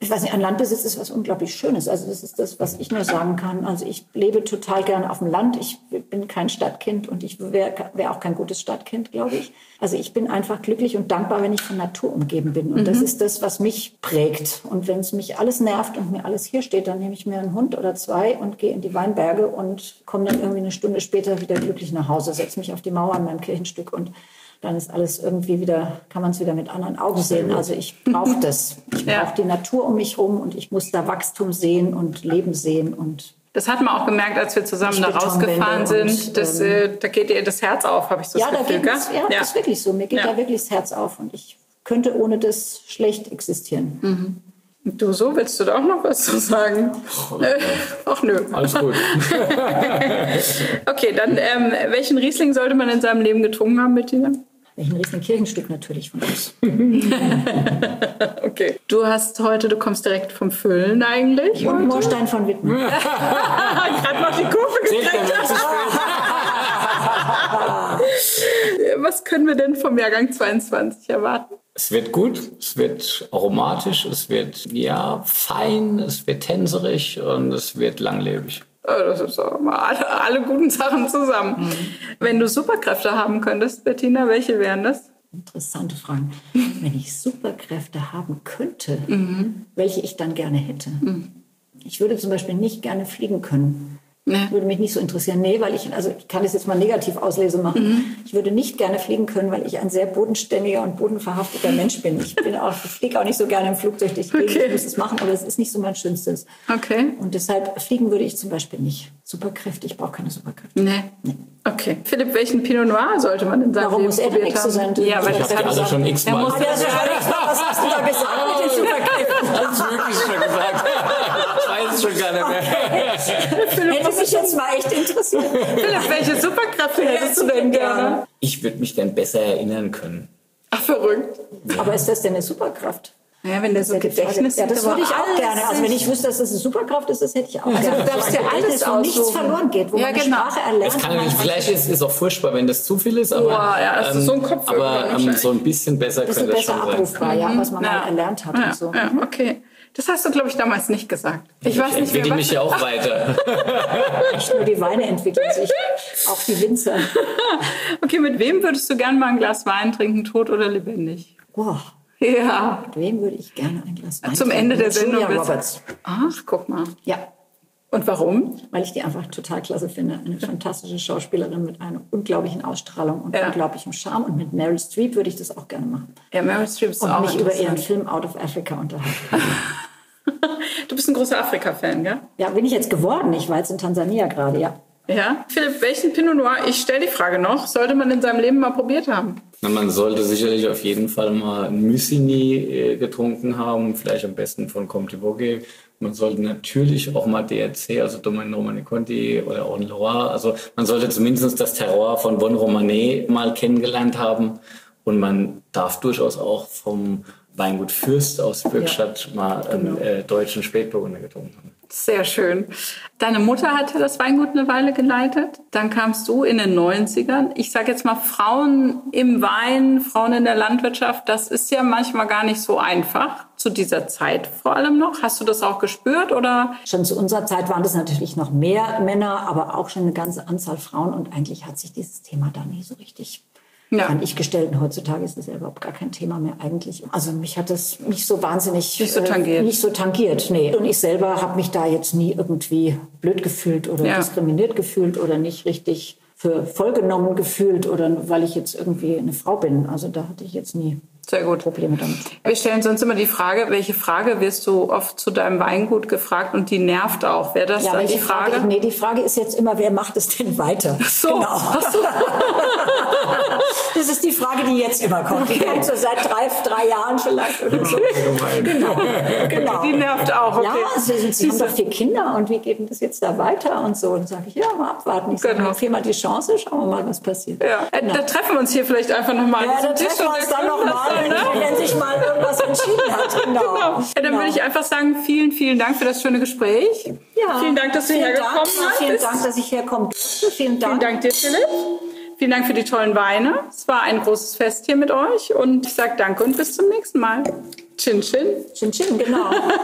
Ich weiß nicht, ein Landbesitz ist was unglaublich Schönes. Also das ist das, was ich nur sagen kann. Also ich lebe total gerne auf dem Land. Ich bin kein Stadtkind und ich wäre auch kein gutes Stadtkind, glaube ich. Also ich bin einfach glücklich und dankbar, wenn ich von Natur umgeben bin. Und das ist das, was mich prägt. Und wenn es mich alles nervt und mir alles hier steht, dann nehme ich mir einen Hund oder 2 und gehe in die Weinberge und komme dann irgendwie eine Stunde später wieder glücklich nach Hause, setze mich auf die Mauer an meinem Kirchenstück und dann ist alles irgendwie wieder, kann man es wieder mit anderen Augen sehen. Also ich brauche das. Ich brauche die Natur um mich herum und ich muss da Wachstum sehen und Leben sehen. Und das hat man auch gemerkt, als wir zusammen da rausgefahren sind. Da geht dir das Herz auf, habe ich so das Gefühl. Das ist wirklich so. Mir geht da wirklich das Herz auf und ich könnte ohne das schlecht existieren. Mhm. Du so, willst du da auch noch was zu sagen? Ach nö. Alles gut. Okay, dann welchen Riesling sollte man in seinem Leben getrunken haben, Bettina? Welchen Riesling? Kirchenstück natürlich von uns. Okay. Du kommst direkt vom Füllen eigentlich. Und Moorstein von Wittmann. Ich habe gerade noch die Kurve gekriegt. Was können wir denn vom Jahrgang 22 erwarten? Es wird gut, es wird aromatisch, es wird fein, es wird tänzerig und es wird langlebig. Das ist auch mal alle guten Sachen zusammen. Wenn du Superkräfte haben könntest, Bettina, welche wären das? Interessante Fragen. Wenn ich Superkräfte haben könnte, welche ich dann gerne hätte. Ich würde zum Beispiel nicht gerne fliegen können. Nee. Würde mich nicht so interessieren. Nee, weil ich kann das jetzt mal negativ Auslese machen. Ich würde nicht gerne fliegen können, weil ich ein sehr bodenständiger und bodenverhafteter Mensch bin. Ich fliege auch nicht so gerne im Flugzeug durch die Gegend. Ich muss es machen, aber es ist nicht so mein Schönstes. Okay. Und deshalb fliegen würde ich zum Beispiel nicht. Superkräfte, ich brauche keine Superkräfte. Nee. Okay. Philipp, welchen Pinot Noir sollte man in seinem Leben probiert haben? Sein? Ja, weil ich habe alle schon x-mal. Was hast du da gesagt mit den Superkräften? Das ist wirklich schon gesagt. Ich weiß es schon gar nicht mehr. Hätte mich jetzt mal echt interessiert. Philipp, welche Superkräfte hättest du denn gerne? Ich würde mich gern besser erinnern können. Ach, verrückt. Ja. Aber ist das denn eine Superkraft? Ja, wenn der so Gedächtnis hat. Ja, das würde ich auch gerne. Also wenn ich wüsste, dass das eine Superkraft ist, das hätte ich auch gerne. Du darfst dir alles wo nichts verloren geht, wo man die Sprache erlernt. Das kann ja nicht, vielleicht ist auch furchtbar, wenn das zu viel ist, aber, das ist so ein Kopf aber so ein bisschen besser könnte das schon sein. Abrufbar, was man mal erlernt hat und so. Ja, okay. Das hast du, glaube ich, damals nicht gesagt. Ich weiß nicht, entwickle mich ja auch weiter. Nicht nur die Weine entwickeln sich, auch die Winzer. Okay, mit wem würdest du gerne mal ein Glas Wein trinken, tot oder lebendig? Boah. Ja. Mit wem würde ich gerne ein Glas Wein Zum trinken? Ende der Sendung. Julia Roberts. Ach, guck mal. Ja. Und warum? Weil ich die einfach total klasse finde. Eine fantastische Schauspielerin mit einer unglaublichen Ausstrahlung und unglaublichem Charme. Und mit Meryl Streep würde ich das auch gerne machen. Ja, Meryl Streep ist und auch mich über ihren Film Out of Africa unterhalten. Du bist ein großer Afrika-Fan, gell? Ja, bin ich jetzt geworden. Ich war jetzt in Tansania gerade, ja. Ja. Philipp, welchen Pinot Noir, ich stelle die Frage noch, sollte man in seinem Leben mal probiert haben? Na, man sollte sicherlich auf jeden Fall mal ein Musigny getrunken haben, vielleicht am besten von Comte de Vogue. Man sollte natürlich auch mal DRC, also Domaine Romanée Conti oder auch Loire. Also man sollte zumindest das Terroir von Bonne Romanée mal kennengelernt haben. Und man darf durchaus auch vom Weingut Fürst aus Bürgstadt mal einen deutschen Spätburgunder getrunken haben. Sehr schön. Deine Mutter hat ja das Weingut eine Weile geleitet. Dann kamst du in den 90ern. Ich sage jetzt mal, Frauen im Wein, Frauen in der Landwirtschaft, das ist ja manchmal gar nicht so einfach. Zu dieser Zeit vor allem noch. Hast du das auch gespürt, oder? Schon zu unserer Zeit waren das natürlich noch mehr Männer, aber auch schon eine ganze Anzahl Frauen. Und eigentlich hat sich dieses Thema da nie so richtig fand ich gestellt. Und heutzutage ist das ja überhaupt gar kein Thema mehr eigentlich. Also mich hat das nicht so wahnsinnig... Nicht so tangiert, nee. Und ich selber habe mich da jetzt nie irgendwie blöd gefühlt oder diskriminiert gefühlt oder nicht richtig für voll genommen gefühlt oder weil ich jetzt irgendwie eine Frau bin. Also da hatte ich jetzt nie Probleme damit. Wir stellen sonst immer die Frage, welche Frage wirst du oft zu deinem Weingut gefragt und die nervt auch. Wäre das dann die Frage? Nee, die Frage ist jetzt immer, wer macht es denn weiter? Ach so. Genau. Ach so. Das ist die Frage, die jetzt immer kommt. Die kommt so seit drei Jahren vielleicht oder so. Genau. Die nervt auch. Okay. Ja, sie haben doch 4 Kinder und wie geht denn das jetzt da weiter und so. Und dann sage ich, mal abwarten. Ich sage, noch 4-mal die Chance, schauen wir mal, was passiert. Ja. Da treffen wir uns hier vielleicht einfach nochmal. Ja, da treffen wir uns dann nochmal, wenn sich mal irgendwas entschieden hat. Genau. Ja, dann würde ich einfach sagen, vielen, vielen Dank für das schöne Gespräch. Ja. Vielen Dank, dass du hergekommen bist. Vielen Dank, dass ich herkommen durfte. Vielen Dank dir, Philipp. Vielen Dank für die tollen Weine. Es war ein großes Fest hier mit euch. Und ich sage danke und bis zum nächsten Mal. Chin, chin. Chin, chin, genau.